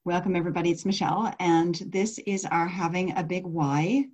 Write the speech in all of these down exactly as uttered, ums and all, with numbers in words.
Welcome everybody, it's Michelle, and this is our Having a Big Why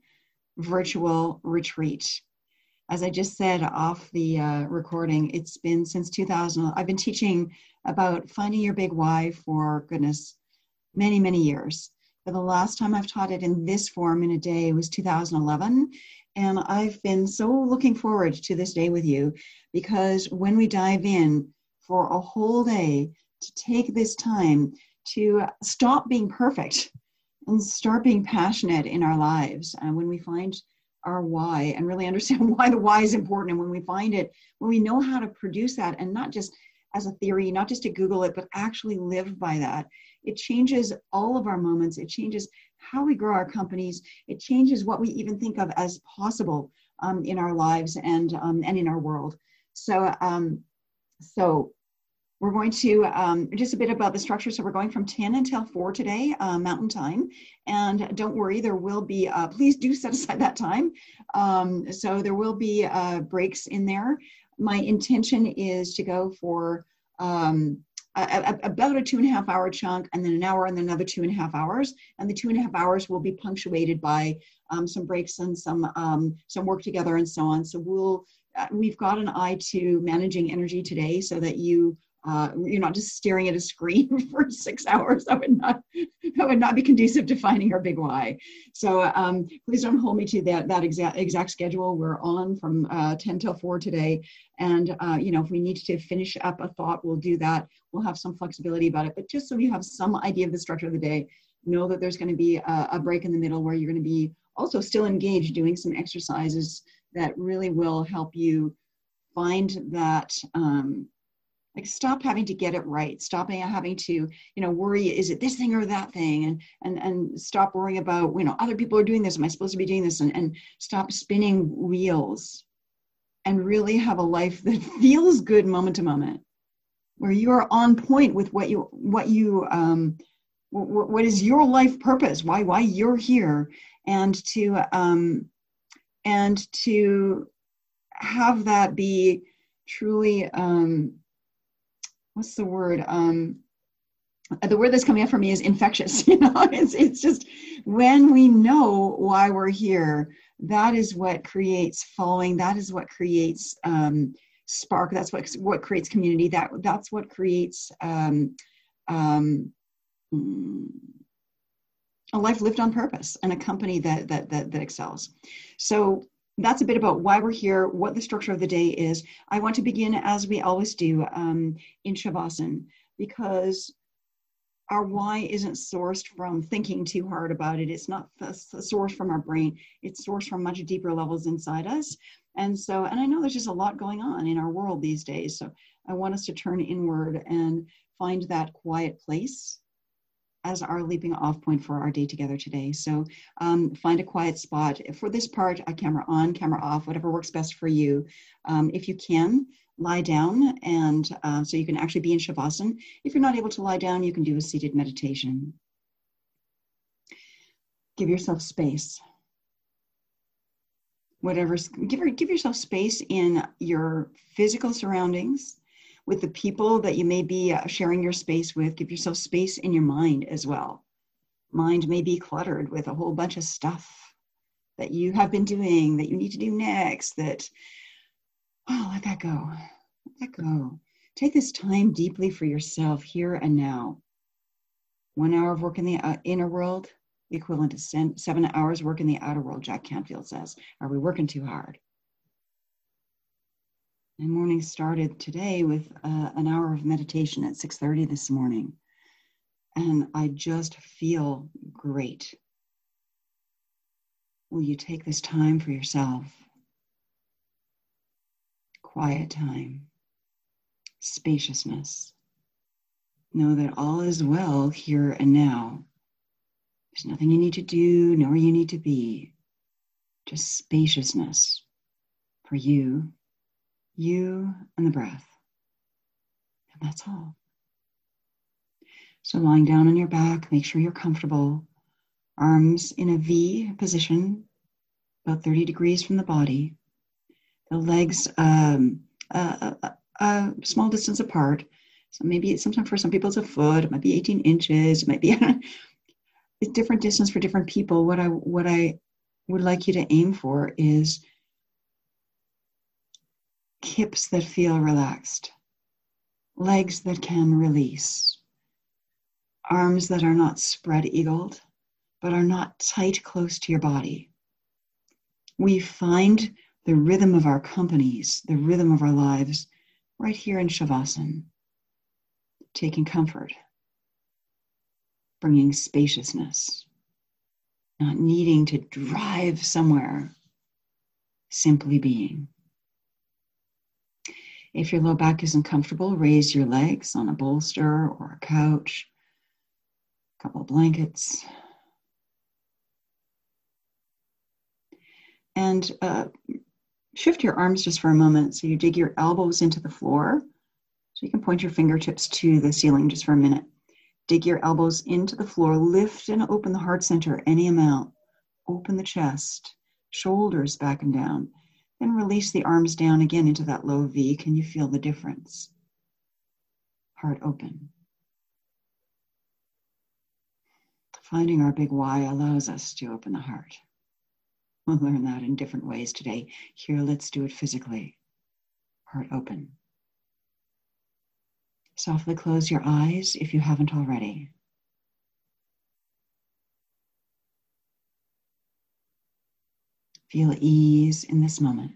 virtual retreat. As I just said off the uh, recording, it's been since two thousand. I've been teaching about finding your big why for, goodness, many, many years. But the last time I've taught it in this form in a day was two thousand eleven. And I've been so looking forward to this day with you, because when we dive in for a whole day to take this time to stop being perfect and start being passionate in our lives, and when we find our why and really understand why the why is important, and when we find it, when we know how to produce that, and not just as a theory, not just to Google it, but actually live by that, it changes all of our moments. It changes how we grow our companies. It changes what we even think of as possible um, in our lives and um, and in our world. So um, so we're going to um, just a bit about the structure. So we're going from ten until four today, uh, Mountain Time. And don't worry, there will be, uh, please do set aside that time. Um, so there will be uh, breaks in there. My intention is to go for um, a, a, about a two and a half hour chunk, and then an hour, and then another two and a half hours. And the two and a half hours will be punctuated by um, some breaks and some um, some work together and so on. So we'll uh, we've got an eye to managing energy today, so that you Uh, you're not just staring at a screen for six hours. That would not, that would not be conducive to finding our big why. So um, please don't hold me to that, that exact, exact schedule. We're on from uh, ten till four today. And, uh, you know, if we need to finish up a thought, we'll do that. We'll have some flexibility about it. But just so you have some idea of the structure of the day, know that there's going to be a, a break in the middle where you're going to be also still engaged doing some exercises that really will help you find that, um, like stop having to get it right, stop having to, you know, worry, is it this thing or that thing? And and and stop worrying about, you know, other people are doing this, am I supposed to be doing this? And, and stop spinning wheels and really have a life that feels good moment to moment, where you are on point with what you, what you, um, what, what is your life purpose, why, why you're here, and to, um, and to have that be truly, um, what's the word? Um, the word that's coming up for me is infectious. You know, it's it's just when we know why we're here, that is what creates following. That is what creates um, spark. That's what what creates community. That that's what creates um, um, a life lived on purpose and a company that that that, that excels. So that's a bit about why we're here, what the structure of the day is. I want to begin, as we always do, um, in Shavasana, because our why isn't sourced from thinking too hard about it. It's not sourced from our brain. It's sourced from much deeper levels inside us. And so, and I know there's just a lot going on in our world these days. So I want us to turn inward and find that quiet place as our leaping off point for our day together today. So um, find a quiet spot. For this part, a camera on, camera off, whatever works best for you. Um, if you can, lie down, and uh, so you can actually be in Shavasana. If you're not able to lie down, you can do a seated meditation. Give yourself space. Whatever's, give, give yourself space in your physical surroundings, with the people that you may be sharing your space with. Give yourself space in your mind as well. Mind may be cluttered with a whole bunch of stuff that you have been doing, that you need to do next, that, oh, let that go. Let that go. Take this time deeply for yourself here and now. One hour of work in the inner world, equivalent to seven hours work in the outer world, Jack Canfield says. Are we working too hard? My morning started today with uh, an hour of meditation at six thirty this morning, and I just feel great. Will you take this time for yourself? Quiet time, spaciousness. Know that all is well here and now. There's nothing you need to do, nor you need to be. Just spaciousness for you. You and the breath. And that's all. So lying down on your back, make sure you're comfortable. Arms in a V position, about thirty degrees from the body. The legs um, a, a, a small distance apart, So maybe sometimes for some people it's a foot, it might be eighteen inches, it might be it's different distance for different people. What I what I would like you to aim for is hips that feel relaxed, legs that can release, arms that are not spread eagled, but are not tight close to your body. We find the rhythm of our companies, the rhythm of our lives, right here in Shavasana, taking comfort, bringing spaciousness, not needing to drive somewhere, simply being. If your low back isn't comfortable, raise your legs on a bolster or a couch, a couple of blankets. And uh, shift your arms just for a moment. So you dig your elbows into the floor. So you can point your fingertips to the ceiling just for a minute. Dig your elbows into the floor. Lift and open the heart center any amount. Open the chest, shoulders back and down. Then release the arms down again into that low V. Can you feel the difference? Heart open. Finding our big why allows us to open the heart. We'll learn that in different ways today. Here, let's do it physically. Heart open. Softly close your eyes if you haven't already. Feel ease in this moment.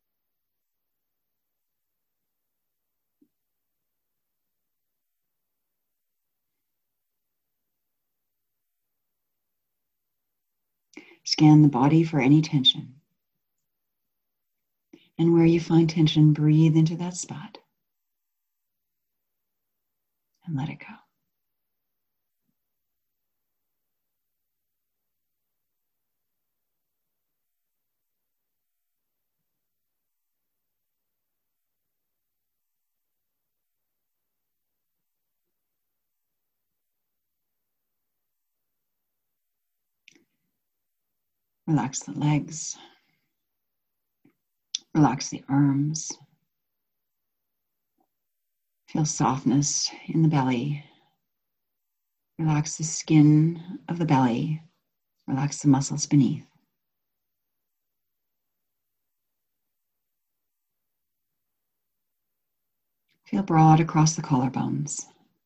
Scan the body for any tension. And where you find tension, breathe into that spot. And let it go. Relax the legs. Relax the arms. Feel softness in the belly. Relax the skin of the belly. Relax the muscles beneath. Feel broad across the collarbones.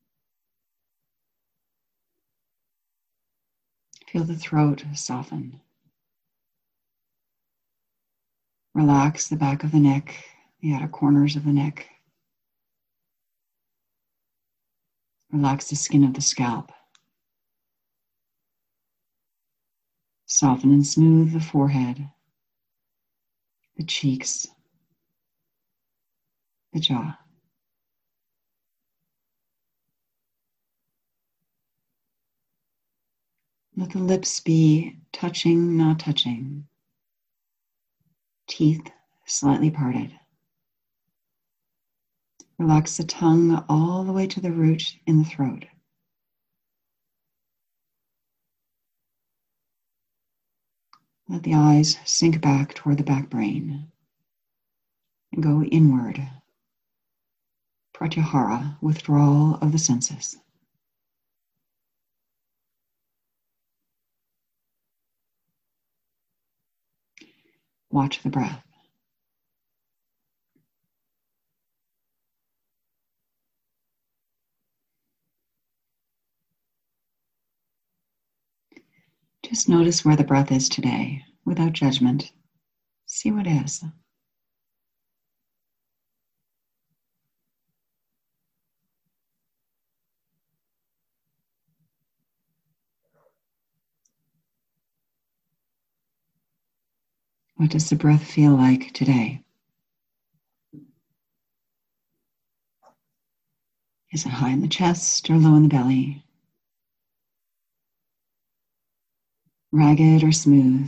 Feel the throat soften. Relax the back of the neck, the outer corners of the neck. Relax the skin of the scalp. Soften and smooth the forehead, the cheeks, the jaw. Let the lips be touching, not touching. Teeth slightly parted. Relax the tongue all the way to the root in the throat. Let the eyes sink back toward the back brain and go inward. Pratyahara, withdrawal of the senses. Watch the breath. Just notice where the breath is today, without judgment. See what is. What does the breath feel like today? Is it high in the chest or low in the belly? Ragged or smooth?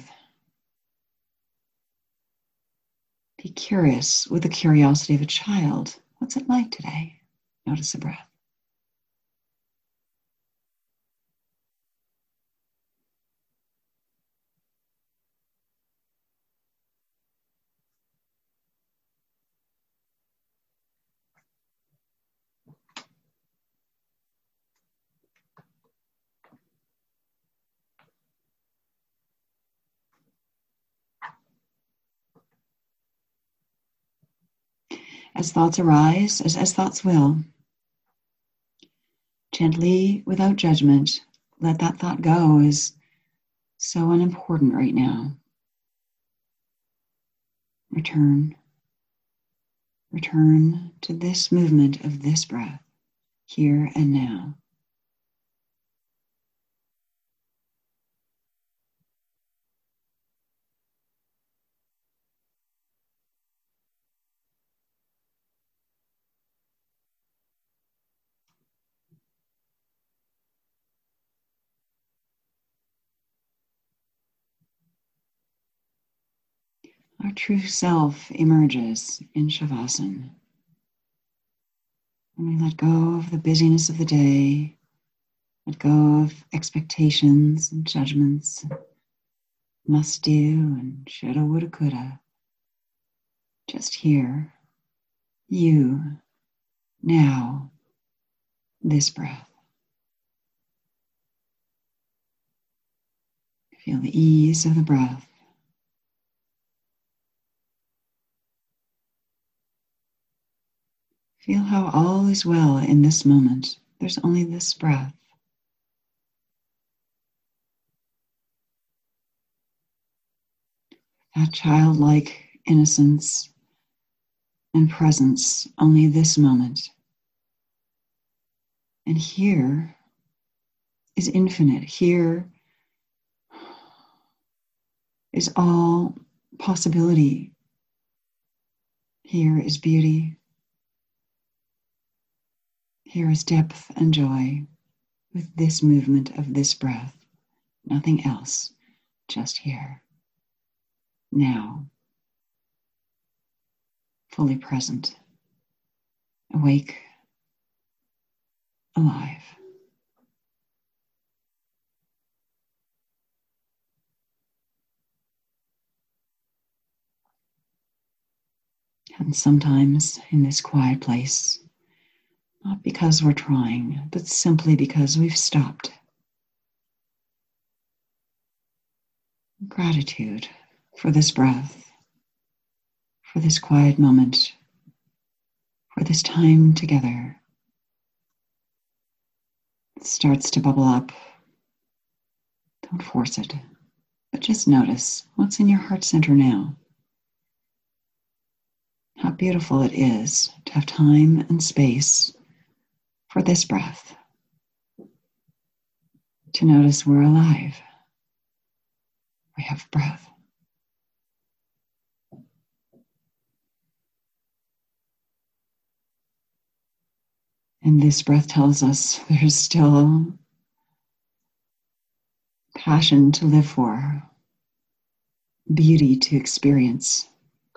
Be curious with the curiosity of a child. What's it like today? Notice the breath. As thoughts arise, as, as thoughts will, gently, without judgment, let that thought go is so unimportant right now. Return. Return to this movement of this breath, here and now. Our true self emerges in Shavasana. When we let go of the busyness of the day, let go of expectations and judgments, must do and shoulda, woulda, coulda. Just here, you, now, this breath. Feel the ease of the breath. Feel how all is well in this moment. There's only this breath. That childlike innocence and presence, only this moment. And here is infinite. Here is all possibility. Here is beauty. Here is depth and joy with this movement of this breath. Nothing else, just here. Now, fully present, awake, alive. And sometimes in this quiet place, not because we're trying, but simply because we've stopped. Gratitude for this breath, for this quiet moment, for this time together. It starts to bubble up. Don't force it, but just notice what's in your heart center now. How beautiful it is to have time and space for this breath, to notice we're alive, we have breath. And this breath tells us there's still passion to live for, beauty to experience,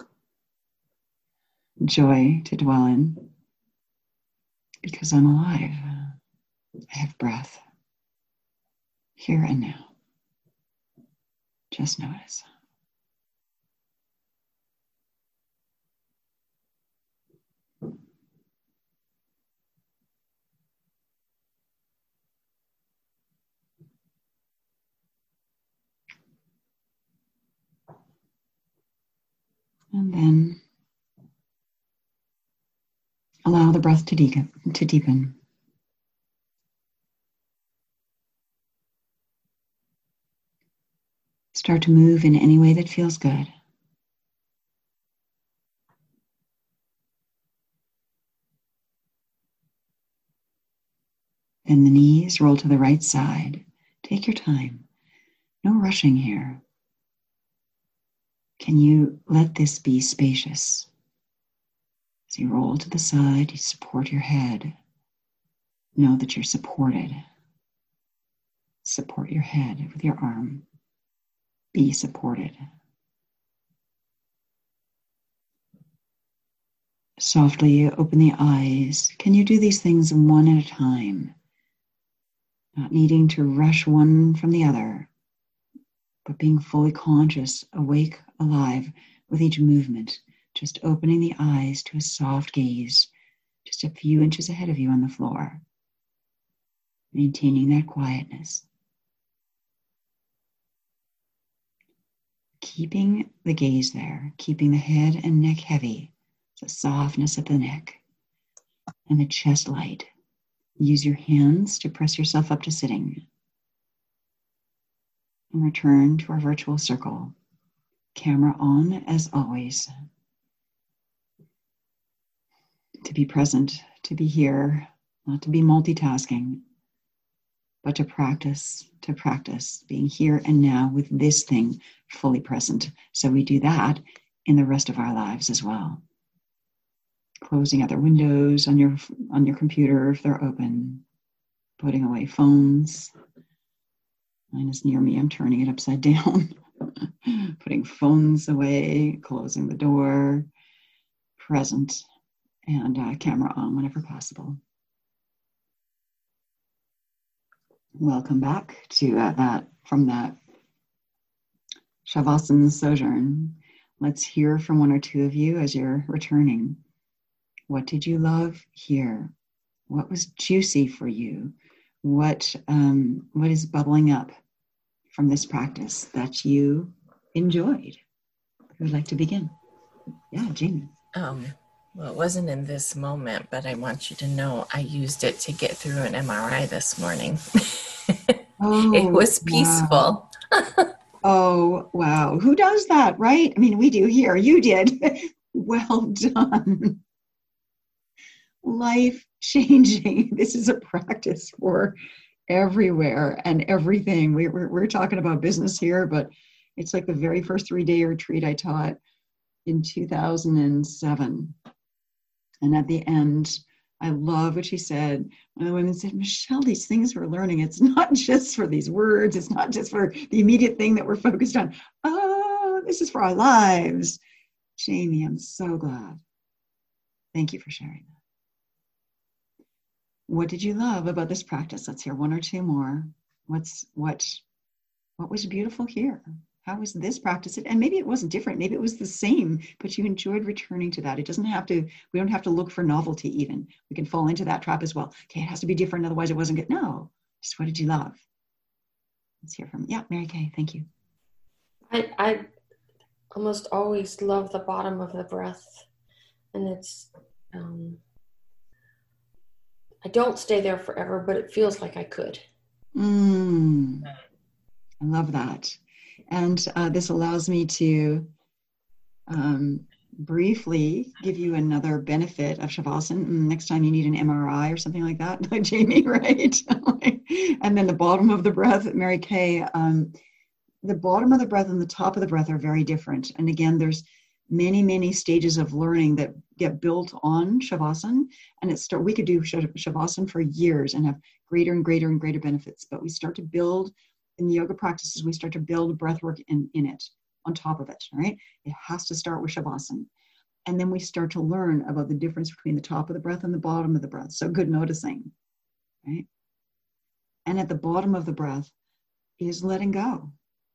joy to dwell in. Because I'm alive, I have breath, here and now. Just notice. And then allow the breath to deepen. To deepen. Start to move in any way that feels good. Bend the knees, roll to the right side. Take your time. No rushing here. Can you let this be spacious? As you roll to the side, you support your head. Know that you're supported. Support your head with your arm. Be supported. Softly open the eyes. Can you do these things one at a time? Not needing to rush one from the other, but being fully conscious, awake, alive with each movement, just opening the eyes to a soft gaze, just a few inches ahead of you on the floor, maintaining that quietness. Keeping the gaze there, keeping the head and neck heavy, the softness of the neck and the chest light. Use your hands to press yourself up to sitting. And return to our virtual circle. Camera on as always. To be present, to be here, not to be multitasking, but to practice, to practice being here and now with this thing fully present. So we do that in the rest of our lives as well. Closing other windows on your on your computer if they're open. Putting away phones. Mine is near me. I'm turning it upside down. Putting phones away, closing the door, present, and uh, camera on whenever possible. Welcome back to uh, that from that Shavasana sojourn. Let's hear from one or two of you as you're returning. What did you love here? What was juicy for you? What um, what is bubbling up from this practice that you enjoyed? Who would like to begin? Yeah, Jamie. Um, well, it wasn't in this moment, but I want you to know I used it to get through an M R I this morning. Oh, it was peaceful. Wow. Oh, wow. Who does that, right? I mean, we do here. You did. Well done. Life-changing. This is a practice for everywhere and everything. We, we're, we're talking about business here, but it's like the very first three-day retreat I taught in two thousand seven. And at the end, I love what she said. One of the women said, Michelle, these things we're learning, it's not just for these words. It's not just for the immediate thing that we're focused on. Oh, this is for our lives. Jamie, I'm so glad. Thank you for sharing that. What did you love about this practice? Let's hear one or two more. What's what what was beautiful here? How was this practice? And maybe it wasn't different. Maybe it was the same, but you enjoyed returning to that. It doesn't have to, we don't have to look for novelty even. We can fall into that trap as well. Okay, it has to be different, otherwise it wasn't good. No, just what did you love? Let's hear from, yeah, Mary Kay, thank you. I, I almost always love the bottom of the breath. And it's, um, I don't stay there forever, but it feels like I could. Mm, I love that. And uh, this allows me to um, briefly give you another benefit of Shavasana. Next time you need an M R I or something like that, like Jamie, right? And then the bottom of the breath, Mary Kay, um, the bottom of the breath and the top of the breath are very different. And again, there's many, many stages of learning that get built on Shavasana. And it's start, we could do Shavasana for years and have greater and greater and greater benefits, but we start to build in the yoga practices, we start to build breath work in, in it, on top of it, right? It has to start with Shavasana. And then we start to learn about the difference between the top of the breath and the bottom of the breath. So good noticing, right? And at the bottom of the breath is letting go.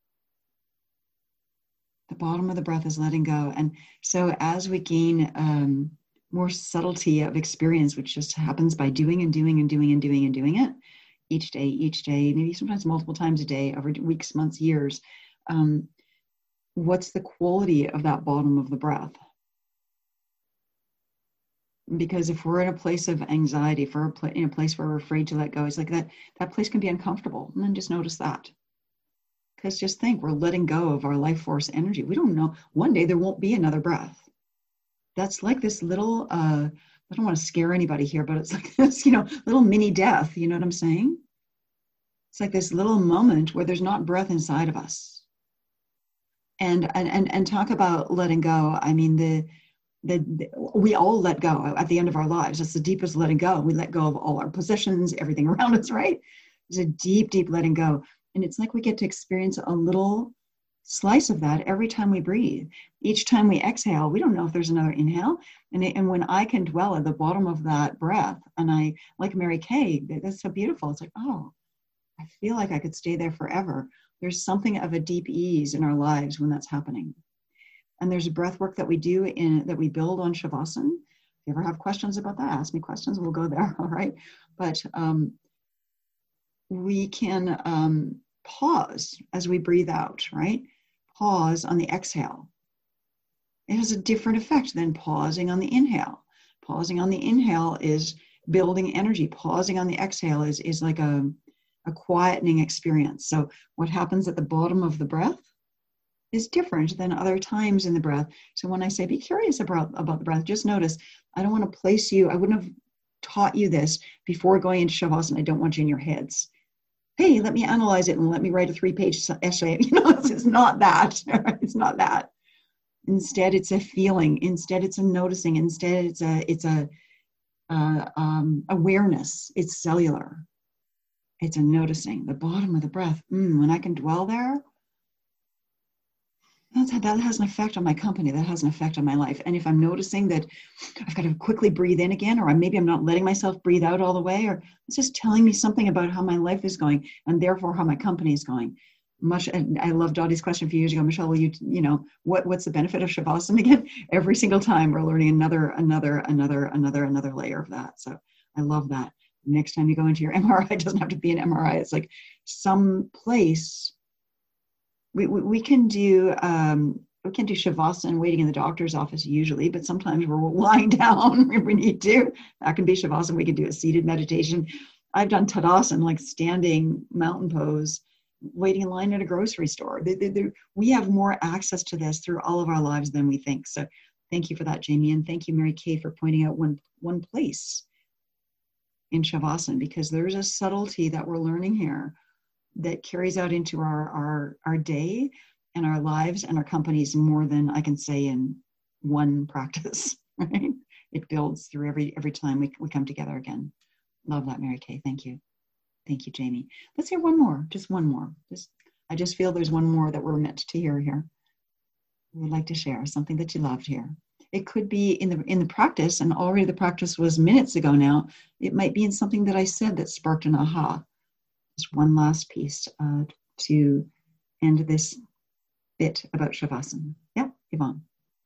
The bottom of the breath is letting go. And so as we gain um, more subtlety of experience, which just happens by doing and doing and doing and doing and doing it, each day, each day, maybe sometimes multiple times a day, over weeks, months, years. Um, what's the quality of that bottom of the breath? Because if we're in a place of anxiety, if we're in a place where we're afraid to let go, it's like that, that place can be uncomfortable. And then just notice that. Because just think, we're letting go of our life force energy. We don't know. One day there won't be another breath. That's like this little, uh, I don't want to scare anybody here, but it's like this, you know, little mini death. You know what I'm saying? It's like this little moment where there's not breath inside of us. And and and, and talk about letting go. I mean, the, the the we all let go at the end of our lives. That's the deepest letting go. We let go of all our possessions, everything around us, right? There's a deep, deep letting go. And it's like we get to experience a little slice of that every time we breathe. Each time we exhale, we don't know if there's another inhale. And, it, and when I can dwell at the bottom of that breath, and I, like Mary Kay, that's so beautiful. It's like, oh, I feel like I could stay there forever. There's something of a deep ease in our lives when that's happening. And there's breath work that we do in that we build on Shavasana. If you ever have questions about that, ask me questions, we'll go there, all right? But um, we can um, pause as we breathe out, right? Pause on the exhale It has a different effect than pausing on the inhale. Pausing on the inhale is building energy. Pausing on the exhale is, is like a, a quietening experience. So what happens at the bottom of the breath is different than other times in the breath. So when I say be curious about, about the breath, just notice, I don't want to place you, I wouldn't have taught you this before going into Shavasana. I don't want you in your heads. Hey, let me analyze it and let me write a three-page essay. You know, it's, it's not that. It's not that. Instead, it's a feeling. Instead, it's a noticing. Instead, it's a it's a uh, um, awareness. It's cellular. It's a noticing. The bottom of the breath. Mm, when I can dwell there, that's, that has an effect on my company. That has an effect on my life. And if I'm noticing that I've got to quickly breathe in again, or maybe I'm not letting myself breathe out all the way, or it's just telling me something about how my life is going, and therefore how my company is going. Much, and I love Dottie's question a few years ago. Michelle, will you, you know, what, what's the benefit of Shavasana again? Every single time we're learning another, another, another, another, another layer of that. So I love that. Next time you go into your M R I, it doesn't have to be an M R I. It's like some place. We, we, we can do, um, we can do Shavasana waiting in the doctor's office usually, but sometimes we're lying down if we need to. That can be Shavasana. We can do a seated meditation. I've done Tadasana, like standing mountain pose, waiting in line at a grocery store. They, they, they, we have more access to this through all of our lives than we think. So thank you for that, Jamie. And thank you, Mary Kay, for pointing out one, one place in Shavasana, because there's a subtlety that we're learning here that carries out into our, our, our day and our lives and our companies more than I can say in one practice, right? It builds through every, every time we, we come together again. Love that, Mary Kay. Thank you. Thank you, Jamie. Let's hear one more, just one more. Just, I just feel there's one more that we're meant to hear here. We would like to share something that you loved here. It could be in the in the practice, and already the practice was minutes ago now. It might be in something that I said that sparked an aha. Just one last piece uh, to end this bit about Shavasana. Yeah, Yvonne.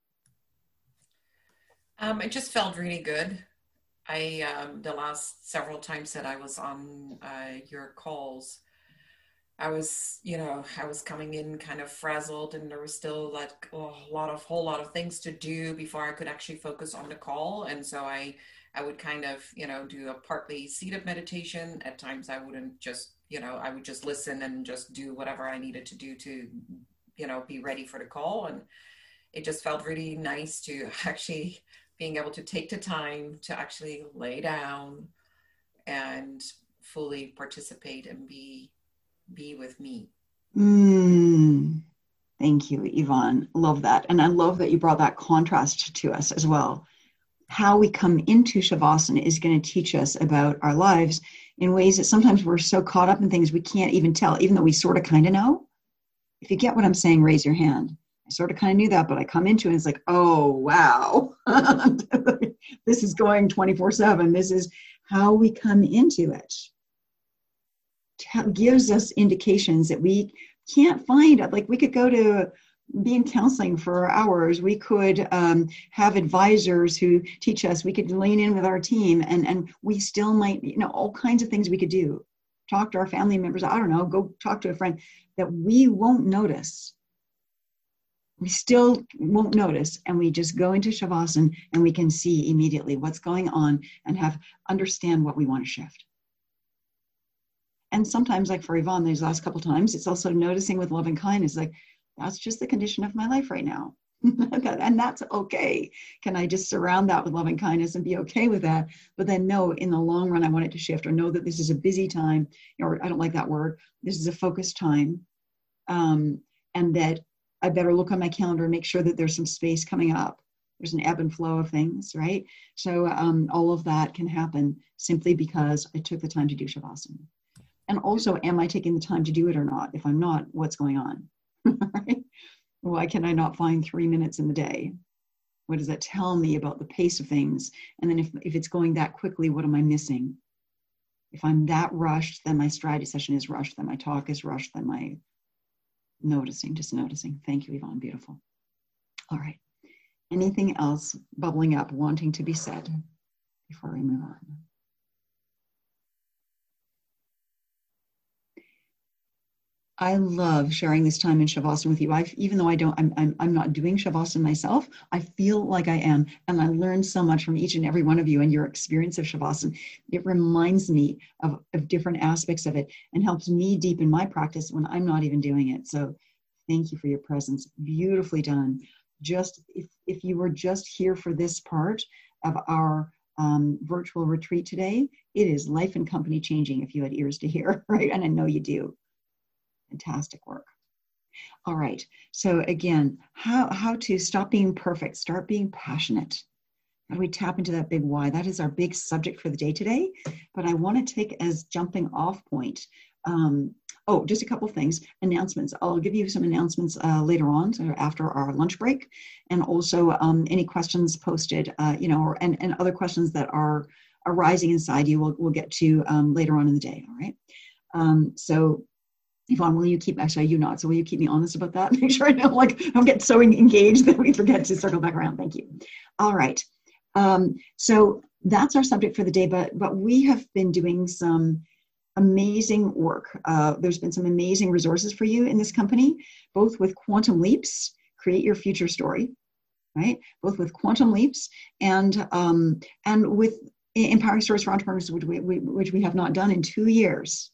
Um, it just felt really good. I, um, the last several times that I was on uh, your calls, I was, you know, I was coming in kind of frazzled, and there was still like oh, a lot of, whole lot of things to do before I could actually focus on the call. And so I, I would kind of, you know, do a partly seated meditation. At times I wouldn't just, you know, I would just listen and just do whatever I needed to do to, you know, be ready for the call. And it just felt really nice to actually being able to take the time to actually lay down and fully participate and be be with me. Mm, thank you, Yvonne. Love that. And I love that you brought that contrast to us as well. How we come into Shavasana is going to teach us about our lives in ways that sometimes we're so caught up in things we can't even tell, even though we sort of kind of know. If you get what I'm saying, raise your hand. I sort of kind of knew that, but I come into it and it's like, oh, wow. This is going twenty-four seven. This is how we come into it. It gives us indications that we can't find. Like we could go to be in counseling for hours. We could um, have advisors who teach us. We could lean in with our team, and, and we still might, you know, all kinds of things we could do. Talk to our family members. I don't know, go talk to a friend that we won't notice. We still won't notice, and we just go into Shavasana and we can see immediately what's going on and have understand what we want to shift. And sometimes, like for Yvonne, these last couple times, it's also noticing with love and kindness, like, that's just the condition of my life right now. And that's okay. Can I just surround that with love and kindness and be okay with that? But then know in the long run, I want it to shift, or know that this is a busy time, or I don't like that word. This is a focused time. Um, and that I better look on my calendar and make sure that there's some space coming up. There's an ebb and flow of things, right? So um, all of that can happen simply because I took the time to do Shavasana. And also, am I taking the time to do it or not? If I'm not, what's going on? Right? Why can I not find three minutes in the day? What does that tell me about the pace of things? And then if, if it's going that quickly, what am I missing? If I'm that rushed, then my strategy session is rushed, then my talk is rushed, then my noticing, just noticing. Thank you, Yvonne. Beautiful. All right. Anything else bubbling up, wanting to be said before we move on? I love sharing this time in Shavasana with you. I, even though I don't, I'm, I'm, I'm not doing Shavasana myself, I feel like I am. And I learn so much from each and every one of you and your experience of Shavasana. It reminds me of, of different aspects of it and helps me deepen my practice when I'm not even doing it. So thank you for your presence. Beautifully done. Just if, if you were just here for this part of our um, virtual retreat today, it is life and company changing if you had ears to hear, right? And I know you do. Fantastic work. All right. So again, how, how to stop being perfect, start being passionate. How do we tap into that big why? That is our big subject for the day today. But I want to take as jumping off point. Um, oh, just a couple things. Announcements. I'll give you some announcements uh, later on, so after our lunch break, and also um, any questions posted, uh, you know, or, and, and other questions that are arising inside you, we'll, we'll get to um, later on in the day. All right. Um, so. Yvonne, will you keep, actually you not, so will you keep me honest about that? Make sure I don't like, I don't get so engaged that we forget to circle back around. Thank you. All right. Um, so that's our subject for the day, but, but we have been doing some amazing work. Uh, there's been some amazing resources for you in this company, both with Quantum Leaps, Create Your Future Story, right? Both with Quantum Leaps and, um, and with Empowering Stories for Entrepreneurs, which we, we, which we have not done in two years.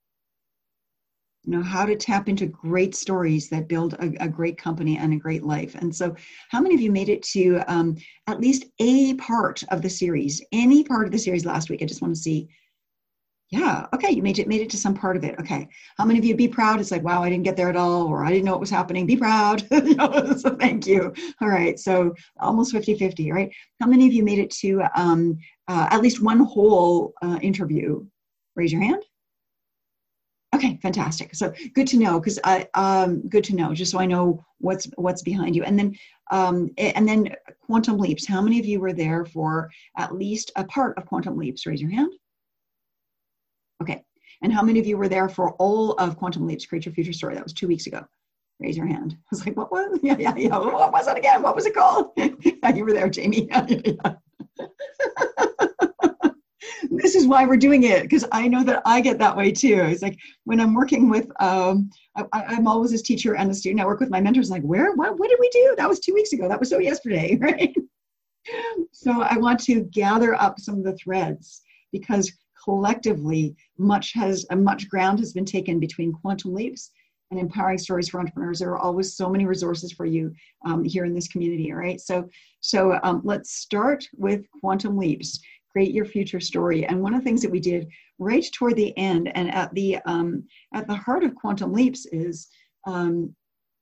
You know, how to tap into great stories that build a, a great company and a great life. And so how many of you made it to um, at least a part of the series, any part of the series last week? I just want to see. Yeah. Okay. You made it, made it to some part of it. Okay. How many of you be proud? It's like, wow, I didn't get there at all, or I didn't know what was happening. Be proud. You know, so thank you. All right. So almost fifty fifty, right? How many of you made it to um, uh, at least one whole uh, interview? Raise your hand. Okay, fantastic. So good to know, because I um, good to know, just so I know what's what's behind you. And then um, and then Quantum Leaps. How many of you were there for at least a part of Quantum Leaps? Raise your hand. Okay. And how many of you were there for all of Quantum Leaps, Create Your Future Story? That was two weeks ago. Raise your hand. I was like, what was? Yeah, yeah, yeah. What was it again? What was it called? Yeah, you were there, Jamie. Yeah, yeah, yeah. This is why we're doing it, because I know that I get that way too. It's like when I'm working with, um, I, I'm always a teacher and a student. I work with my mentors, like, where, what, what did we do? That was two weeks ago. That was so yesterday, right? So I want to gather up some of the threads, because collectively much has, uh, much ground has been taken between Quantum Leaps and Empowering Stories for Entrepreneurs. There are always so many resources for you um, here in this community, all right? So, so um, let's start with Quantum Leaps. Create Your Future Story. And one of the things that we did right toward the end and at the um, at the heart of Quantum Leaps is um,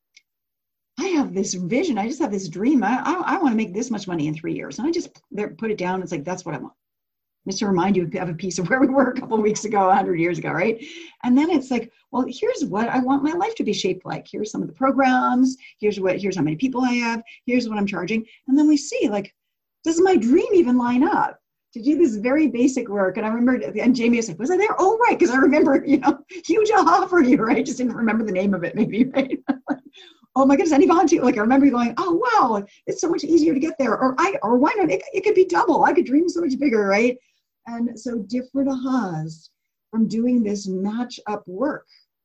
I have this vision. I just have this dream. I, I, I want to make this much money in three years. And I just there, put it down. It's like, that's what I want. Just to remind you of a piece of where we were a couple of weeks ago, a hundred years ago, right? And then it's like, well, here's what I want my life to be shaped like. Here's some of the programs. Here's what. Here's how many people I have. Here's what I'm charging. And then we see, like, does my dream even line up? To do this very basic work. And I remember, and Jamie was like, was I there? Oh, right. Because I remember, you know, huge aha for you, right? Just didn't remember the name of it, maybe, right? Oh my goodness, any volunteer? Like, I remember going, oh, wow, it's so much easier to get there. Or I, or why not? It, it could be double. I could dream so much bigger, right? And so different ahas from doing this match up work.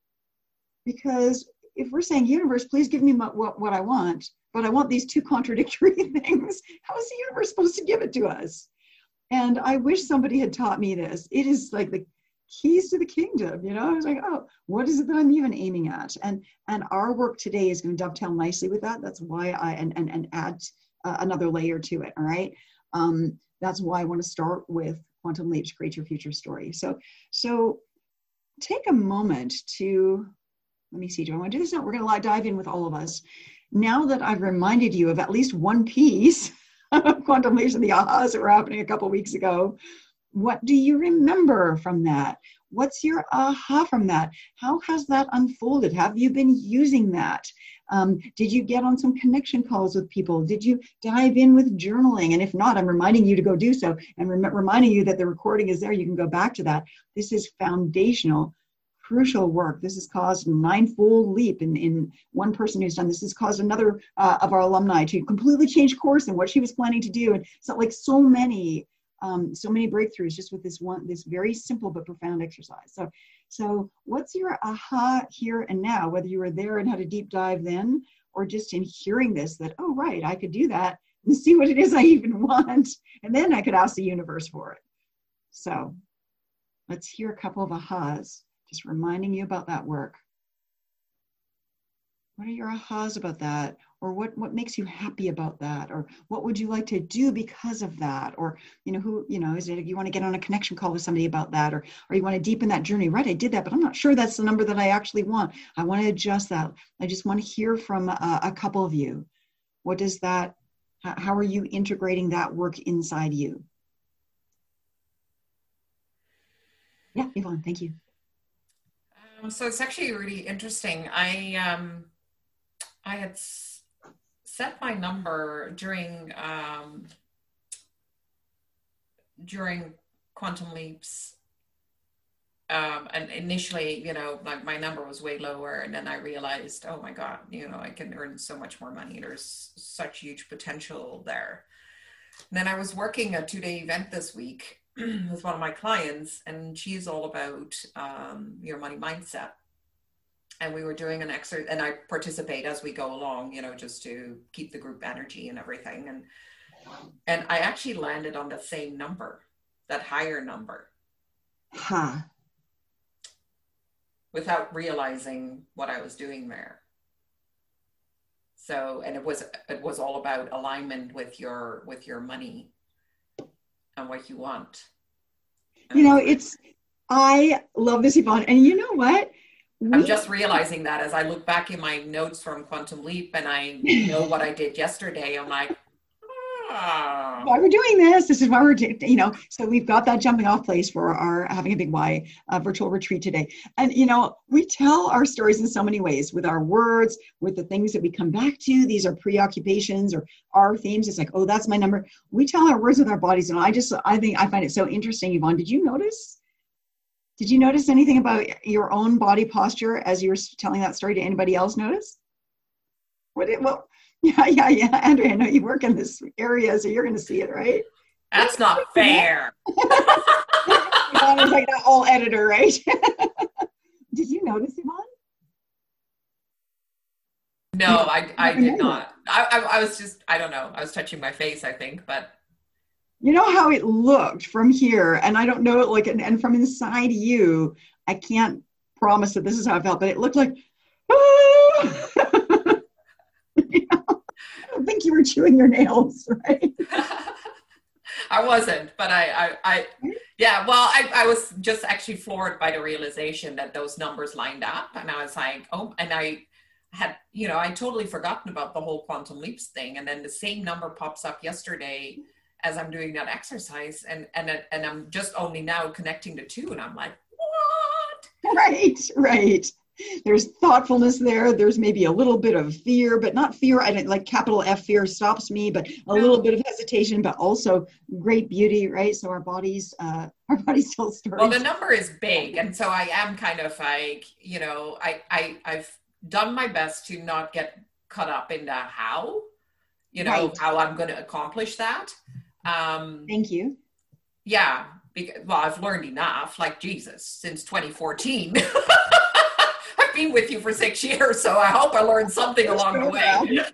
Because if we're saying, universe, please give me my, what, what I want, but I want these two contradictory things, how is the universe supposed to give it to us? And I wish somebody had taught me this. It is like the keys to the kingdom, you know? I was like, oh, what is it that I'm even aiming at? And and our work today is going to dovetail nicely with that. That's why I, and, and, and add uh, another layer to it, all right? Um, that's why I want to start with Quantum Leaps, Create Your Future Story. So, so take a moment to, let me see, do I want to do this now? We're going to dive in with all of us. Now that I've reminded you of at least one piece Quantum Leaps and the ahas that were happening a couple weeks ago. What do you remember from that? What's your aha from that? How has that unfolded? Have you been using that? Um, did you get on some connection calls with people? Did you dive in with journaling? And if not, I'm reminding you to go do so, and rem- reminding you that the recording is there. You can go back to that. This is foundational, crucial work. This has caused a ninefold leap in, in one person who's done this. This has caused another uh, of our alumni to completely change course in what she was planning to do. And so like so many, um, so many breakthroughs just with this one, this very simple but profound exercise. So, So what's your aha here and now, whether you were there and had a deep dive then, or just in hearing this, that, oh, right, I could do that and see what it is I even want. And then I could ask the universe for it. So let's hear a couple of ahas, just reminding you about that work. What are your ahas about that? Or what, what makes you happy about that? Or what would you like to do because of that? Or, you know, who, you know, is it you want to get on a connection call with somebody about that? Or, or you want to deepen that journey, right? I did that, but I'm not sure that's the number that I actually want. I want to adjust that. I just want to hear from a, a couple of you. What does that, how are you integrating that work inside you? Yeah, Yvonne, thank you. Um, so it's actually really interesting. I, um, I had s- set my number during um, during Quantum Leaps, um, and initially, you know, my, my number was way lower, and then I realized, oh my God, you know, I can earn so much more money. There's such huge potential there. And then I was working a two-day event this week with one of my clients, and she's all about um, your money mindset. And we were doing an exercise, and I participate as we go along, you know, just to keep the group energy and everything. And and I actually landed on the same number, that higher number, Huh. without realizing what I was doing there. So, and it was it was all about alignment with your with your money and what you want. You know, it's, I love this, Yvonne. And you know what? I'm just realizing that as I look back in my notes from Quantum Leap and I know what I did yesterday, I'm like, oh. Why we're doing this. This is why we're, you know, so we've got that jumping off place for our Having a Big Why uh, virtual retreat today. And, you know, we tell our stories in so many ways, with our words, with the things that we come back to. These are preoccupations or our themes. It's like, oh, that's my number. We tell our words with our bodies. And I just, I think I find it so interesting, Yvonne. Did you notice? Did you notice anything about your own body posture as you were telling that story? Did anybody else notice? What did, well, yeah, yeah, yeah. Andrea, I know you work in this area, so you're going to see it, right? That's not fair. Yvonne is like that all editor, right? Did you notice, Yvonne? No, I, I did not. I, I, I was just, I don't know. I was touching my face, I think, but. You know how it looked from here, and I don't know, like, and, and from inside you, I can't promise that this is how I felt, but it looked like, oh! You know, I don't think you were chewing your nails, right? I wasn't, but I, I, I yeah, well, I, I was just actually floored by the realization that those numbers lined up, and I was like, oh, and I had, you know, I totally forgotten about the whole Quantum Leaps thing, and then the same number pops up yesterday as I'm doing that exercise, and and and I'm just only now connecting the two, and I'm like, what? Right, right. There's thoughtfulness there. There's maybe a little bit of fear, but not fear. I don't like capital F fear stops me, but a No. little bit of hesitation, but also great beauty, right? So our bodies, uh, our bodies tell stories. Well, the number is big, and so I am kind of like, you know, I I I've done my best to not get caught up in the how, you know, Right. how I'm going to accomplish that. Um, Thank you. yeah, because, well, I've learned enough, like Jesus, since twenty fourteen. I've been with you for six years, so I hope I learned something along the way.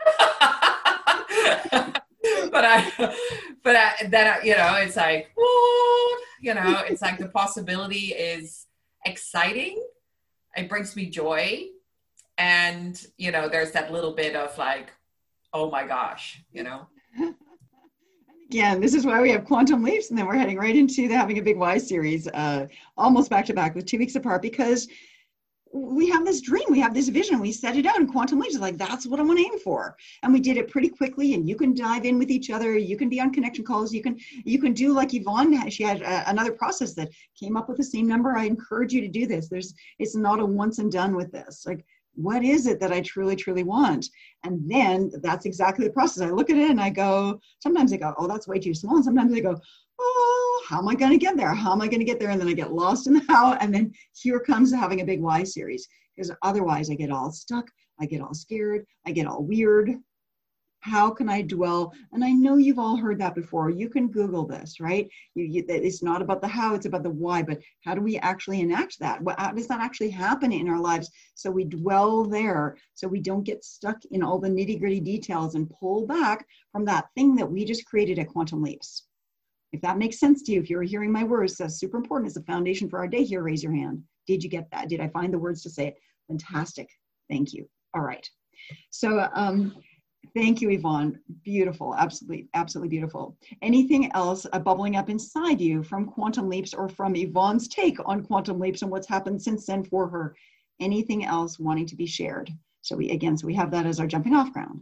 but I, but I, then, I, you know, it's like, whoa, you know, it's like the possibility is exciting. It brings me joy. And, you know, there's that little bit of like, oh my gosh, you know. Again, this is why we have Quantum Leaps, and then we're heading right into the Having a Big Why series, uh, almost back to back with two weeks apart, because we have this dream, we have this vision, we set it out, and Quantum Leaps is like, that's what I want to aim for. And we did it pretty quickly, and you can dive in with each other, you can be on connection calls, you can you can do like Yvonne, she had a, another process that came up with the same number. I encourage you to do this. There's, it's not a once and done with this. Like, what is it that I truly, truly want? And then that's exactly the process. I look at it and I go, sometimes I go, oh, that's way too small. And sometimes I go, oh, how am I going to get there? How am I going to get there? And then I get lost in the how. And then here comes the Having a Big Why series, because otherwise I get all stuck. I get all scared. I get all weird. How can I dwell? And I know you've all heard that before. You can Google this, right? You, you, it's not about the how, it's about the why, but how do we actually enact that? What, how does that actually happen in our lives? So we dwell there, so we don't get stuck in all the nitty gritty details and pull back from that thing that we just created at Quantum Leaps. If that makes sense to you, if you're hearing my words, that's super important. It's the foundation for our day here. Raise your hand. Did you get that? Did I find the words to say it? Fantastic. Thank you. All right. So, um, thank you, Yvonne. Beautiful. Absolutely, absolutely beautiful. Anything else uh, bubbling up inside you from Quantum Leaps or from Yvonne's take on Quantum Leaps and what's happened since then for her? Anything else wanting to be shared? So we, again, so we have that as our jumping off ground.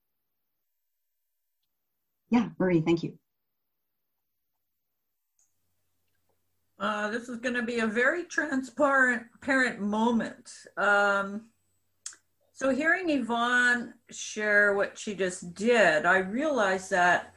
Yeah, Marie, thank you. Uh, this is going to be a very transparent parent moment. Um, so hearing Yvonne share what she just did, I realized that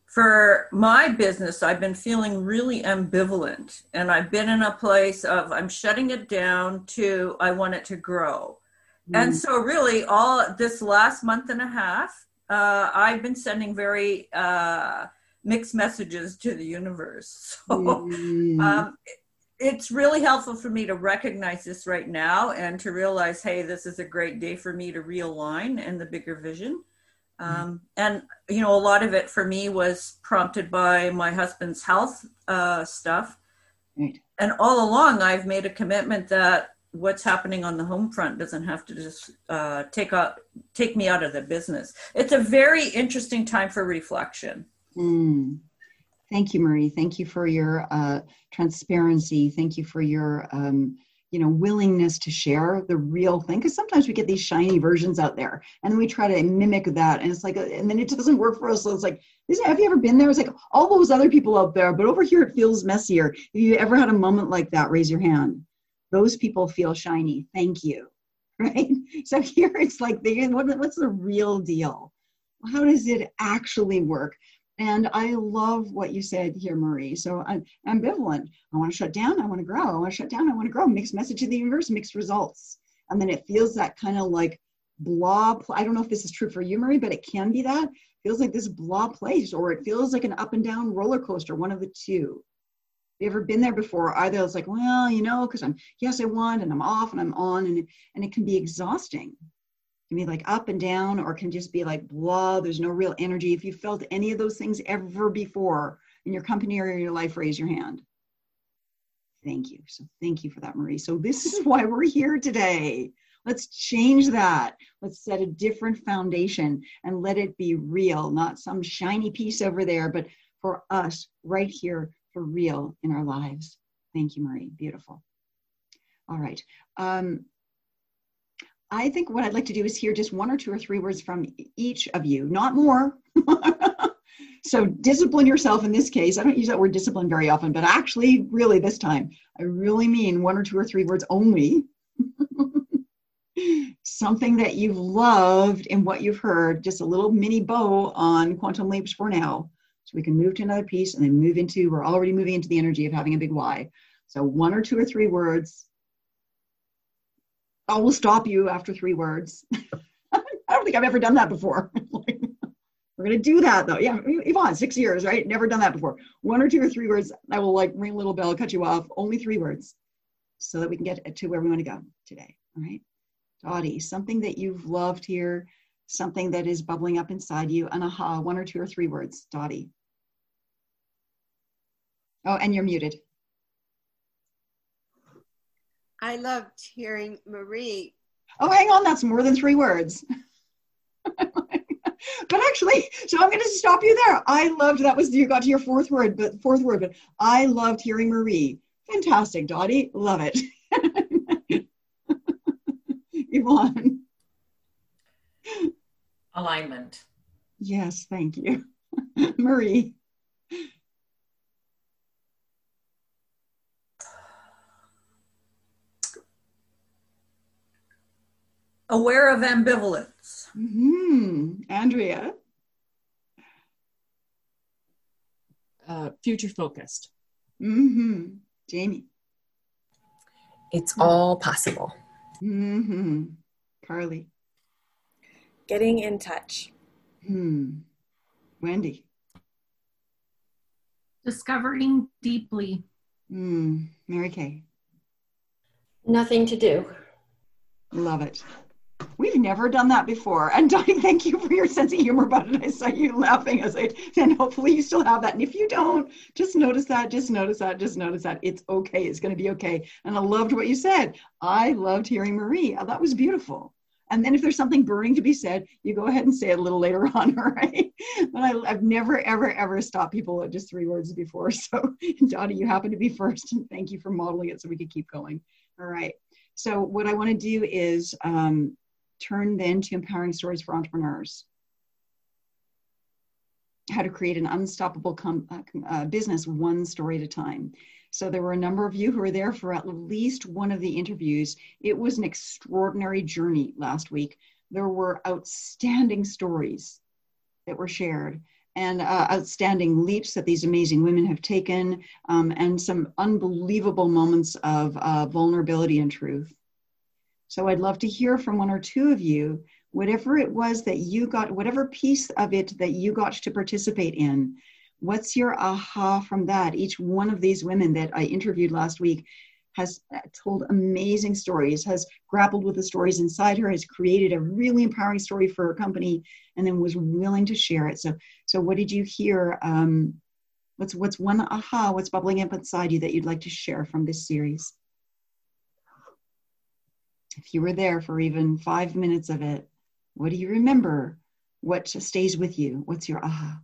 for my business, I've been feeling really ambivalent, and I've been in a place of I'm shutting it down to I want it to grow. Mm. And so really all this last month and a half, uh, I've been sending very uh, mixed messages to the universe. So mm. um, it's really helpful for me to recognize this right now and to realize, hey, this is a great day for me to realign in the bigger vision. Um, and, you know, a lot of it for me was prompted by my husband's health uh, stuff. Right. And all along, I've made a commitment that what's happening on the home front doesn't have to just uh, take, up, take me out of the business. It's a very interesting time for reflection. Mm. Thank you, Marie. Thank you for your uh, transparency. Thank you for your, um, you know, willingness to share the real thing. Because sometimes we get these shiny versions out there and we try to mimic that. And it's like, and then it doesn't work for us. So it's like, have you ever been there? It's like all those other people out there, but over here it feels messier. If you ever had a moment like that, raise your hand. Those people feel shiny. Thank you. Right? So here it's like, they, what, what's the real deal? How does it actually work? And I love what you said here, Marie. So I'm ambivalent. I want to shut down. I want to grow. I want to shut down. I want to grow. Mixed message to the universe, mixed results. And then it feels that kind of like blah. I don't know if this is true for you, Marie, but it can be that. It feels like this blah place, or it feels like an up and down roller coaster, one of the two. Have you ever been there before? Either it's like, well, you know, because I'm, yes, I want, and I'm off and I'm on, and, and it can be exhausting. Can be like up and down, or can just be like blah, there's no real energy. If you felt any of those things ever before in your company or in your life, raise your hand. Thank you. So thank you for that, Marie. So this is why we're here today. Let's change that. Let's set a different foundation and let it be real, not some shiny piece over there, but for us right here for real in our lives. Thank you, Marie. Beautiful. All right. Um, I think what I'd like to do is hear just one or two or three words from each of you, not more. So discipline yourself in this case. I don't use that word discipline very often, but actually, really this time, I really mean one or two or three words only. Something that you've loved in what you've heard, just a little mini bow on Quantum Leaps for now. So we can move to another piece and then move into, we're already moving into the energy of having a big why. So one or two or three words. I will stop you after three words. I don't think I've ever done that before. We're going to do that though. Yeah, Yvonne, six years, right? Never done that before. One or two or three words. I will like ring a little bell, cut you off. Only three words so that we can get to where we want to go today. All right. Dottie, something that you've loved here, something that is bubbling up inside you, an aha, one or two or three words. Dottie. Oh, and you're muted. I loved hearing Marie. Oh, hang on, that's more than three words. But actually, so I'm going to stop you there. I loved, that was, you got to your fourth word, but fourth word, but I loved hearing Marie. Fantastic, Dottie, love it. Yvonne. Alignment. Yes, thank you. Marie. Aware of ambivalence. Mm-hmm. Andrea. Uh, future focused. Mm-hmm. Jamie. It's all possible. Mm-hmm. Carly. Getting in touch. Hmm. Wendy. Discovering deeply. Hmm. Mary Kay. Nothing to do. Love it. We've never done that before. And Donnie, thank you for your sense of humor about it. I saw you laughing as I, and hopefully you still have that. And if you don't, just notice that, just notice that, just notice that. It's okay. It's going to be okay. And I loved what you said. I loved hearing Marie. Oh, that was beautiful. And then if there's something burning to be said, you go ahead and say it a little later on, all right? But I, I've never, ever, ever stopped people at just three words before. So Donnie, you happen to be first. And thank you for modeling it so we could keep going. All right. So what I want to do is um, turn then to empowering stories for entrepreneurs. How to create an unstoppable com- uh, uh, business one story at a time. So there were a number of you who were there for at least one of the interviews. It was an extraordinary journey last week. There were outstanding stories that were shared and uh, outstanding leaps that these amazing women have taken, um, and some unbelievable moments of uh, vulnerability and truth. So I'd love to hear from one or two of you, whatever it was that you got, whatever piece of it that you got to participate in. What's your aha from that? Each one of these women that I interviewed last week has told amazing stories, has grappled with the stories inside her, has created a really empowering story for her company, and then was willing to share it. So, so what did you hear? Um, what's what's one aha? What's bubbling up inside you that you'd like to share from this series? If you were there for even five minutes of it, what do you remember? What stays with you? What's your aha?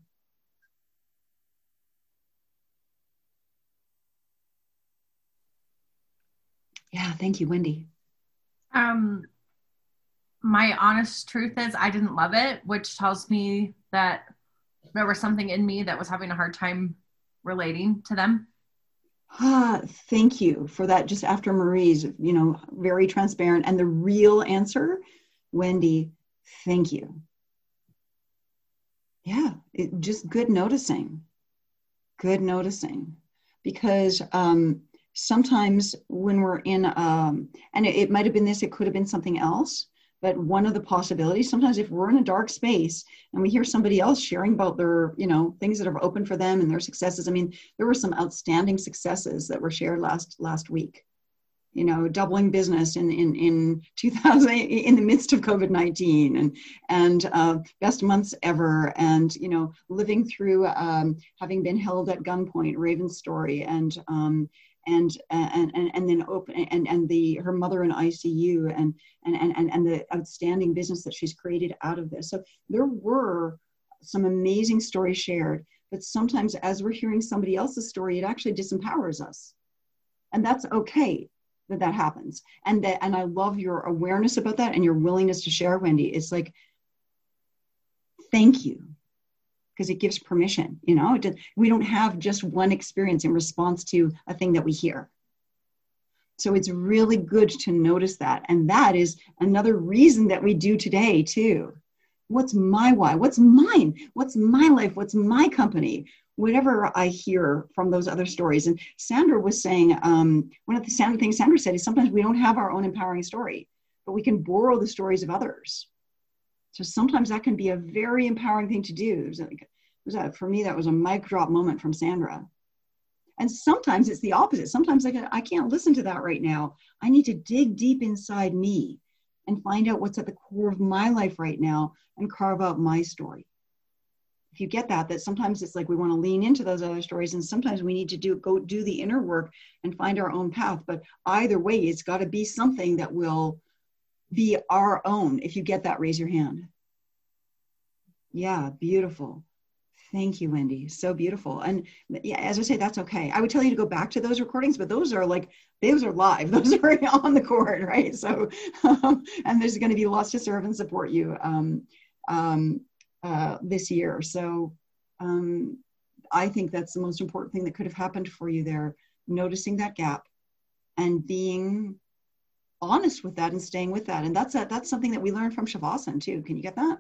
Yeah, thank you, Wendy. Um, my honest truth is I didn't love it, which tells me that there was something in me that was having a hard time relating to them. Ah, thank you for that. Just after Marie's, you know, very transparent and the real answer, Wendy, thank you. Yeah, it, just good noticing, good noticing, because um, sometimes when we're in, um, and it, it might have been this, it could have been something else, but one of the possibilities, sometimes if we're in a dark space and we hear somebody else sharing about their, you know, things that have opened for them and their successes. I mean, there were some outstanding successes that were shared last last week. You know, doubling business in in in two thousand in the midst of COVID nineteen, and and uh, best months ever, and you know, living through um, having been held at gunpoint, Raven's story, and um, and and and and then open and and the her mother in I C U, and and and and the outstanding business that she's created out of this. So there were some amazing stories shared, but sometimes as we're hearing somebody else's story, it actually disempowers us, and that's okay that that happens. And that, and I love your awareness about that and your willingness to share, Wendy. It's like, thank you, because it gives permission, you know, it, we don't have just one experience in response to a thing that we hear. So it's really good to notice that. And that is another reason that we do today too. What's my why? What's mine? What's my life? What's my company? Whatever I hear from those other stories. And Sandra was saying, um, one of the Sandra things Sandra said is sometimes we don't have our own empowering story, but we can borrow the stories of others. So sometimes that can be a very empowering thing to do. It was like, it was a, for me, that was a mic drop moment from Sandra. And sometimes it's the opposite. Sometimes I, can, I can't listen to that right now. I need to dig deep inside me and find out what's at the core of my life right now and carve out my story. If you get that, that sometimes it's like we want to lean into those other stories, and sometimes we need to do go do the inner work and find our own path. But either way, it's got to be something that will be our own. If you get that, raise your hand. Yeah, beautiful. Thank you, Wendy. So beautiful. And yeah, as I say, that's okay. I would tell you to go back to those recordings, but those are like, those are live. Those are on the cord, right? So, um, and there's going to be lots to serve and support you um, um, uh, this year. So um, I think that's the most important thing that could have happened for you there, noticing that gap and being honest with that and staying with that. And that's a, that's something that we learned from Shavasana too. Can you get that?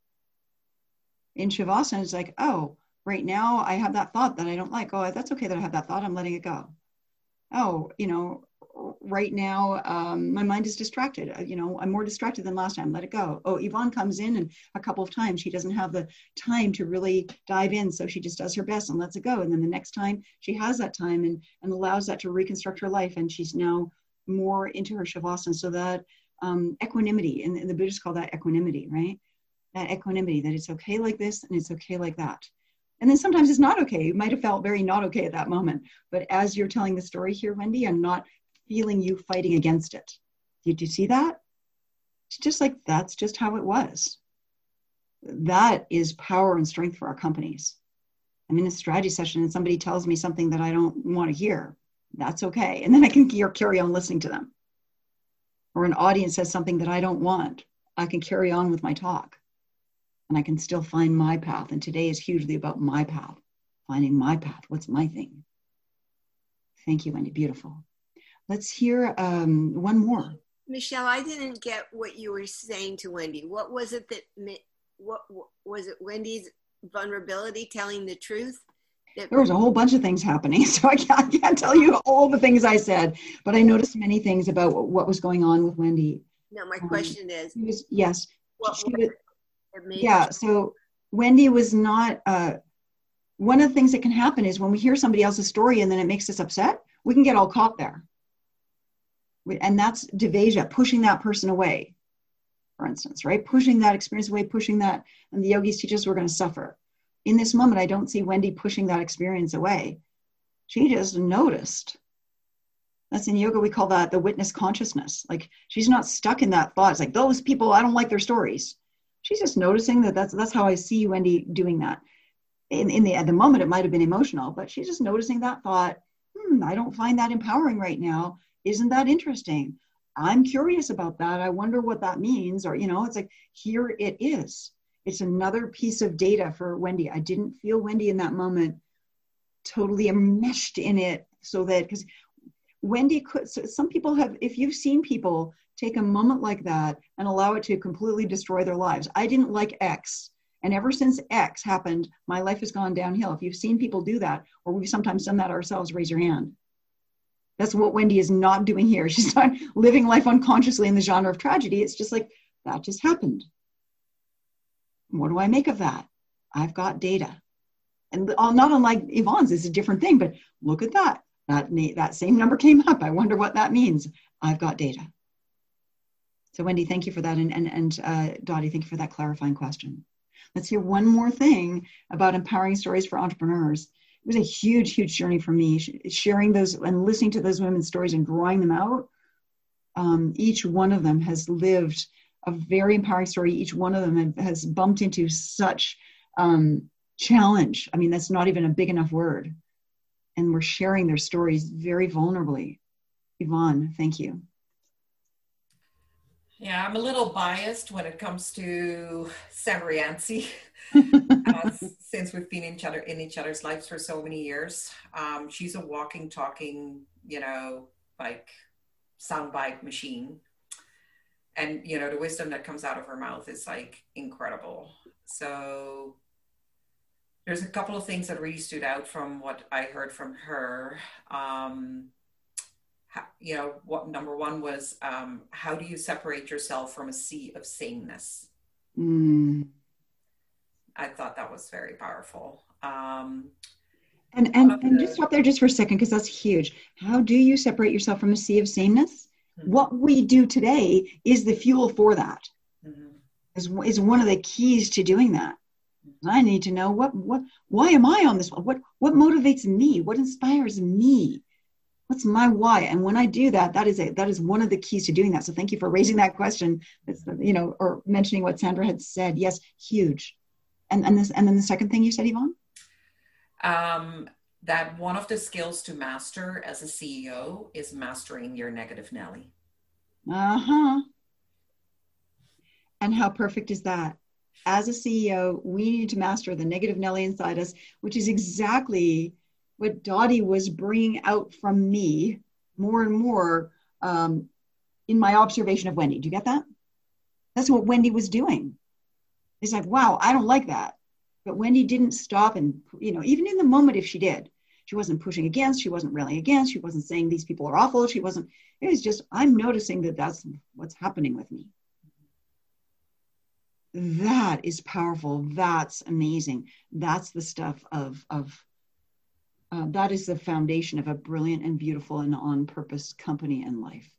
In Shavasana, it's like, oh, right now I have that thought that I don't like. Oh, that's okay that I have that thought. I'm letting it go. Oh, you know, right now, um, my mind is distracted. Uh, You know, I'm more distracted than last time. Let it go. Oh, Yvonne comes in, and a couple of times she doesn't have the time to really dive in. So she just does her best and lets it go. And then the next time she has that time and, and allows that to reconstruct her life. And she's now more into her Shavasana. So that um, equanimity, and, and the Buddhists call that equanimity, right? That equanimity, that it's okay like this and it's okay like that. And then sometimes it's not okay. You might have felt very not okay at that moment. But as you're telling the story here, Wendy, I'm not feeling you fighting against it. Did you see that? It's just like, that's just how it was. That is power and strength for our companies. I'm in a strategy session and somebody tells me something that I don't want to hear. That's okay. And then I can carry on listening to them. Or an audience says something that I don't want. I can carry on with my talk. And I can still find my path. And today is hugely about my path, finding my path. What's my thing? Thank you, Wendy. Beautiful. Let's hear um, one more. Michelle, I didn't get what you were saying to Wendy. What was it that, what was it Wendy's vulnerability, telling the truth? That- there was a whole bunch of things happening. So I can't, I can't tell you all the things I said, but I noticed many things about what, what was going on with Wendy. No, my Um, question is, was, yes. what She was was, it made yeah, you- so Wendy was not, uh, one of the things that can happen is when we hear somebody else's story and then it makes us upset, we can get all caught there. We- And that's Devaja, pushing that person away, for instance, right? Pushing that experience away, pushing that, and the yogis teach us we're going to suffer. In this moment, I don't see Wendy pushing that experience away. She just noticed. That's in yoga, we call that the witness consciousness. Like, she's not stuck in that thought. It's like, those people, I don't like their stories. She's just noticing that that's, that's how I see Wendy doing that. In, in the, at the moment, it might have been emotional, but she's just noticing that thought, hmm, I don't find that empowering right now. Isn't that interesting? I'm curious about that. I wonder what that means. Or, you know, it's like, here it is. It's another piece of data for Wendy. I didn't feel Wendy in that moment totally enmeshed in it, so that, because Wendy could, so some people have, if you've seen people take a moment like that and allow it to completely destroy their lives. I didn't like X. And ever since X happened, my life has gone downhill. If you've seen people do that, or we've sometimes done that ourselves, raise your hand. That's what Wendy is not doing here. She's not living life unconsciously in the genre of tragedy. It's just like, that just happened. What do I make of that? I've got data. And not unlike Yvonne's, it's a different thing, but look at that. That, that same number came up. I wonder what that means. I've got data. So Wendy, thank you for that. And, and, and uh, Dottie, thank you for that clarifying question. Let's hear one more thing about empowering stories for entrepreneurs. It was a huge, huge journey for me, sharing those and listening to those women's stories and drawing them out. Um, each one of them has lived a very empowering story. Each one of them has bumped into such um, challenge. I mean, that's not even a big enough word. And we're sharing their stories very vulnerably. Yvonne, thank you. Yeah, I'm a little biased when it comes to Sandra Yancey, uh, since we've been in each other in each other's lives for so many years. Um, she's a walking, talking, you know, like soundbite machine. And, you know, the wisdom that comes out of her mouth is like incredible. So there's a couple of things that really stood out from what I heard from her. Um, you know, what number one was, um, how do you separate yourself from a sea of sameness? Mm. I thought that was very powerful. Um, and and, uh, and just stop there just for a second, because that's huge. How do you separate yourself from a sea of sameness? Mm-hmm. What we do today is the fuel for that. Mm-hmm. is, is one of the keys to doing that. Mm-hmm. I need to know what, what, why am I on this? What, what motivates me? What inspires me? What's my why? And when I do that, that is a, that is one of the keys to doing that. So thank you for raising that question. It's, you know, or mentioning what Sandra had said. Yes, huge. And and this and then the second thing you said, Yvonne? Um, that one of the skills to master as a C E O is mastering your negative Nelly. Uh-huh. And how perfect is that? As a C E O, we need to master the negative Nelly inside us, which is exactly what Dottie was bringing out from me more and more um, in my observation of Wendy. Do you get that? That's what Wendy was doing. It's like, wow, I don't like that. But Wendy didn't stop and, you know, even in the moment, if she did, She wasn't pushing against, she wasn't railing against, she wasn't saying these people are awful. She wasn't, it was just, I'm noticing that that's what's happening with me. That is powerful. That's amazing. That's the stuff of, of uh, that is the foundation of a brilliant and beautiful and on purpose company and life.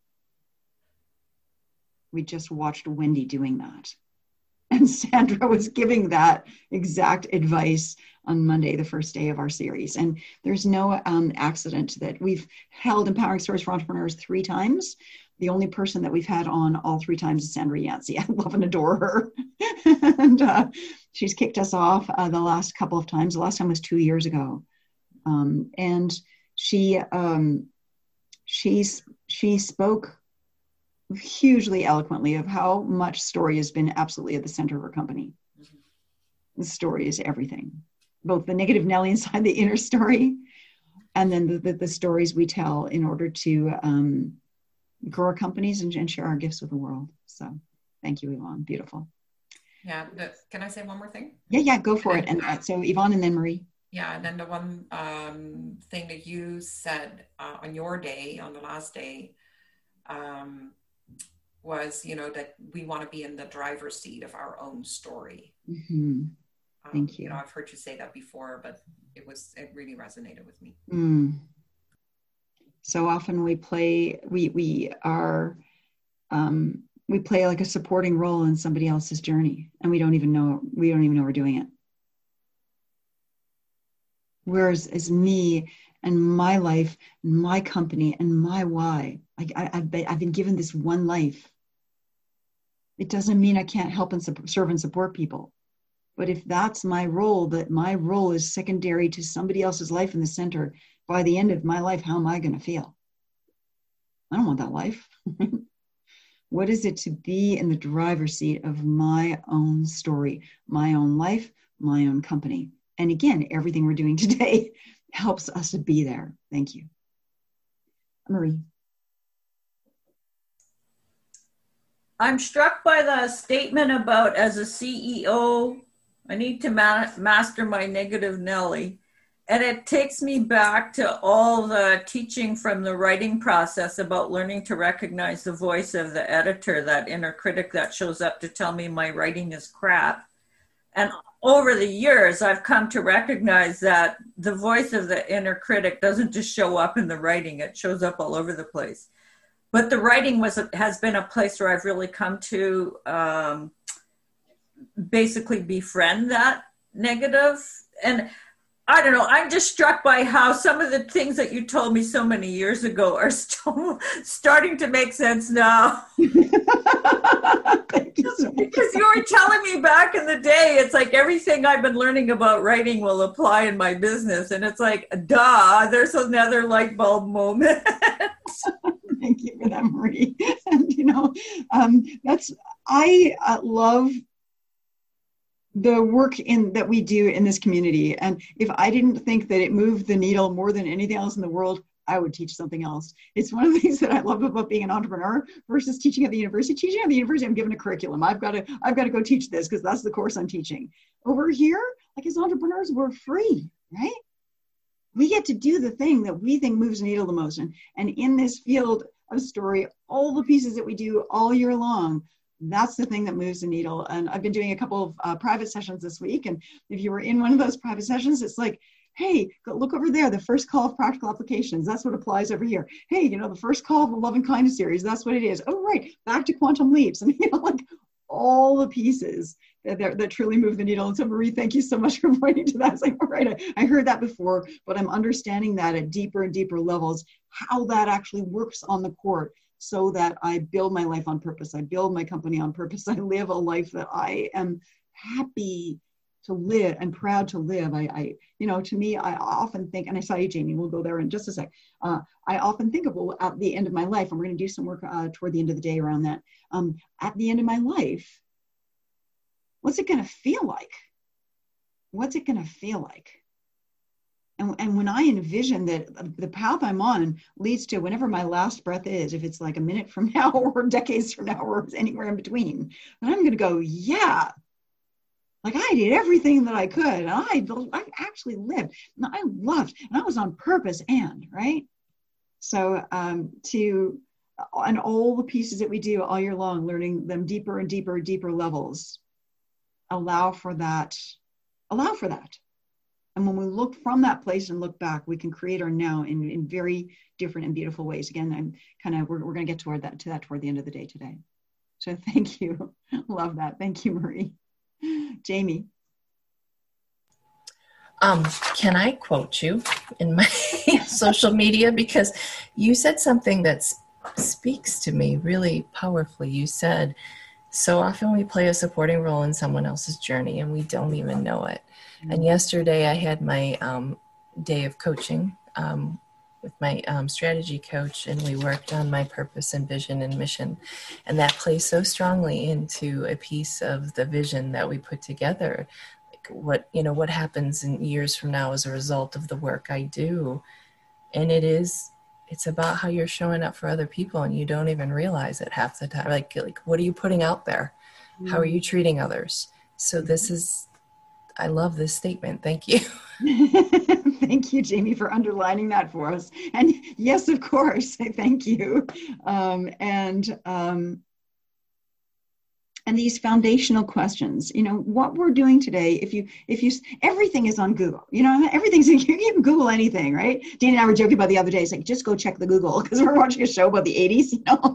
We just watched Wendy doing that. And Sandra was giving that exact advice on Monday, the first day of our series. And there's no um, accident that we've held Empowering Stories for Entrepreneurs three times. The only person that we've had on all three times is Sandra Yancey. I love and adore her. and uh, she's kicked us off uh, the last couple of times. The last time was two years ago. Um, and she, um, she's, she spoke hugely eloquently of how much story has been absolutely at the center of our company. Mm-hmm. The story is everything, both the negative Nelly inside the inner story, and then the, the, the stories we tell in order to um, grow our companies and, and share our gifts with the world. So thank you, Yvonne. Beautiful. Yeah. The, can I say one more thing? Yeah, yeah, go for and, it. And uh, so Yvonne and then Marie. Yeah. And then the one um, thing that you said uh, on your day, on the last day, um, was, you know, that we want to be in the driver's seat of our own story. Mm-hmm. Thank um, you. You know, I've heard you say that before, but it was, it really resonated with me. Mm. So often we play, we, we are, um, we play like a supporting role in somebody else's journey, and we don't even know, we don't even know we're doing it. Whereas as me and my life, and my company, and my why, like I, I've, been, I've been given this one life. It doesn't mean I can't help and su- serve and support people. But if that's my role, that my role is secondary to somebody else's life in the center, by the end of my life, how am I going to feel? I don't want that life. What is it to be in the driver's seat of my own story, my own life, my own company? And again, everything we're doing today helps us to be there. Thank you. Marie. I'm struck by the statement about, as a C E O, I need to ma- master my negative Nelly. And it takes me back to all the teaching from the writing process about learning to recognize the voice of the editor, that inner critic that shows up to tell me my writing is crap. And over the years, I've come to recognize that the voice of the inner critic doesn't just show up in the writing, it shows up all over the place. But the writing was has been a place where I've really come to um, basically befriend that negative. And I don't know, I'm just struck by how some of the things that you told me so many years ago are still starting to make sense now. Thank you so much. Because you were telling me back in the day, it's like everything I've been learning about writing will apply in my business. And it's like, duh, there's another light bulb moment. Thank you for that, Marie. And, you know, um, that's, I uh, love the work in that we do in this community. And if I didn't think that it moved the needle more than anything else in the world, I would teach something else. It's one of the things that I love about being an entrepreneur versus teaching at the university. Teaching at the university, I'm given a curriculum. I've got to, I've got to go teach this because that's the course I'm teaching. Over here, like as entrepreneurs, we're free, right? We get to do the thing that we think moves the needle the most. And, and in this field of story, all the pieces that we do all year long, that's the thing that moves the needle. And I've been doing a couple of uh, private sessions this week. And if you were in one of those private sessions, it's like, hey, go look over there, the first call of practical applications. That's what applies over here. Hey, you know, the first call of the Love and Kindness series, that's what it is. Oh, right, back to quantum leaps. And, you know, like all the pieces that, that, that truly move the needle. And so, Marie, thank you so much for pointing to that. It's like, all right, I, I heard that before, but I'm understanding that at deeper and deeper levels, how that actually works on the court so that I build my life on purpose. I build my company on purpose. I live a life that I am happy to live and proud to live. I, I, you know, to me, I often think, and I saw you, Jamie, we'll go there in just a sec. Uh, I often think of, well, at the end of my life, and we're going to do some work uh, toward the end of the day around that. Um, at the end of my life, what's it going to feel like? What's it going to feel like? And, and when I envision that the path I'm on leads to whenever my last breath is, if it's like a minute from now or decades from now or anywhere in between, then I'm going to go, yeah, Like I did everything that I could. And I, I actually lived. And I loved. And I was on purpose and, right? So um, to, and all the pieces that we do all year long, learning them deeper and deeper, deeper levels, allow for that, allow for that. And when we look from that place and look back, we can create our now in, in very different and beautiful ways. Again, I'm kind of, we're, we're going to get toward that, to that toward the end of the day today. So thank you. Love that. Thank you, Marie. Jamie. Um, can I quote you in my social media? Because you said something that speaks to me really powerfully. You said, so often we play a supporting role in someone else's journey and we don't even know it. Mm-hmm. And yesterday I had my um, day of coaching um, with my um, strategy coach, and we worked on my purpose and vision and mission. And that plays so strongly into a piece of the vision that we put together. What, you know, what happens in years from now as a result of the work I do. And it is, it's about how you're showing up for other people and you don't even realize it half the time. Like, like what are you putting out there? Mm-hmm. How are you treating others? So this is, I love this statement. Thank you. Thank you, Jamie, for underlining that for us. And yes, of course, thank you. Um, and, um, And these foundational questions, you know, what we're doing today, if you, if you, everything is on Google, you know, everything's, you can Google anything, right? Dana and I were joking about the other day. It's like, just go check the Google, because we're watching a show about the eighties, you know,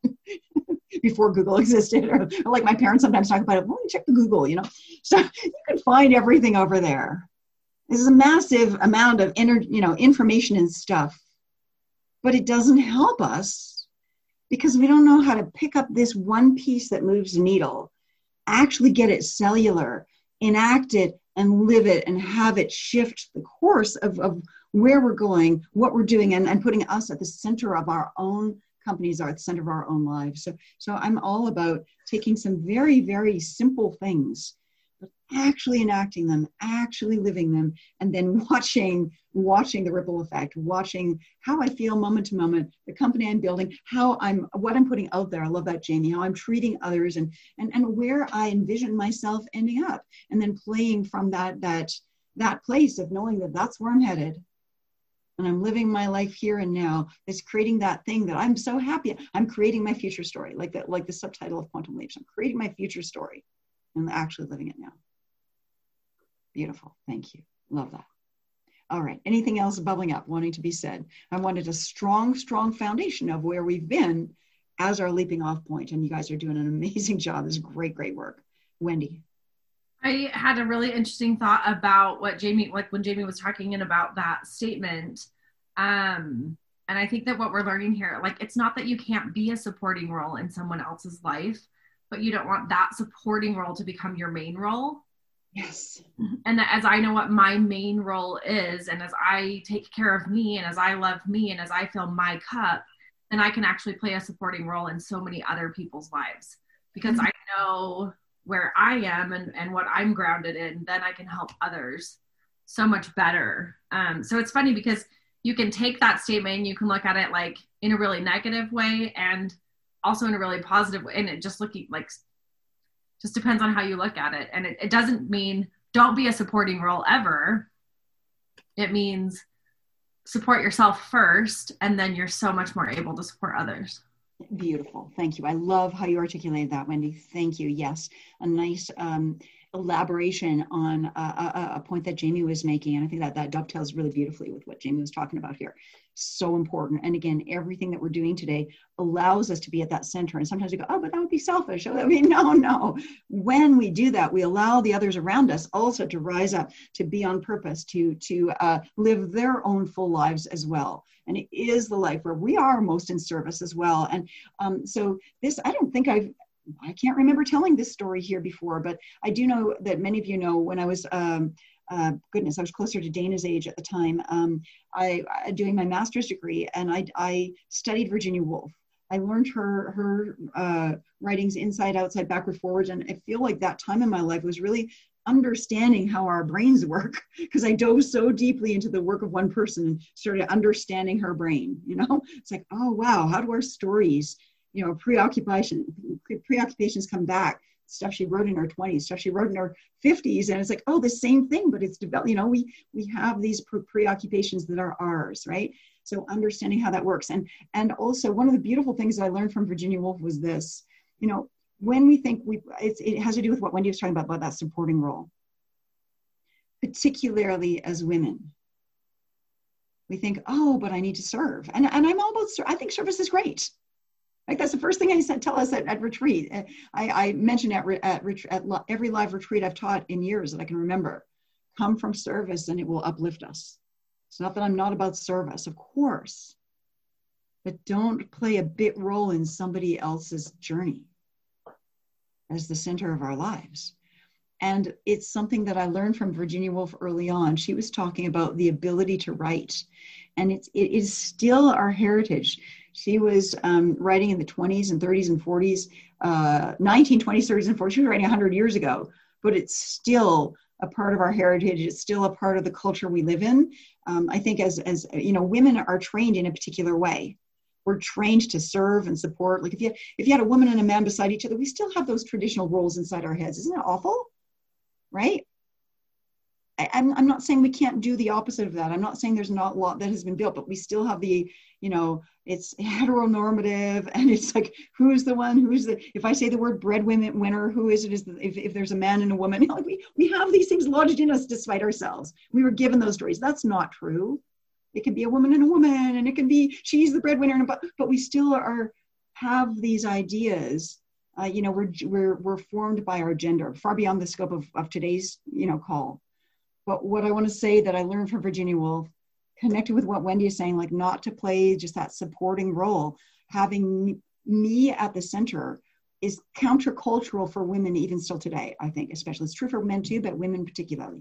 before Google existed, or, or like my parents sometimes talk about it, well, check the Google, you know, so you can find everything over there. This is a massive amount of, inner, you know, information and stuff, but it doesn't help us because we don't know how to pick up this one piece that moves the needle, actually get it cellular, enact it, and live it, and have it shift the course of, of where we're going, what we're doing, and, and putting us at the center of our own companies, are at the center of our own lives. So, so I'm all about taking some very, very simple things, but actually enacting them, actually living them, and then watching, watching the ripple effect, watching how I feel moment to moment, the company I'm building, how I'm, what I'm putting out there. I love that, Jamie, how I'm treating others, and, and, and where I envision myself ending up, and then playing from that, that, that place of knowing that that's where I'm headed. And I'm living my life here and now. It's creating that thing that I'm so happy. I'm creating my future story, like that, like the subtitle of Quantum Leaps. I'm creating my future story and actually living it now. Beautiful. Thank you. Love that. All right. Anything else bubbling up, wanting to be said? I wanted a strong, strong foundation of where we've been as our leaping off point. And you guys are doing an amazing job. This is great, great work. Wendy. I had a really interesting thought about what Jamie, like when Jamie was talking in about that statement. Um, and I think that what we're learning here, like, it's not that you can't be a supporting role in someone else's life, but you don't want that supporting role to become your main role. Yes. And that as I know what my main role is, and as I take care of me, and as I love me, and as I fill my cup, then I can actually play a supporting role in so many other people's lives, because mm-hmm. I know where I am and, and what I'm grounded in, then I can help others so much better. Um, so it's funny because you can take that statement, you can look at it like in a really negative way and also in a really positive way. And it just looking like, just depends on how you look at it. And it, it doesn't mean don't be a supporting role ever. It means support yourself first, and then you're so much more able to support others. Beautiful. Thank you. I love how you articulated that, Wendy. Thank you. Yes. A nice um, elaboration on a, a, a point that Jamie was making. And I think that that dovetails really beautifully with what Jamie was talking about here. So important. And again, everything that we're doing today allows us to be at that center. And sometimes we go, oh, but that would be selfish. Oh, that would be, no, no. When we do that, we allow the others around us also to rise up, to be on purpose, to, to uh, live their own full lives as well. And it is the life where we are most in service as well. And um, so this, I don't think I've, I can't remember telling this story here before, but I do know that many of you know when I was, um, uh, goodness, I was closer to Dana's age at the time, um, I, I doing my master's degree, and I, I studied Virginia Woolf. I learned her, her uh, writings inside, outside, backward, forward, and I feel like that time in my life was really understanding how our brains work, because I dove so deeply into the work of one person and started understanding her brain. You know, it's like, oh wow, how do our stories, you know, preoccupation, pre- preoccupations come back stuff she wrote in her twenties, stuff she wrote in her fifties. And it's like, oh, the same thing, but it's developed, you know, we, we have these pre- preoccupations that are ours, right? So understanding how that works. And, and also one of the beautiful things that I learned from Virginia Woolf was this, you know, when we think we, it's, it has to do with what Wendy was talking about, about that supporting role, particularly as women. We think, oh, but I need to serve. And, and I'm all about, I think service is great. Like that's the first thing I said, tell us at, at retreat. I, I mentioned at, at, at every live retreat I've taught in years that I can remember, come from service and it will uplift us. It's not that I'm not about service, of course, but don't play a big role in somebody else's journey as the center of our lives. And it's something that I learned from Virginia Woolf early on. She was talking about the ability to write. And it's, it is still our heritage. She was um, writing in the twenties and thirties and forties, uh, nineteen twenties, thirties and forties. She was writing one hundred years ago, but it's still a part of our heritage. It's still a part of the culture we live in. Um, I think as, as, you know, women are trained in a particular way. We're trained to serve and support. Like if you, if you had a woman and a man beside each other, we still have those traditional roles inside our heads. Isn't that awful? Right? I, I'm, I'm not saying we can't do the opposite of that. I'm not saying there's not a lot that has been built, but we still have the, you know, it's heteronormative and it's like, who's the one, who's the, if I say the word breadwinner, winner, who is it? Is the, if, if there's a man and a woman, you know, like we, we have these things lodged in us despite ourselves. We were given those stories. That's not true. It can be a woman and a woman, and it can be, she's the breadwinner, and but, but we still are, have these ideas. Uh, you know, we're, we're, we're formed by our gender, far beyond the scope of, of today's, you know, call. But what I want to say that I learned from Virginia Woolf, connected with what Wendy is saying, like not to play just that supporting role, having me, me at the center is countercultural for women even still today, I think, especially. It's true for men too, but women particularly.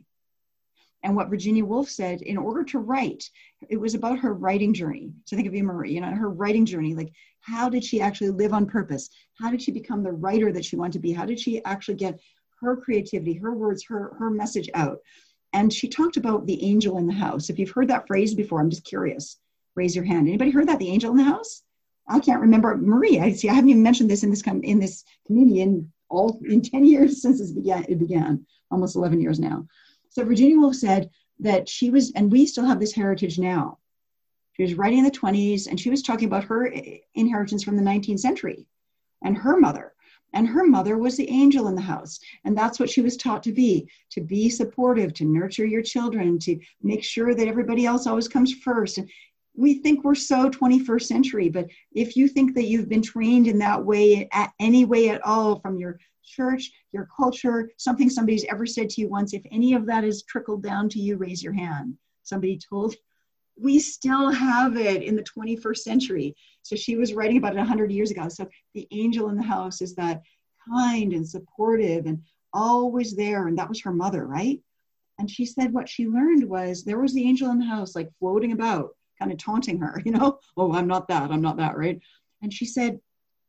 And what Virginia Woolf said, in order to write, it was about her writing journey. So think of you, Marie, you know, her writing journey, like how did she actually live on purpose? How did she become the writer that she wanted to be? How did she actually get her creativity, her words, her, her message out? And she talked about the angel in the house. If you've heard that phrase before, I'm just curious, raise your hand. Anybody heard that, the angel in the house? I can't remember. Marie, I see, I haven't even mentioned this in this, in this community in all, in ten years since it began, it began, almost eleven years now. So Virginia Woolf said that she was, and we still have this heritage now. She was writing in the twenties, and she was talking about her inheritance from the nineteenth century and her mother. And her mother was the angel in the house. And that's what she was taught to be, to be supportive, to nurture your children, to make sure that everybody else always comes first. And we think we're so twenty-first century, but if you think that you've been trained in that way, at any way at all, from your church, your culture, something somebody's ever said to you once, if any of that has trickled down to you, raise your hand. Somebody told, we still have it in the twenty-first century. So she was writing about it one hundred years ago. So the angel in the house is that kind and supportive and always there. And that was her mother, right? And she said what she learned was there was the angel in the house, like floating about, kind of taunting her, you know, oh, I'm not that, I'm not that, right? And she said,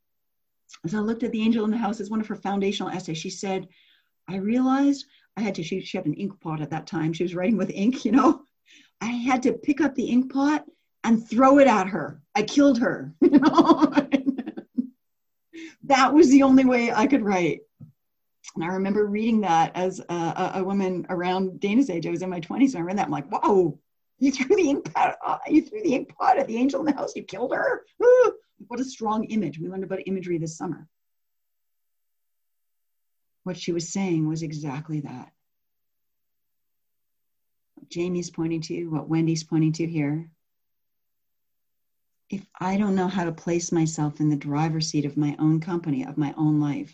as I looked at the angel in the house, as one of her foundational essays, she said, I realized I had to, she, she had an ink pot at that time. She was writing with ink, you know. I had to pick up the ink pot and throw it at her. I killed her, you know. That was the only way I could write. And I remember reading that as a, a, a woman around Dana's age. I was in my twenties, and I read that. I'm like, whoa, you threw the ink pot, uh, you threw the ink pot at the angel in the house. You killed her. Woo! What a strong image. We learned about imagery this summer. What she was saying was exactly that. What Jamie's pointing to, what Wendy's pointing to here. If I don't know how to place myself in the driver's seat of my own company, of my own life,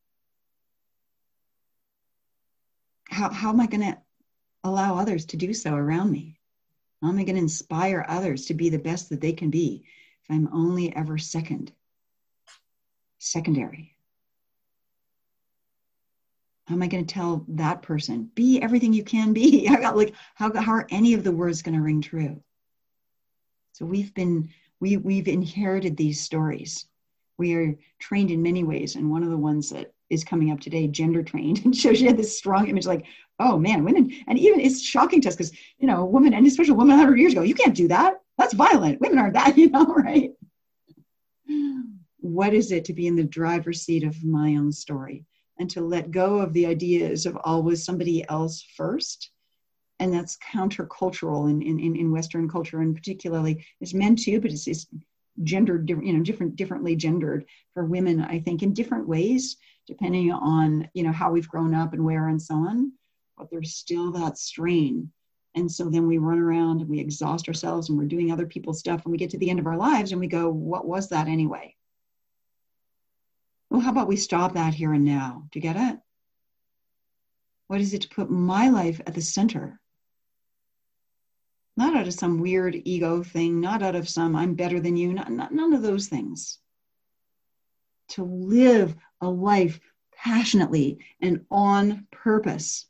how, how am I going to allow others to do so around me? How am I going to inspire others to be the best that they can be if I'm only ever second, secondary? How am I going to tell that person, be everything you can be? I got like, how, how are any of the words going to ring true? So we've been, we, we've inherited these stories. We are trained in many ways. And one of the ones that is coming up today, gender trained, and shows you this strong image like, oh man, women, and even it's shocking to us because, you know, women, and especially women one hundred years ago, you can't do that. That's violent. Women aren't that, you know, right? What is it to be in the driver's seat of my own story? and to let go of the ideas of always somebody else first. And that's countercultural in, in, in Western culture, and particularly it's men too, but it's, it's gendered, you know, different, differently gendered for women, I think, in different ways, depending on, you know, how we've grown up and where and so on. But there's still that strain. And so then we run around and we exhaust ourselves and we're doing other people's stuff, and we get to the end of our lives and we go, what was that anyway? Well, how about we stop that here and now? Do you get it? What is it to put my life at the center? Not out of some weird ego thing, not out of some I'm better than you, not, not, none of those things. To live a life passionately and on purpose.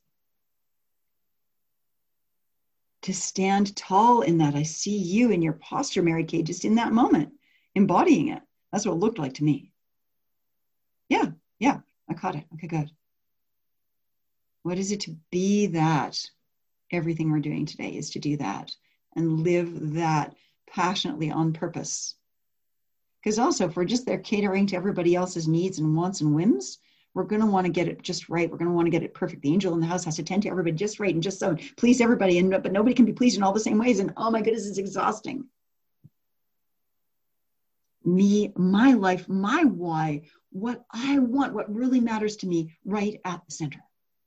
To stand tall in that. I see you in your posture, Mary Kay, just in that moment, embodying it. That's what it looked like to me. Yeah, yeah, I caught it. Okay, good. What is it to be that? Everything we're doing today is to do that and live that passionately on purpose. Because also, if we're just there catering to everybody else's needs and wants and whims, we're going to want to get it just right. We're going to want to get it perfect. The angel in the house has to tend to everybody just right and just so, please everybody, and but nobody can be pleased in all the same ways. And oh my goodness, it's exhausting. Me, my life, my why, what I want, what really matters to me, right at the center.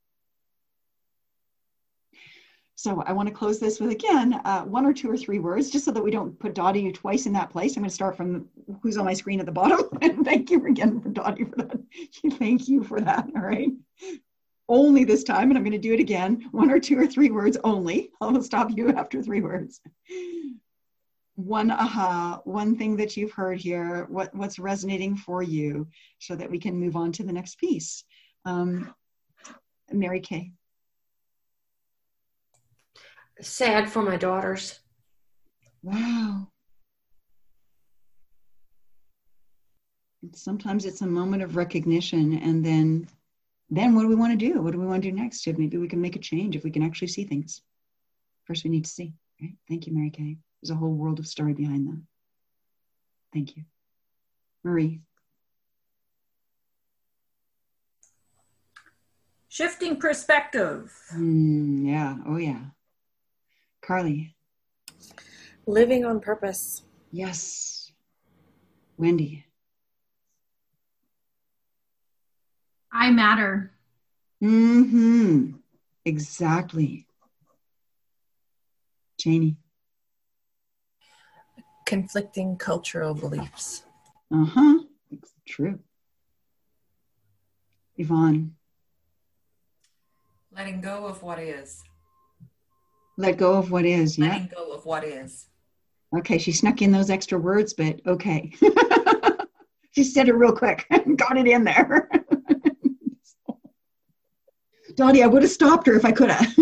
So I want to close this with, again, uh, one or two or three words, just so that we don't put Dottie twice in that place. I'm going to start from who's on my screen at the bottom. And thank you again for Dottie for that. Thank you for that. All right. Only this time, and I'm going to do it again. One or two or three words only. I'll stop you after three words. One aha, one thing that you've heard here, what, what's resonating for you, so that we can move on to the next piece. Um, Mary Kay. Sad for my daughters. Wow. Sometimes it's a moment of recognition, and then, then what do we want to do? What do we want to do next? Maybe we can make a change if we can actually see things. First, we need to see. Right? Thank you, Mary Kay. There's a whole world of story behind that. Thank you. Marie. Shifting perspective. Mm, yeah. Oh, yeah. Carly. Living on purpose. Yes. Wendy. I matter. Mm-hmm. Exactly. Janie. Conflicting cultural beliefs. Uh-huh. It's true. Yvonne. Letting go of what is. Let go of what is, yeah. Letting go of what is. Okay, she snuck in those extra words, but okay. She said it real quick. Got it in there. Dottie, I would have stopped her if I could have.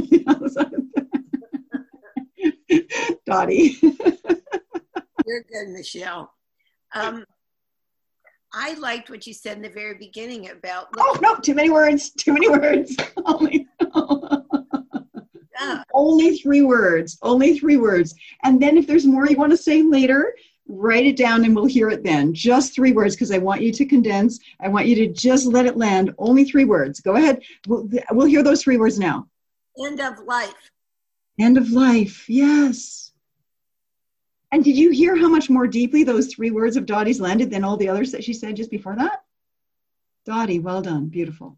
Dottie. You're good, Michelle. Um, I liked what you said in the very beginning about. Oh, no, too many words. Too many words. Only, yeah. Only three words. Only three words. And then if there's more you want to say later, write it down and we'll hear it then. Just three words, because I want you to condense. I want you to just let it land. Only three words. Go ahead. We'll, we'll hear those three words now. End of life. End of life. Yes. And did you hear how much more deeply those three words of Dottie's landed than all the others that she said just before that? Dottie, well done. Beautiful.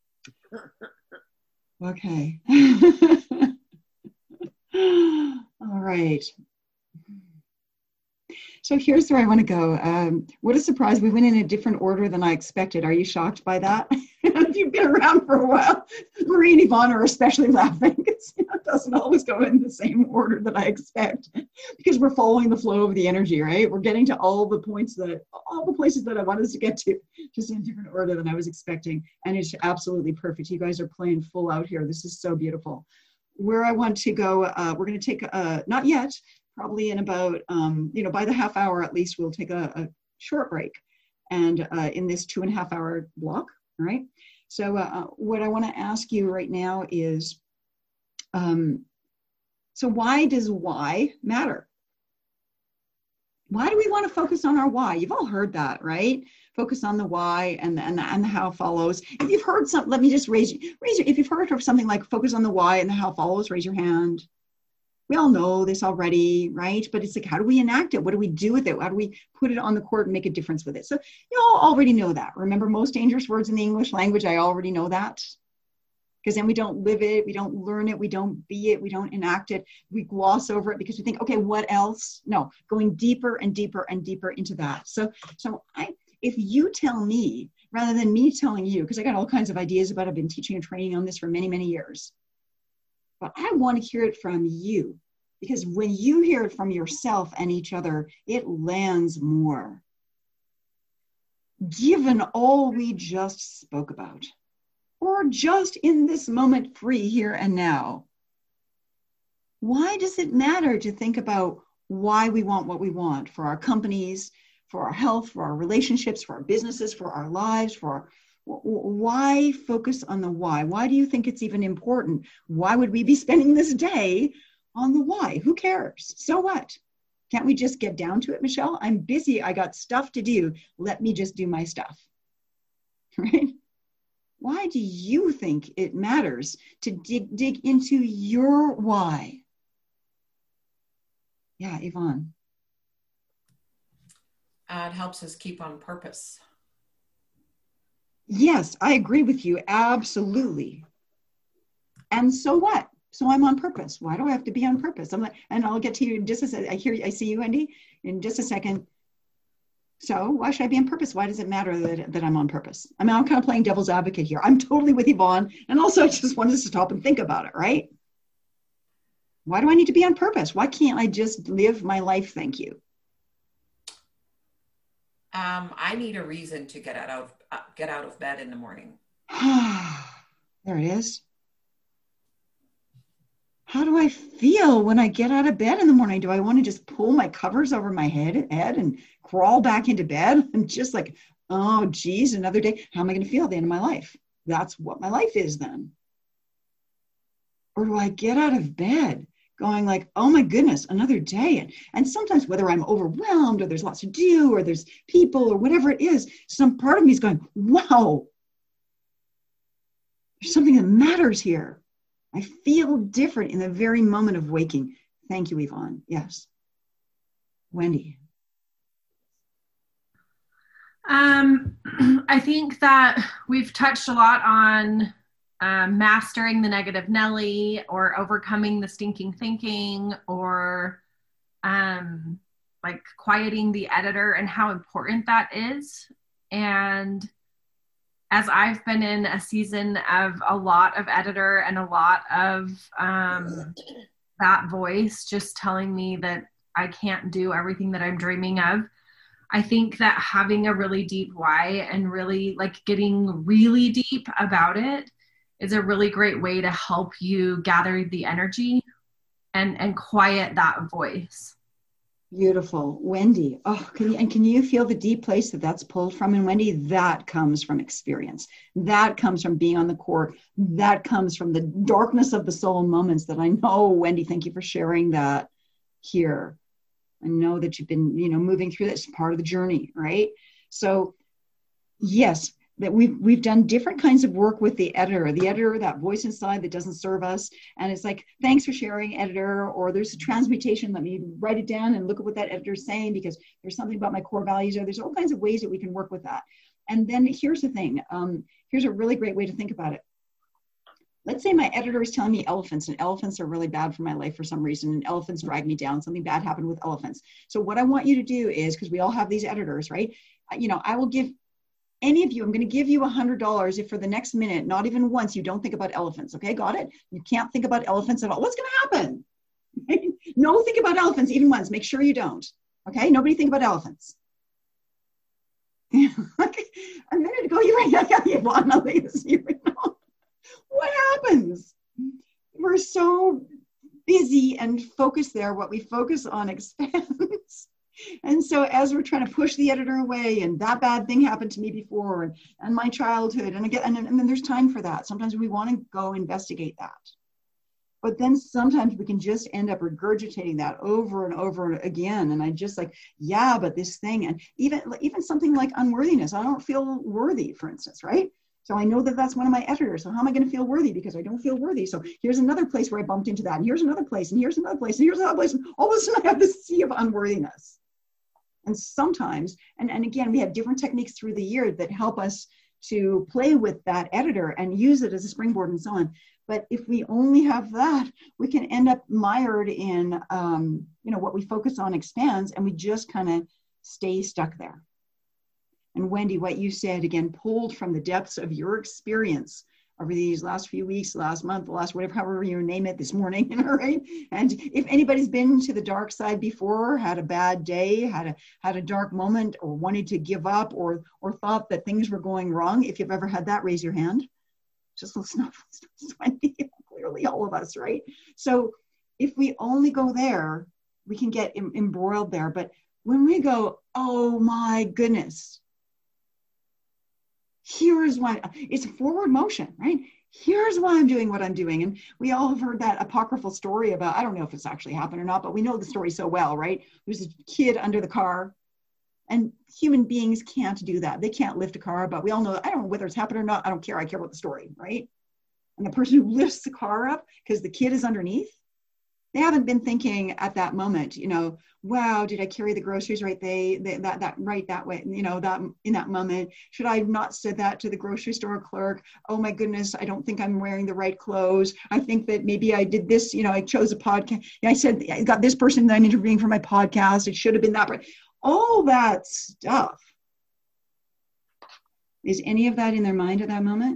Okay. All right. So here's where I want to go. Um, what a surprise. We went in a different order than I expected. Are you shocked by that? If you've been around for a while, Marie and Yvonne are especially laughing because you know, it doesn't always go in the same order that I expect because we're following the flow of the energy, right? We're getting to all the points that, all the places that I wanted us to get to, just in a different order than I was expecting. And it's absolutely perfect. You guys are playing full out here. This is so beautiful. Where I want to go, uh, we're going to take, uh, not yet, probably in about, um, you know, by the half hour at least, we'll take a, a short break. And uh, in this two and a half hour block, all right? So uh, what I want to ask you right now is, um, so why does why matter? Why do we want to focus on our why? You've all heard that, right? Focus on the why and the, and the, and the how follows. If you've heard something, let me just raise, raise your, if you've heard of something like focus on the why and the how follows, raise your hand. We all know this already, right? But it's like, how do we enact it? What do we do with it? How do we put it on the court and make a difference with it? So you all already know that. Remember, most dangerous words in the English language, I already know that. Because then we don't live it, we don't learn it, we don't be it, we don't enact it. We gloss over it because we think, okay, what else? No, going deeper and deeper and deeper into that. So, so I, if you tell me, rather than me telling you, because I got all kinds of ideas about it, I've been teaching and training on this for many, many years. But I want to hear it from you, because when you hear it from yourself and each other, it lands more. Given all we just spoke about, or just in this moment free here and now, why does it matter to think about why we want what we want for our companies, for our health, for our relationships, for our businesses, for our lives, for our, why focus on the why? Why do you think it's even important? Why would we be spending this day on the why? Who cares? So what? Can't we just get down to it, Michelle? I'm busy. I got stuff to do. Let me just do my stuff. Right? Why do you think it matters to dig, dig into your why? Yeah, Yvonne. Uh, it helps us keep on purpose. Yes, I agree with you. Absolutely. And so what? So I'm on purpose. Why do I have to be on purpose? I'm like, and I'll get to you in just a second. I hear, I see you, Wendy, in just a second. So why should I be on purpose? Why does it matter that, that I'm on purpose? I mean, I'm kind of playing devil's advocate here. I'm totally with Yvonne. And also I just wanted to stop and think about it, right? Why do I need to be on purpose? Why can't I just live my life? Thank you. Um, I need a reason to get out of uh, get out of bed in the morning. There it is. How do I feel when I get out of bed in the morning? Do I want to just pull my covers over my head, head and crawl back into bed? I'm just like, oh, geez, another day. How am I going to feel at the end of my life? That's what my life is then. Or do I get out of bed going like, oh my goodness, another day. And, and sometimes whether I'm overwhelmed or there's lots to do or there's people or whatever it is, some part of me is going, wow, there's something that matters here. I feel different in the very moment of waking. Thank you, Yvonne. Yes. Wendy. Um, I think that we've touched a lot on um, mastering the negative Nelly or overcoming the stinking thinking or um, like quieting the editor and how important that is. And as I've been in a season of a lot of editor and a lot of um, that voice just telling me that I can't do everything that I'm dreaming of, I think that having a really deep why and really like getting really deep about it is a really great way to help you gather the energy and, and quiet that voice. Beautiful. Wendy. Oh, can you, and can you feel the deep place that that's pulled from? And Wendy, that comes from experience. That comes from being on the court. That comes from the darkness of the soul moments that I know, Wendy, thank you for sharing that here. I know that you've been, you know, moving through this part of the journey, right? So yes, that we've, we've done different kinds of work with the editor, the editor, that voice inside that doesn't serve us. And it's like, thanks for sharing, editor, or there's a transmutation. Let me write it down and look at what that editor is saying because there's something about my core values, or there's all kinds of ways that we can work with that. And then here's the thing. Um, here's a really great way to think about it. Let's say my editor is telling me elephants, and elephants are really bad for my life for some reason, and elephants drag me down. Something bad happened with elephants. So what I want you to do is, because we all have these editors, right? You know, I will give any of you, I'm going to give you one hundred dollars if for the next minute, not even once, you don't think about elephants. Okay, got it? You can't think about elephants at all. What's going to happen? No, think about elephants even once. Make sure you don't. Okay, nobody think about elephants. Okay. A minute ago, you were yeah, yeah, you want nothing. What happens? We're so busy and focused there. What we focus on expands. And so as we're trying to push the editor away, and that bad thing happened to me before, and, and my childhood, and again, and, and then there's time for that. Sometimes we want to go investigate that. But then sometimes we can just end up regurgitating that over and over again. And I just like, yeah, but this thing, and even, even something like unworthiness. I don't feel worthy, for instance, right? So I know that that's one of my editors. So how am I going to feel worthy? Because I don't feel worthy. So here's another place where I bumped into that. And here's another place. And here's another place. And here's another place. And all of a sudden I have this sea of unworthiness. And sometimes, and, and again, we have different techniques through the year that help us to play with that editor and use it as a springboard and so on. But if we only have that, we can end up mired in, um, you know, what we focus on expands, and we just kind of stay stuck there. And Wendy, what you said, again, pulled from the depths of your experience over these last few weeks, last month, last whatever, however you name it, this morning, you know, right? And if anybody's been to the dark side before, had a bad day, had a had a dark moment, or wanted to give up, or or thought that things were going wrong, if you've ever had that, raise your hand. Just listen up, Wendy, clearly all of us, right? So if we only go there, we can get em- embroiled there. But when we go, oh my goodness, here's why, it's a forward motion, right? Here's why I'm doing what I'm doing. And we all have heard that apocryphal story about, I don't know if it's actually happened or not, but we know the story so well, right? There's a kid under the car, and human beings can't do that. They can't lift a car, but we all know, I don't know whether it's happened or not. I don't care. I care about the story, right? And the person who lifts the car up because the kid is underneath, they haven't been thinking at that moment, you know, wow, did I carry the groceries right they, they that that right that way, you know, that in that moment, should I have not said that to the grocery store clerk? Oh my goodness, I don't think I'm wearing the right clothes. I think that maybe I did this, you know, I chose a podcast. I said I got this person that I'm interviewing for my podcast. It should have been that. All that stuff. Is any of that in their mind at that moment?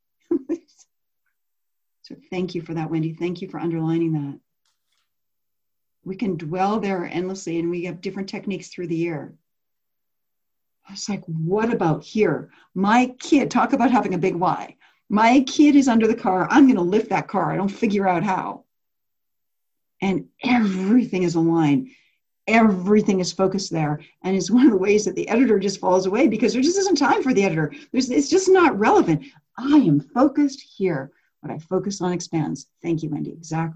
So thank you for that, Wendy. Thank you for underlining that. We can dwell there endlessly, and we have different techniques through the year. It's like, what about here? My kid, talk about having a big why. My kid is under the car. I'm going to lift that car. I don't figure out how. And everything is aligned. Everything is focused there. And it's one of the ways that the editor just falls away, because there just isn't time for the editor. There's, it's just not relevant. I am focused here. What I focus on expands. Thank you, Wendy. Exactly.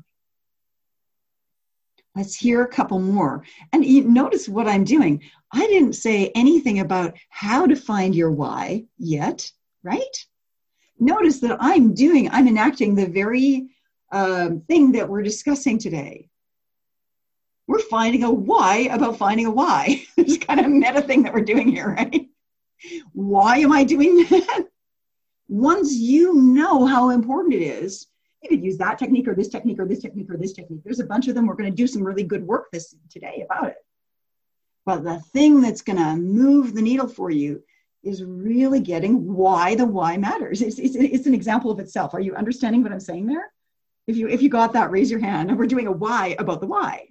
Let's hear a couple more. And you notice what I'm doing. I didn't say anything about how to find your why yet, right? Notice that I'm doing, I'm enacting the very uh, thing that we're discussing today. We're finding a why about finding a why. There's kind of a meta thing that we're doing here, right? Why am I doing that? Once you know how important it is, you could use that technique or this technique or this technique or this technique. There's a bunch of them. We're going to do some really good work this today about it. But the thing that's going to move the needle for you is really getting why the why matters. It's, it's, it's an example of itself. Are you understanding what I'm saying there? If you, if you got that, raise your hand. And we're doing a why about the why.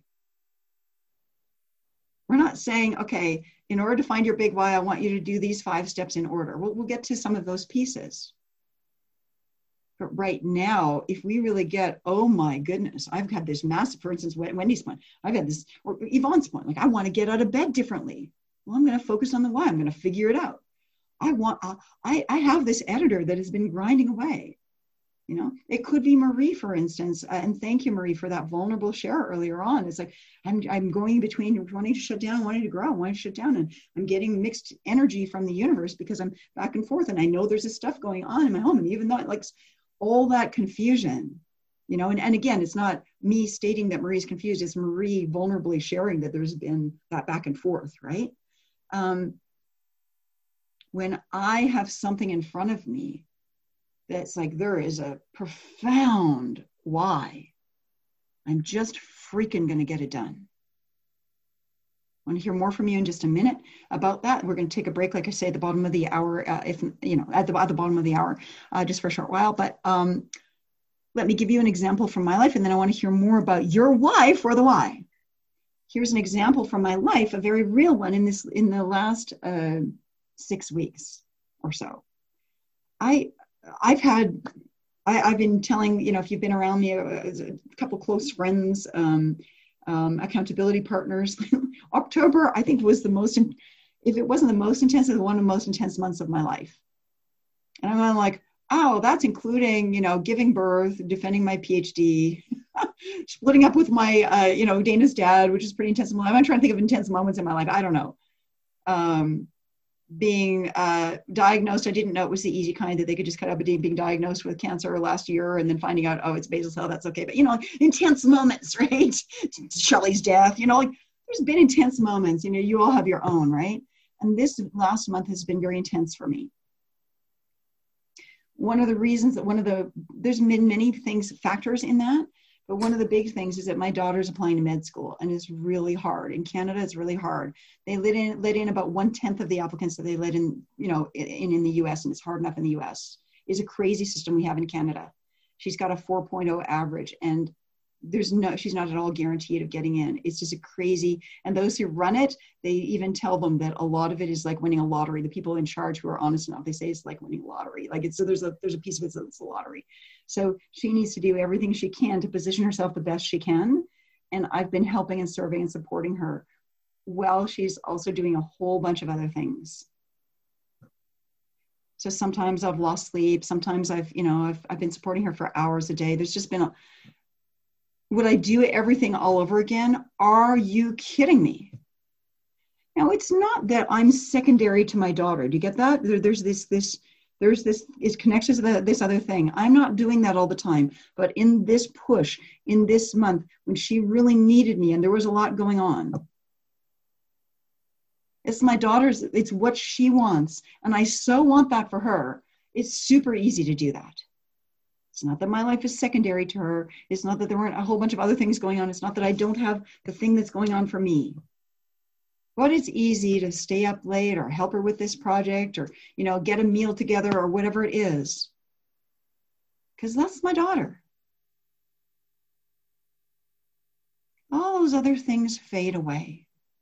We're not saying, okay, in order to find your big why, I want you to do these five steps in order. We'll, we'll get to some of those pieces. But right now, if we really get, oh my goodness, I've had this massive, for instance, Wendy's point, I've had this, or Yvonne's point, like I want to get out of bed differently. Well, I'm going to focus on the why. I'm going to figure it out. I want, uh, I, I have this editor that has been grinding away. You know, it could be Marie, for instance, uh, and thank you, Marie, for that vulnerable share earlier on. It's like, I'm, I'm going between wanting to shut down, wanting to grow, wanting to shut down, and I'm getting mixed energy from the universe because I'm back and forth, and I know there's this stuff going on in my home, and even though it likes all that confusion, you know, and, and again, it's not me stating that Marie's confused, it's Marie vulnerably sharing that there's been that back and forth, right? Um, when I have something in front of me that's like, there is a profound why, I'm just freaking going to get it done. I want to hear more from you in just a minute about that. We're going to take a break, like I say, at the bottom of the hour, uh, if you know, at the, at the bottom of the hour, uh, just for a short while. But um, let me give you an example from my life, and then I want to hear more about your why for the why. Here's an example from my life, a very real one in this in the last uh, six weeks or so. I I've had I, I've been telling, you know, if you've been around me, a, a couple close friends. Um, Um, accountability partners. October, I think, was the most, if it wasn't the most intense, it was one of the most intense months of my life. And I'm like, oh, that's including, you know, giving birth, defending my PhD, Splitting up with my, uh, you know, Dana's dad, which is pretty intense. I'm trying to think of intense moments in my life. I don't know. Um, being uh, diagnosed, I didn't know it was the easy kind that they could just cut out, but being diagnosed with cancer last year and then finding out, oh, it's basal cell, that's okay. But, you know, intense moments, right? Shelley's death, you know, like there's been intense moments, you know, you all have your own, right? And this last month has been very intense for me. One of the reasons that one of the, there's been many things, factors in that, but one of the big things is that my daughter's applying to med school and it's really hard. In Canada, it's really hard. They let in, let in about one tenth of the applicants that they let in, you know, in, in the U S, and it's hard enough in the U S. It's a crazy system we have in Canada. She's got a four point oh average and there's no, she's not at all guaranteed of getting in. It's just a crazy, and those who run it, they even tell them that a lot of it is like winning a lottery. The people in charge who are honest enough, they say it's like winning a lottery. Like it's, so there's a, there's a piece of it that's a lottery. So she needs to do everything she can to position herself the best she can. And I've been helping and serving and supporting her while she's also doing a whole bunch of other things. So sometimes I've lost sleep. Sometimes I've, you know, I've, I've been supporting her for hours a day. There's just been a, would I do everything all over again? Are you kidding me? Now, it's not that I'm secondary to my daughter. Do you get that? There, there's this, this, there's this, it connects to the, this other thing. I'm not doing that all the time, but in this push, in this month, when she really needed me and there was a lot going on, it's my daughter's, it's what she wants. And I so want that for her. It's super easy to do that. It's not that my life is secondary to her. It's not that there weren't a whole bunch of other things going on. It's not that I don't have the thing that's going on for me. But it's easy to stay up late or help her with this project or, you know, get a meal together or whatever it is. Because that's my daughter. All those other things fade away.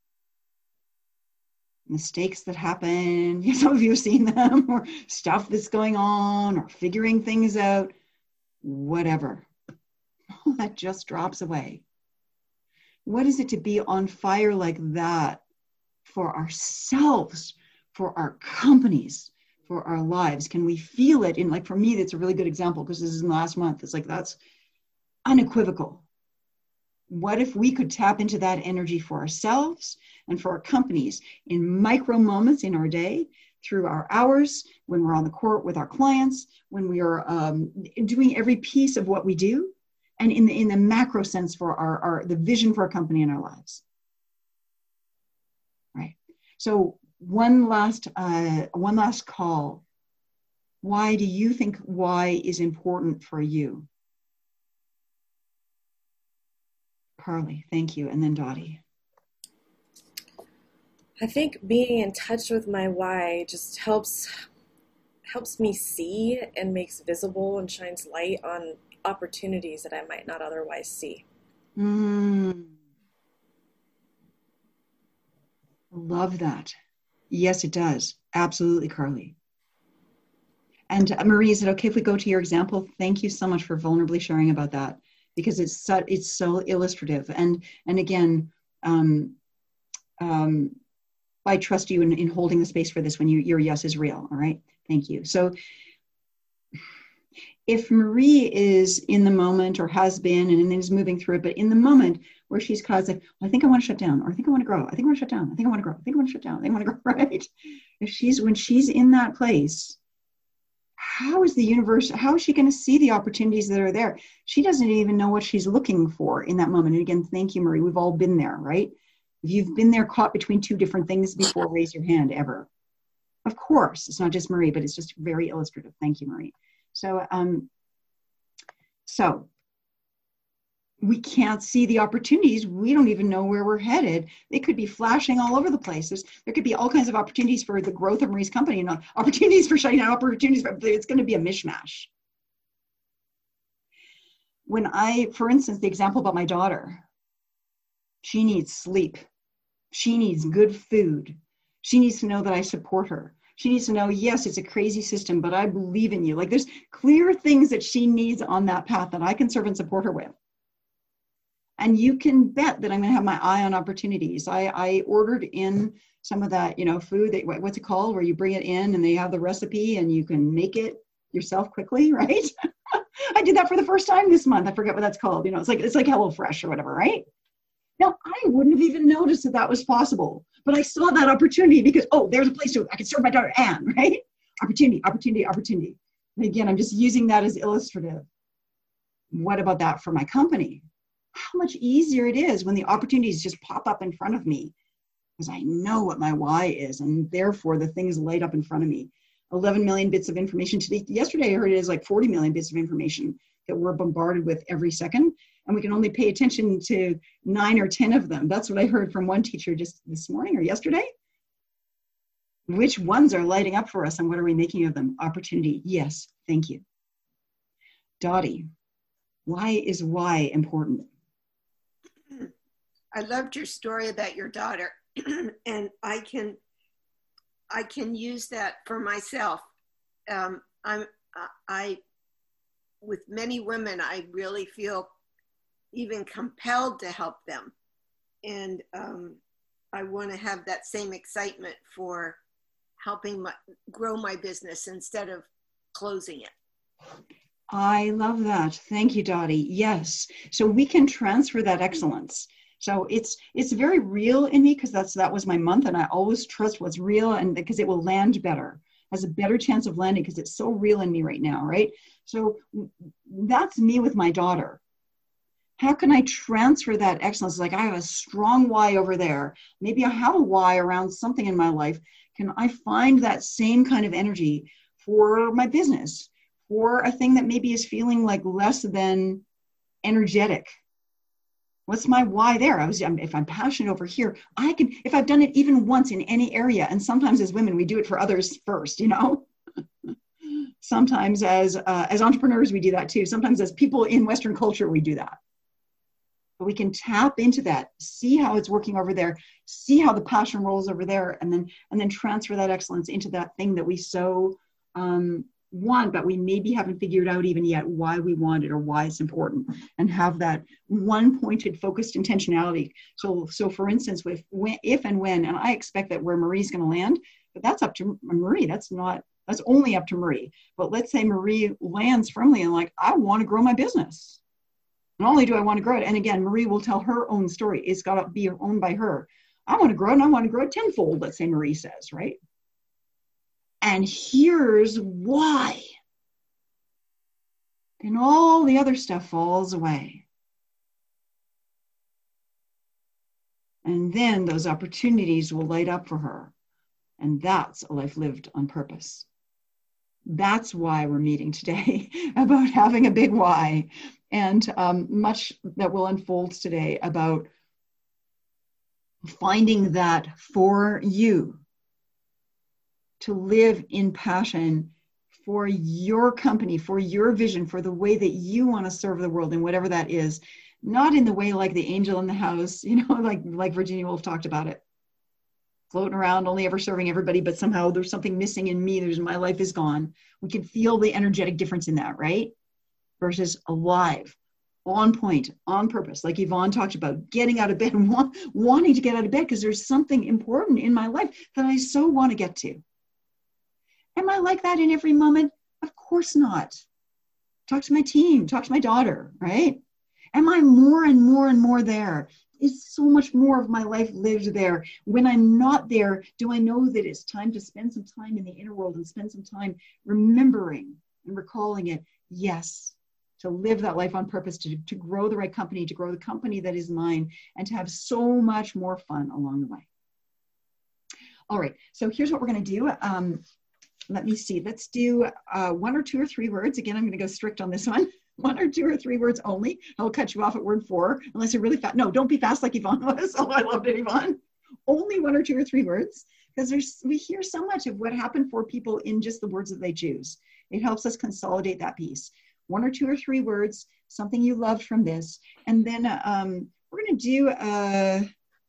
Mistakes that happen, some of you have seen them, or stuff that's going on, or figuring things out. Whatever, that just drops away. What is it to be on fire like that for ourselves, for our companies, for our lives? Can we feel it in, like, for me, that's a really good example because this is in the last month. It's like, that's unequivocal. What if we could tap into that energy for ourselves and for our companies in micro moments in our day, through our hours, when we're on the court with our clients, when we are um, doing every piece of what we do, and in the in the macro sense for our, our the vision for our company and our lives. Right. So one last uh, one last call. Why do you think why is important for you? Carly, thank you, and then Dottie. I think being in touch with my why just helps helps me see and makes visible and shines light on opportunities that I might not otherwise see. Mm. Love that. Yes, it does. Absolutely, Carly. And uh, Marie, is it okay if we go to your example? Thank you so much for vulnerably sharing about that, because it's so, it's so illustrative. And and again, um, um, I trust you in, in holding the space for this when you, your yes is real. All right. Thank you. So if Marie is in the moment or has been and then is moving through it, but in the moment where she's caused like, I think I want to shut down, or I think I want to grow. I think I want to shut down. I think I want to grow. I think I want to shut down. I think I want to grow. Right. If she's, when she's in that place, how is the universe, how is she going to see the opportunities that are there? She doesn't even know what she's looking for in that moment. And again, thank you, Marie. We've all been there, right? If you've been there caught between two different things before, raise your hand ever. Of course, it's not just Marie, but it's just very illustrative. Thank you, Marie. So, um, so we can't see the opportunities. We don't even know where we're headed. They could be flashing all over the place. There's, there could be all kinds of opportunities for the growth of Marie's company, and opportunities for shutting down, opportunities, but it's going to be a mishmash. When I, for instance, the example about my daughter, she needs sleep. She needs good food. She needs to know that I support her. She needs to know, yes, it's a crazy system, but I believe in you. Like, there's clear things that she needs on that path that I can serve and support her with. And you can bet that I'm going to have my eye on opportunities. I, I ordered in some of that, you know, food, that, what's it called, where you bring it in and they have the recipe and you can make it yourself quickly, right? I did that for the first time this month. I forget what that's called. You know, it's like, it's like HelloFresh or whatever, right? Now, I wouldn't have even noticed that that was possible, but I saw that opportunity because, oh, there's a place to, I can serve my daughter Anne, right? Opportunity, opportunity, opportunity. And again, I'm just using that as illustrative. What about that for my company? How much easier it is when the opportunities just pop up in front of me because I know what my why is, and therefore the things light up in front of me. eleven million bits of information today. Yesterday, I heard it is like forty million bits of information that we're bombarded with every second, and we can only pay attention to nine or ten of them. That's what I heard from one teacher just this morning or yesterday. Which ones are lighting up for us, and what are we making of them? Opportunity, yes, thank you. Dottie, why is why important? I loved your story about your daughter, and I can I can use that for myself. Um, I'm I with many women, I really feel even compelled to help them, and um, I want to have that same excitement for helping my, grow my business instead of closing it. I love that. Thank you, Dottie. Yes, so we can transfer that excellence. So it's it's very real in me because that's that was my month, and I always trust what's real, and because it will land better, has a better chance of landing because it's so real in me right now, right? So that's me with my daughter. How can I transfer that excellence? Like I have a strong why over there. Maybe I have a why around something in my life. Can I find that same kind of energy for my business, for a thing that maybe is feeling like less than energetic? What's my why there? I was, if I'm passionate over here, I can, if I've done it even once in any area, and sometimes as women, we do it for others first, you know? Sometimes as, uh, as entrepreneurs, we do that too. Sometimes as people in Western culture, we do that. But we can tap into that, see how it's working over there, see how the passion rolls over there, and then, and then transfer that excellence into that thing that we so um, want, but we maybe haven't figured out even yet why we want it or why it's important, and have that one pointed focused intentionality. So, so for instance, with when, if and when, and I expect that where Marie's going to land, but that's up to Marie. That's not, that's only up to Marie. But let's say Marie lands firmly and like, I want to grow my business. Not only do I want to grow it, and again, Marie will tell her own story. It's got to be owned by her. I want to grow it, and I want to grow it tenfold, let's say Marie says, right? And here's why. Then all the other stuff falls away. And then those opportunities will light up for her. And that's a life lived on purpose. That's why we're meeting today, about having a big why. And um, much that will unfold today about finding that for you, to live in passion for your company, for your vision, for the way that you want to serve the world, and whatever that is, not in the way like the angel in the house, you know, like, like Virginia Woolf talked about it, floating around, only ever serving everybody, but somehow there's something missing in me. There's, my life is gone. We can feel the energetic difference in that, right? Versus alive, on point, on purpose, like Yvonne talked about, getting out of bed and want, wanting to get out of bed because there's something important in my life that I so want to get to. Am I like that in every moment? Of course not. Talk to my team, talk to my daughter, right? Am I more and more and more there? Is so much more of my life lived there? When I'm not there, do I know that it's time to spend some time in the inner world and spend some time remembering and recalling it? Yes, to live that life on purpose, to, to grow the right company, to grow the company that is mine, and to have so much more fun along the way. All right, so here's what we're going to do. Um, let me see. Let's do uh, one or two or three words. Again, I'm going to go strict on this one. One or two or three words only. I'll cut you off at word four, unless you're really fast. No, don't be fast like Yvonne was. Oh, I loved it, Yvonne. Only one or two or three words, because there's we hear so much of what happened for people in just the words that they choose. It helps us consolidate that piece. One or two or three words, something you loved from this, and then um, we're going to do a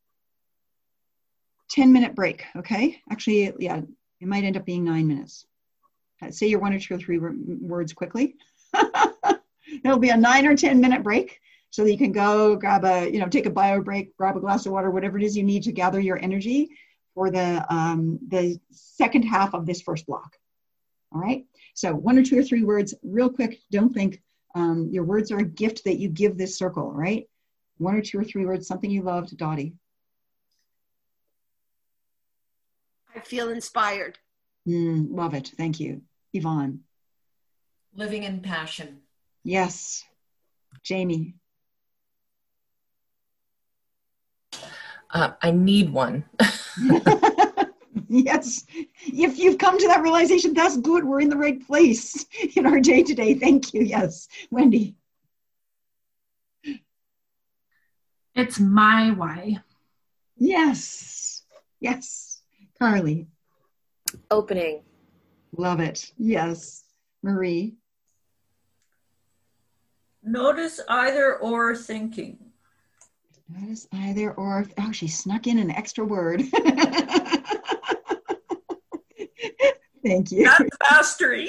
ten minute break. Okay, actually, yeah, it might end up being nine minutes. Say your one or two or three words quickly. It'll be a nine or ten minute break so that you can go grab a, you know, take a bio break, grab a glass of water, whatever it is you need to gather your energy for the, um, the second half of this first block. All right. So one or two or three words real quick. Don't think, Um, your words are a gift that you give this circle, right? One or two or three words, something you loved, Dottie. I feel inspired. Mm, love it. Thank you. Yvonne. Living in passion. Yes. Jamie. Uh, I need one. Yes. If you've come to that realization, that's good. We're in the right place in our day to day. Thank you. Yes. Wendy. It's my why. Yes. Yes. Carly. Opening. Love it. Yes. Marie. Notice either or thinking. Notice either or. Oh, she snuck in an extra word. Thank you. That's mastery.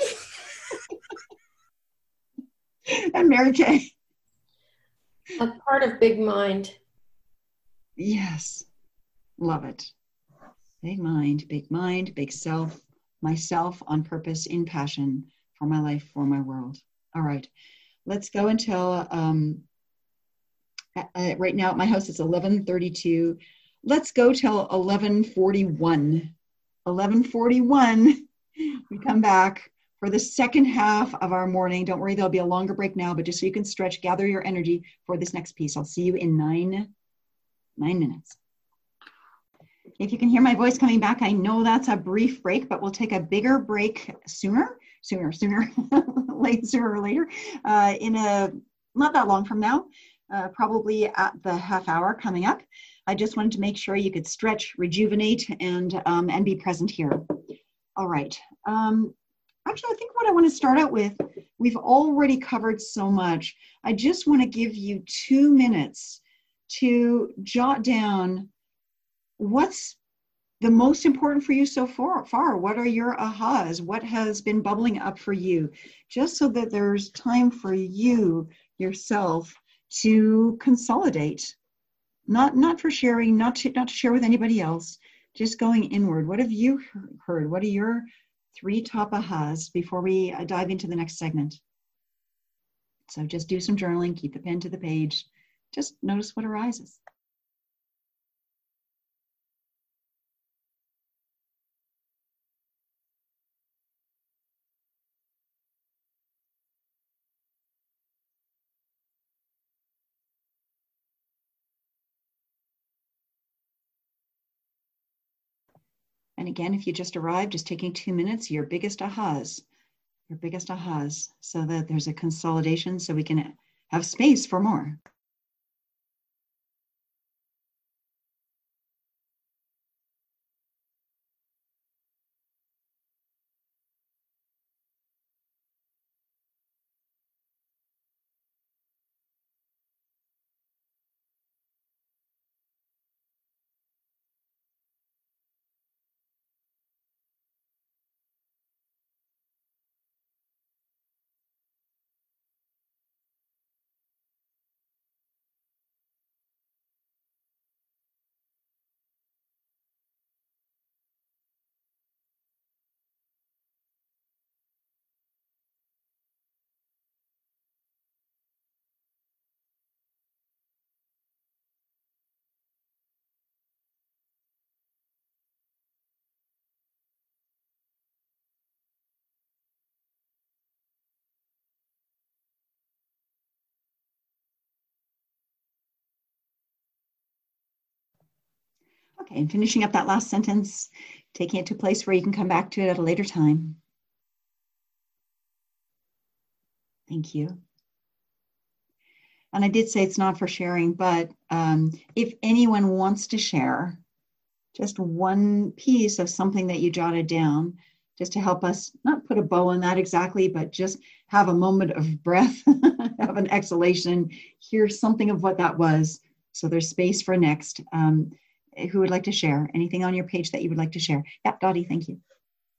And Mary Kay. A part of big mind. Yes. Love it. Big mind, big mind, big self, myself on purpose, in passion, for my life, for my world. All right. Let's go until, um, uh, right now at my house it's eleven thirty-two. Let's go till eleven forty-one. eleven forty-one, we come back for the second half of our morning. Don't worry, there'll be a longer break now, but just so you can stretch, gather your energy for this next piece. I'll see you in nine, nine minutes. If you can hear my voice coming back, I know that's a brief break, but we'll take a bigger break sooner, sooner, sooner, late, sooner or later, uh, in a, not that long from now, uh, probably at the half hour coming up. I just wanted to make sure you could stretch, rejuvenate, and, um, and be present here. All right. Um, actually, I think what I want to start out with, we've already covered so much. I just want to give you two minutes to jot down what's the most important for you so far, far? What are your ahas? What has been bubbling up for you? Just so that there's time for you, yourself, to consolidate. Not, not for sharing, not to, not to share with anybody else, just going inward. What have you heard? What are your three top ahas before we dive into the next segment? So just do some journaling, keep the pen to the page. Just notice what arises. And again, if you just arrived, just taking two minutes, your biggest ahas, your biggest ahas, so that there's a consolidation so we can have space for more. Okay, and finishing up that last sentence, taking it to a place where you can come back to it at a later time. Thank you. And I did say it's not for sharing, but um, if anyone wants to share just one piece of something that you jotted down, just to help us not put a bow on that exactly, but just have a moment of breath, have an exhalation, hear something of what that was. So there's space for next. Um, who would like to share? Anything on your page that you would like to share? Yeah, Dottie, thank you.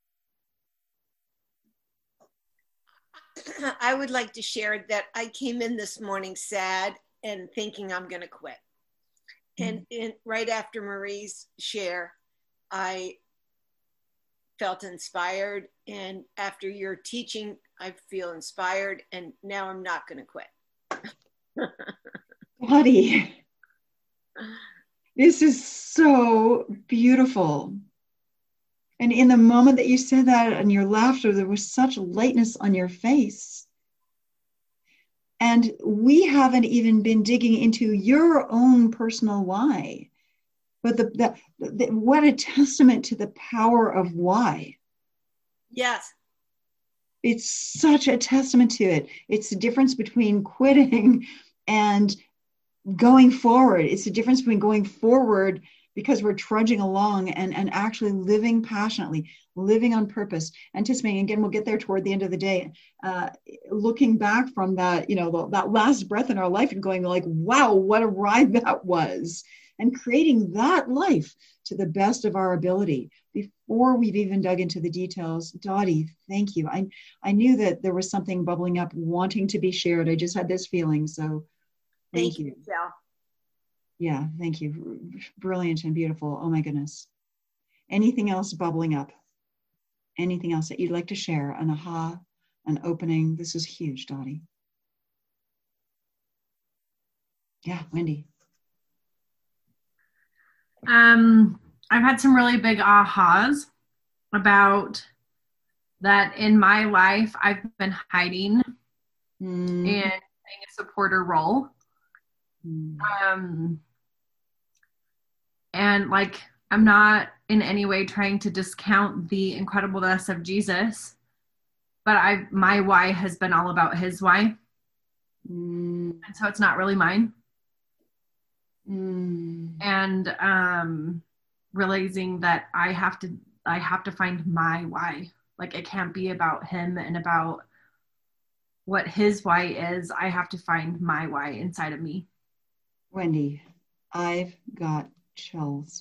I would like to share that I came in this morning sad and thinking I'm going to quit. And, and right after Marie's share, I felt inspired. And after your teaching I feel inspired, and now I'm not going to quit. Dottie, this is so beautiful. And in the moment that you said that and your laughter, there was such lightness on your face. And we haven't even been digging into your own personal why. But the, the, the what a testament to the power of why. Yes. It's such a testament to it. It's the difference between quitting and going forward. It's the difference between going forward because we're trudging along and, and actually living passionately, living on purpose, anticipating. Again, we'll get there toward the end of the day, uh, looking back from that, you know, the, that last breath in our life and going like, wow, what a ride that was. And creating that life to the best of our ability before we've even dug into the details. Dottie, thank you. I, I knew that there was something bubbling up wanting to be shared. I just had this feeling. So thank, thank you. you. Michelle. Yeah, thank you. Brilliant and beautiful. Oh my goodness. Anything else bubbling up? Anything else that you'd like to share? An aha, an opening? This is huge, Dottie. Yeah, Wendy. Um, I've had some really big ahas about that in my life. I've been hiding mm. and playing a supporter role. Mm. Um, and like, I'm not in any way trying to discount the incredibleness of Jesus, but I, my why has been all about his why. Mm. And so it's not really mine. Mm. And um, realizing that I have to, I have to find my why. Like it can't be about him and about what his why is. I have to find my why inside of me. Wendy, I've got chills.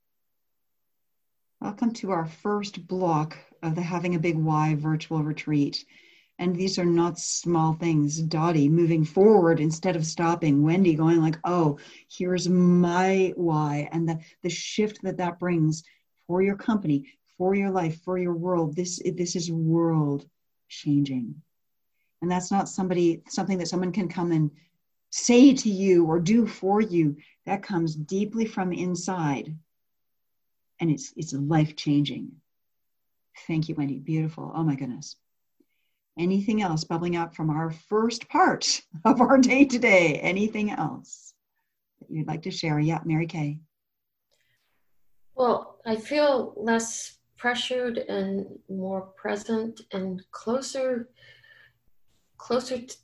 Welcome to our first block of the Having a Big Why virtual retreat. And these are not small things. Dottie moving forward instead of stopping. Wendy going like, oh, here's my why. And the, the shift that that brings for your company, for your life, for your world. This, this is world changing. And that's not somebody, something that someone can come and say to you or do for you. That comes deeply from inside. And it's, it's life changing. Thank you, Wendy. Beautiful. Oh my goodness. Anything else bubbling up from our first part of our day today? Anything else that you'd like to share? Yeah, Mary Kay. Well, I feel less pressured and more present and closer, closer to,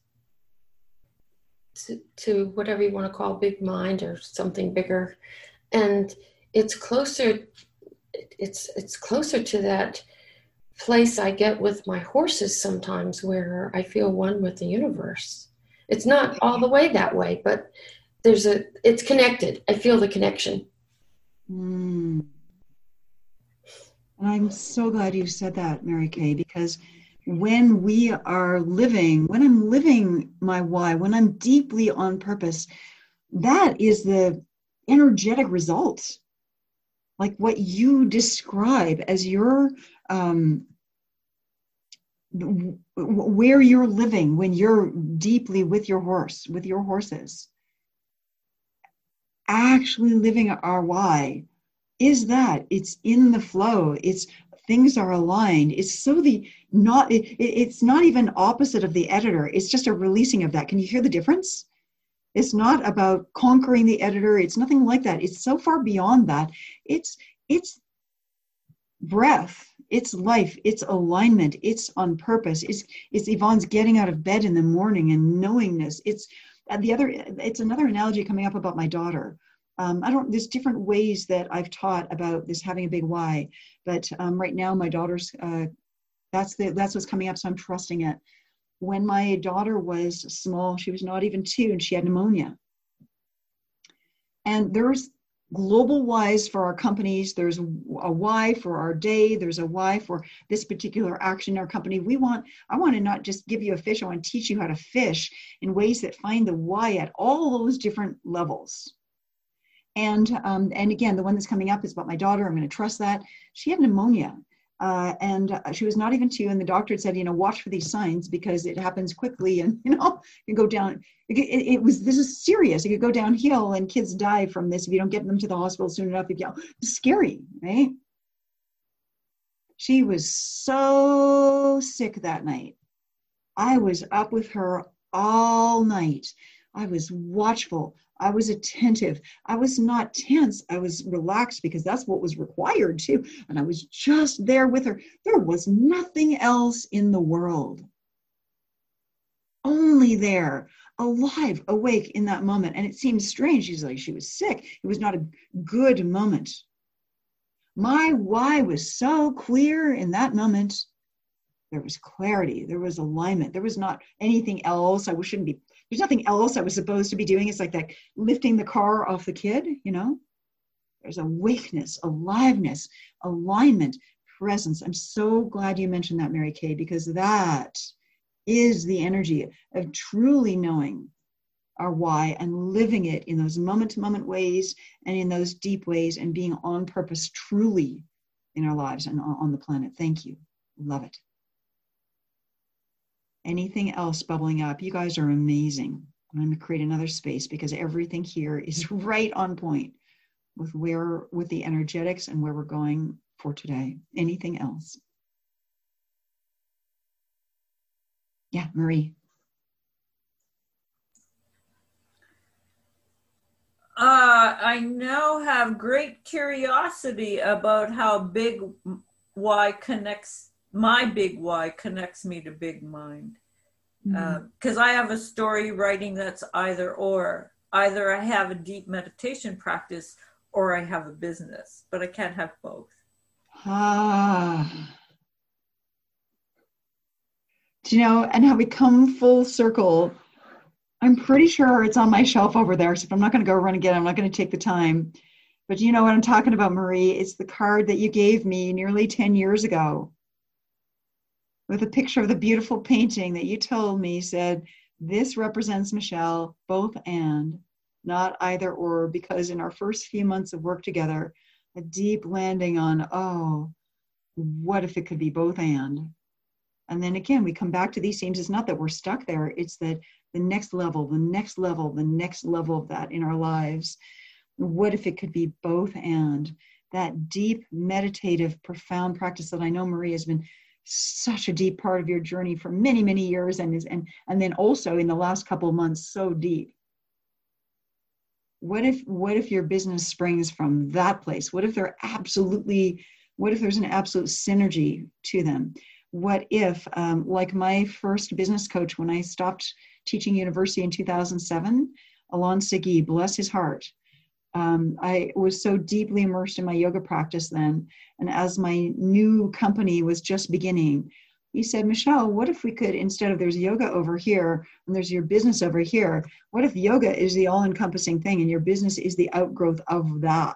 to, to whatever you want to call big mind or something bigger. And it's closer, it's, it's closer to that place I get with my horses sometimes where I feel one with the universe. It's not all the way that way, but there's a, it's connected. I feel the connection. Mm. And I'm so glad you said that, Mary Kay, because when we are living, when I'm living my why, when I'm deeply on purpose, that is the energetic result. Like what you describe as your, um, where you're living when you're deeply with your horse, with your horses, actually living our why is that it's in the flow. It's things are aligned. It's so the not, it, it's not even opposite of the editor. It's just a releasing of that. Can you hear the difference? It's not about conquering the editor. It's nothing like that. It's so far beyond that. It's, it's breath. It's life, it's alignment, it's on purpose. It's, it's Yvonne's getting out of bed in the morning and knowingness. It's the other, it's another analogy coming up about my daughter. Um, I don't, there's different ways that I've taught about this having a big why, but um, right now my daughter's, uh, that's the, that's what's coming up. So I'm trusting it. When my daughter was small, she was not even two and she had pneumonia. And there's global whys for our companies. There's a why for our day. There's a why for this particular action in our company. We want, I want to not just give you a fish, I want to teach you how to fish in ways that find the why at all those different levels. And, um, and again, the one that's coming up is about my daughter. I'm going to trust that. She had pneumonia. Uh, and uh, she was not even two, and the doctor had said, you know, watch for these signs because it happens quickly, and you know, you go down. It, it, it was this is serious. It could go downhill, and kids die from this if you don't get them to the hospital soon enough. If you, it's scary, right? She was so sick that night. I was up with her all night. I was watchful. I was attentive. I was not tense. I was relaxed because that's what was required too. And I was just there with her. There was nothing else in the world. Only there, alive, awake in that moment. And it seemed strange. She's like, she was sick. It was not a good moment. My why was so clear in that moment. There was clarity. There was alignment. There was not anything else. I shouldn't be, there's nothing else I was supposed to be doing. It's like that lifting the car off the kid, you know? There's awakeness, aliveness, alignment, presence. I'm so glad you mentioned that, Mary Kay, because that is the energy of truly knowing our why and living it in those moment-to-moment ways and in those deep ways and being on purpose truly in our lives and on the planet. Thank you. Love it. Anything else bubbling up? You guys are amazing. I'm going to create another space because everything here is right on point with where, with the energetics and where we're going for today. Anything else? Yeah, Marie. Uh, I now have great curiosity about how Big Y connects, my Big Y connects me to Big Mind. Because mm-hmm. uh, I have a story writing that's either or. Either I have a deep meditation practice or I have a business, but I can't have both. Ah. Do you know, and how we come full circle. I'm pretty sure it's on my shelf over there. So if I'm not going to go run and get it, I'm not going to take the time. But you know what I'm talking about, Marie? It's the card that you gave me nearly ten years ago with a picture of the beautiful painting that you told me said, this represents Michelle, both and, not either or, because in our first few months of work together, a deep landing on, oh, what if it could be both and? And then again, we come back to these themes. It's not that we're stuck there. It's that the next level, the next level, the next level of that in our lives. What if it could be both and? That deep, meditative, profound practice that I know Marie has been such a deep part of your journey for many, many years. And, is, and, and then also in the last couple of months, so deep. What if, what if your business springs from that place? What if they're absolutely, what if there's an absolute synergy to them? What if, um, like my first business coach, when I stopped teaching university in two thousand seven, Alon Sagi, bless his heart, um, I was so deeply immersed in my yoga practice then. And as my new company was just beginning, he said, Michelle, what if we could, instead of there's yoga over here and there's your business over here, what if yoga is the all-encompassing thing and your business is the outgrowth of that?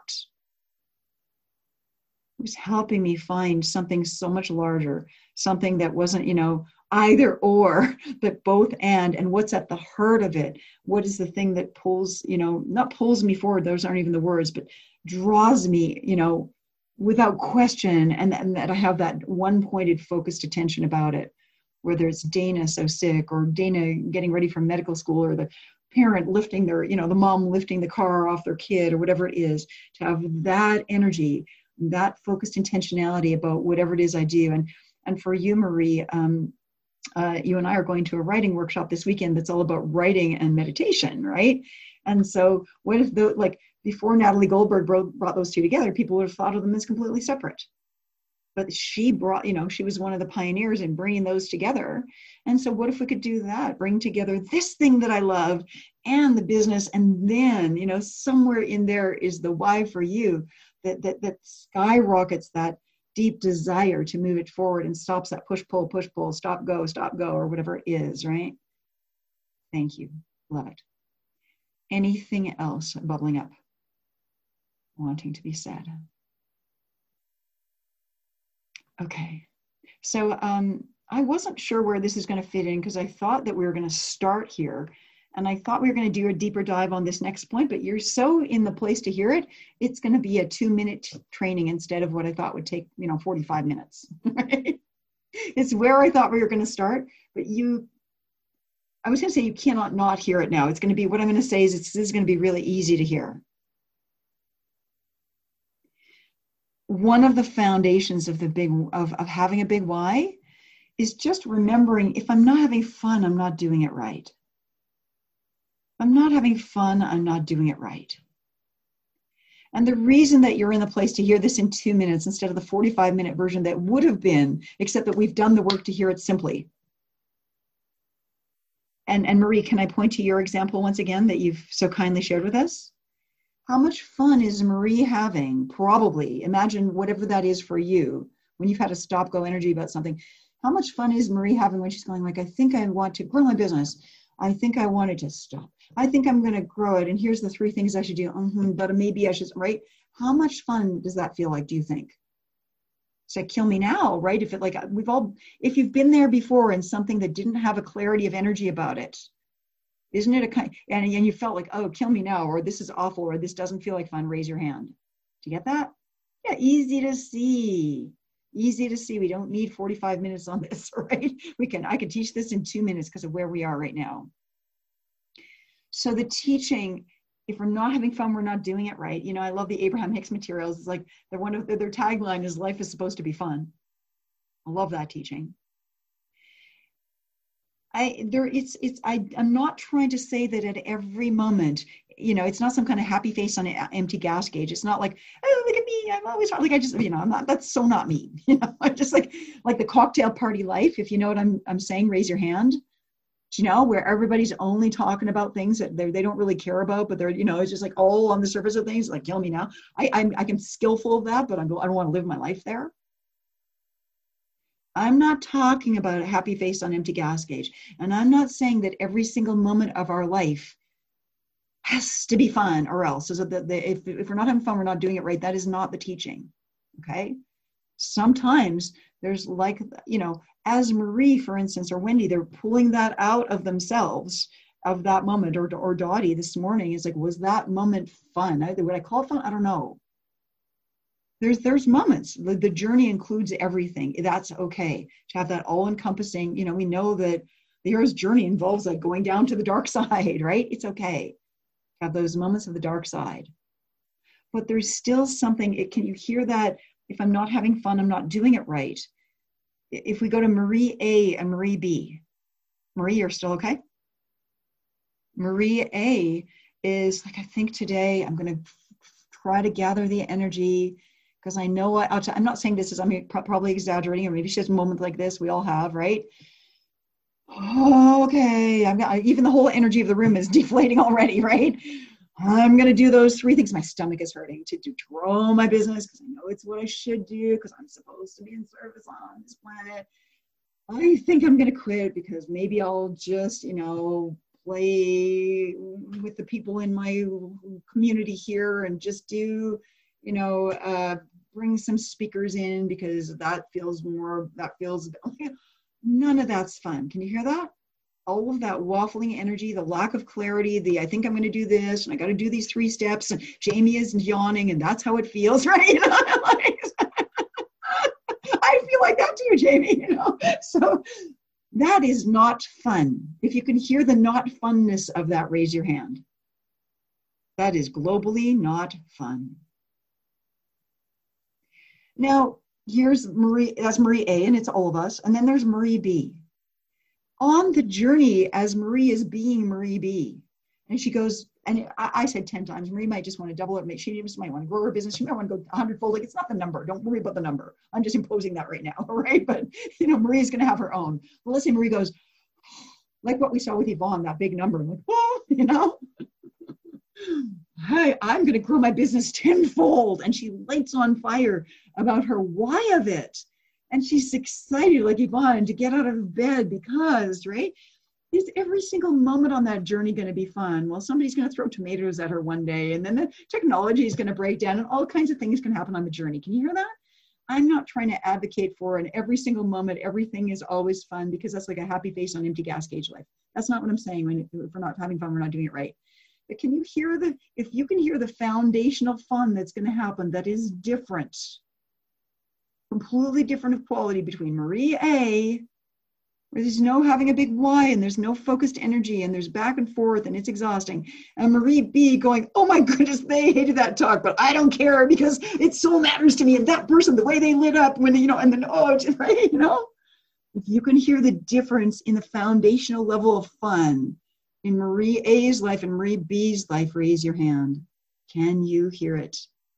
It was helping me find something so much larger, something that wasn't, you know, either or, but both and, and what's at the heart of it? What is the thing that pulls, you know, not pulls me forward, those aren't even the words, but draws me, you know, without question, and, and that I have that one-pointed focused attention about it, whether it's Dana so sick or Dana getting ready for medical school or the parent lifting their, you know, the mom lifting the car off their kid or whatever it is, to have that energy, that focused intentionality about whatever it is I do. And and for you, Marie, um, uh, you and I are going to a writing workshop this weekend that's all about writing and meditation, right? And so what if, the, like, before Natalie Goldberg brought, brought those two together, people would have thought of them as completely separate. But she brought, you know, she was one of the pioneers in bringing those together. And so what if we could do that, bring together this thing that I love and the business, and then, you know, somewhere in there is the why for you that that that skyrockets that deep desire to move it forward and stops that push, pull, push, pull, stop, go, stop, go, or whatever it is, right? Thank you. Love it. Anything else bubbling up, wanting to be said? Okay. So um, I wasn't sure where this is going to fit in because I thought that we were going to start here And I thought we were going to do a deeper dive on this next point, but you're so in the place to hear it. It's going to be a two minute training instead of what I thought would take, you know, forty-five minutes. Right? It's where I thought we were going to start, but you, I was going to say you cannot not hear it now. It's going to be, what I'm going to say is it's, this is going to be really easy to hear. One of the foundations of the big, of, of having a big why is just remembering, if I'm not having fun, I'm not doing it right. I'm not having fun, I'm not doing it right. And the reason that you're in the place to hear this in two minutes instead of the forty-five minute version that would have been, except that we've done the work to hear it simply. And, and Marie, can I point to your example once again that you've so kindly shared with us? How much fun is Marie having? Probably, imagine whatever that is for you, when you've had a stop-go energy about something. How much fun is Marie having when she's going like, I think I want to grow my business. I think I want to just stop. I think I'm going to grow it. And here's the three things I should do. Mm-hmm, but maybe I should, right? How much fun does that feel like, do you think? It's like, kill me now, right? If it like, we've all, if you've been there before in something that didn't have a clarity of energy about it, isn't it a kind, and, and you felt like, oh, kill me now, or this is awful, or this doesn't feel like fun, raise your hand. Do you get that? Yeah, easy to see. Easy to see. We don't need forty-five minutes on this, right? We can, I can teach this in two minutes because of where we are right now. So the teaching, if we're not having fun, we're not doing it right. You know, I love the Abraham Hicks materials. It's like they're one of their, their tagline is life is supposed to be fun. I love that teaching. I there it's it's I I'm not trying to say that at every moment, you know, it's not some kind of happy face on an empty gas gauge. It's not like, oh, look at me, I'm always like I just, you know, I'm not, that's so not me. You know, I'm just like like the cocktail party life. If you know what I'm I'm saying, raise your hand. Do you know, where everybody's only talking about things that they they don't really care about, but they're, you know, it's just like all on the surface of things, like kill me now. I I'm I can skillful of that, but I'm I don't want to live my life there. I'm not talking about a happy face on empty gas gauge. And I'm not saying that every single moment of our life has to be fun or else. So that the, if, if we're not having fun, we're not doing it right. That is not the teaching, okay? Sometimes there's like, you know, as Marie, for instance, or Wendy, they're pulling that out of themselves of that moment, or, or Dottie this morning is like, was that moment fun? I, would I call it fun? I don't know. There's there's moments. The, the journey includes everything. That's okay to have that all-encompassing. You know, we know that the hero's journey involves like going down to the dark side, right? It's okay to have those moments of the dark side. But there's still something. It, can you hear that? If I'm not having fun, I'm not doing it right. If we go to Marie A and Marie B, Marie, you're still okay? Marie A is like, I think today I'm going to try to gather the energy. Because I know I, I'll t- I'm not saying this is, I'm probably exaggerating, or maybe she has moments like this, we all have, right? Oh, okay, I've got, even the whole energy of the room is deflating already, right? I'm going to do those three things. My stomach is hurting to, to grow my business because I know it's what I should do because I'm supposed to be in service on this planet. I think I'm going to quit because maybe I'll just, you know, play with the people in my community here and just do, you know, uh, bring some speakers in because that feels more, that feels, none of that's fun. Can you hear that? All of that waffling energy, the lack of clarity, the, I think I'm going to do this and I got to do these three steps and Jamie is yawning and that's how it feels, right? You know, like, I feel like that too, Jamie, you know? So that is not fun. If you can hear the not funness of that, raise your hand. That is globally not fun. Now, here's Marie, that's Marie A, and it's all of us. And then there's Marie B. On the journey as Marie is being Marie B. And she goes, and I, I said ten times, Marie might just want to double it. She just might want to grow her business. She might want to go a hundredfold. Like, it's not the number. Don't worry about the number. I'm just imposing that right now, right? But, you know, Marie's going to have her own. Well, let's say Marie goes, like what we saw with Yvonne, that big number. I'm like, oh, you know? Hey, I'm going to grow my business tenfold. And she lights on fire about her why of it. And she's excited, like Yvonne, to get out of bed because, right? Is every single moment on that journey going to be fun? Well, somebody's going to throw tomatoes at her one day, and then the technology is going to break down, and all kinds of things can happen on the journey. Can you hear that? I'm not trying to advocate for, and every single moment, everything is always fun, because that's like a happy face on empty gas gauge life. That's not what I'm saying. When, if we're not having fun, we're not doing it right. But can you hear the, if you can hear the foundational fun that's going to happen that is different, completely different of quality between Marie A, where there's no having a big why and there's no focused energy and there's back and forth and it's exhausting, and Marie B going, oh my goodness, they hated that talk, but I don't care because it so matters to me, and that person, the way they lit up when, you know, and then, oh, just, right, you know? If you can hear the difference in the foundational level of fun in Marie A's life and Marie B's life, raise your hand. Can you hear it?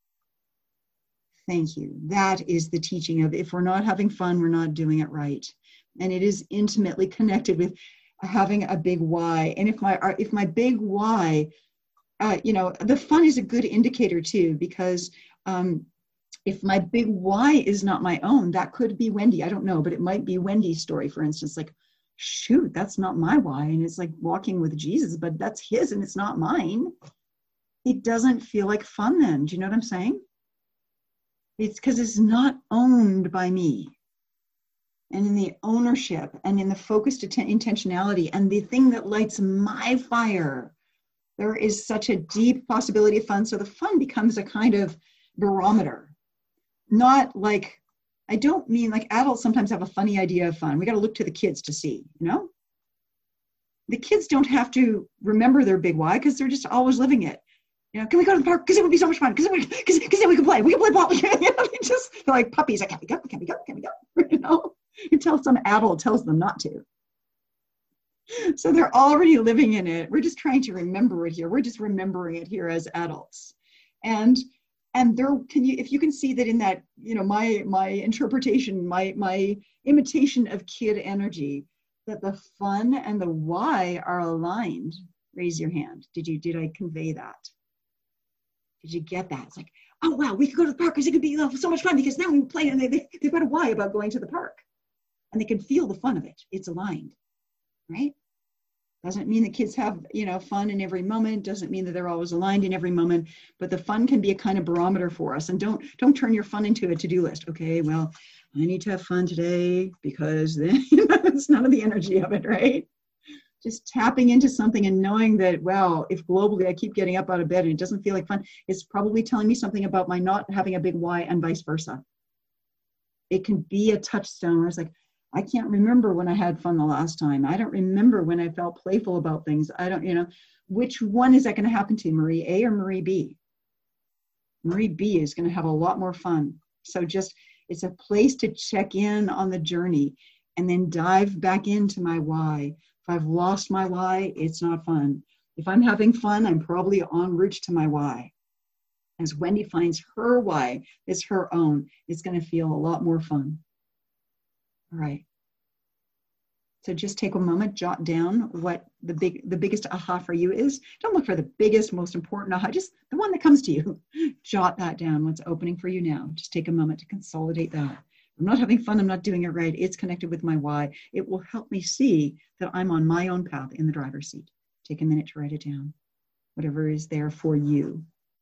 Thank you. That is the teaching of, if we're not having fun, we're not doing it right. And it is intimately connected with having a big why. And if my if my big why, uh, you know, the fun is a good indicator too, because um, if my big why is not my own, that could be Wendy. I don't know, but it might be Wendy's story, for instance. Like, shoot, that's not my why. And it's like walking with Jesus, but that's his and it's not mine. It doesn't feel like fun then. Do you know what I'm saying? It's because it's not owned by me. And in the ownership and in the focused atten- intentionality and the thing that lights my fire, there is such a deep possibility of fun. So the fun becomes a kind of barometer. Not like, I don't mean like adults sometimes have a funny idea of fun. We got to look to the kids to see, you know? The kids don't have to remember their big why because they're just always living it. You know, can we go to the park? Because it would be so much fun. Because because then we can play. We can play ball. You know, they just, they're like puppies. Like, can we go? Can we go? Can we go? You know? Until some adult tells them not to. So they're already living in it. We're just trying to remember it here. We're just remembering it here as adults. And and there can you if you can see that in that, you know, my my interpretation, my my imitation of kid energy, that the fun and the why are aligned. Raise your hand. Did you did I convey that? Did you get that? It's like, oh wow, we could go to the park because it could be so much fun because now we play and they, they, they've got a why about going to the park. And they can feel the fun of it. It's aligned, right? Doesn't mean that kids have, you know, fun in every moment. Doesn't mean that they're always aligned in every moment. But the fun can be a kind of barometer for us. And don't don't turn your fun into a to-do list. Okay, well, I need to have fun today because then, you know, it's none of the energy of it, right? Just tapping into something and knowing that, well, if globally I keep getting up out of bed and it doesn't feel like fun, it's probably telling me something about my not having a big why and vice versa. It can be a touchstone where it's like, I can't remember when I had fun the last time. I don't remember when I felt playful about things. I don't, you know, which one is that going to happen to, Marie A or Marie B? Marie B is going to have a lot more fun. So just, it's a place to check in on the journey and then dive back into my why. If I've lost my why, it's not fun. If I'm having fun, I'm probably en route to my why. As Wendy finds her why, it's her own, it's going to feel a lot more fun. All right. So just take a moment, jot down what the big, the biggest aha for you is. Don't look for the biggest, most important aha, just the one that comes to you. Jot that down, what's opening for you now. Just take a moment to consolidate that. I'm not having fun, I'm not doing it right. It's connected with my why. It will help me see that I'm on my own path in the driver's seat. Take a minute to write it down, whatever is there for you.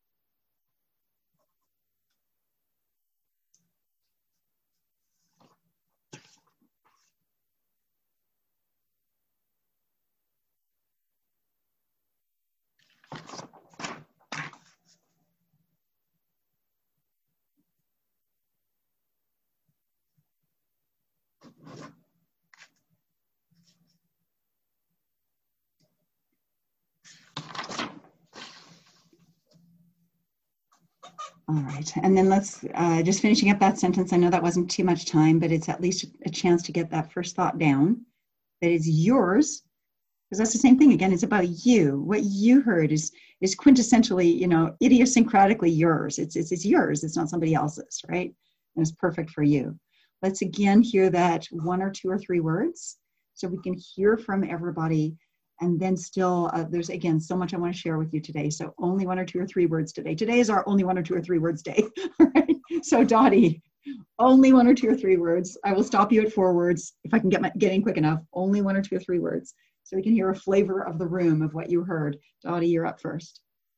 All right, and then let's, uh, just finishing up that sentence. I know that wasn't too much time, but it's at least a chance to get that first thought down. That is yours, because that's the same thing. Again, it's about you. What you heard is is quintessentially, you know, idiosyncratically yours. It's, it's, it's yours. It's not somebody else's, right? And it's perfect for you. Let's again hear that one or two or three words so we can hear from everybody. And then still, uh, there's, again, so much I want to share with you today. So only one or two or three words today. Today is our only one or two or three words day. All right? So Dottie, only one or two or three words. I will stop you at four words if I can get my, get in quick enough. Only one or two or three words. So we can hear a flavor of the room of what you heard. Dottie, you're up first.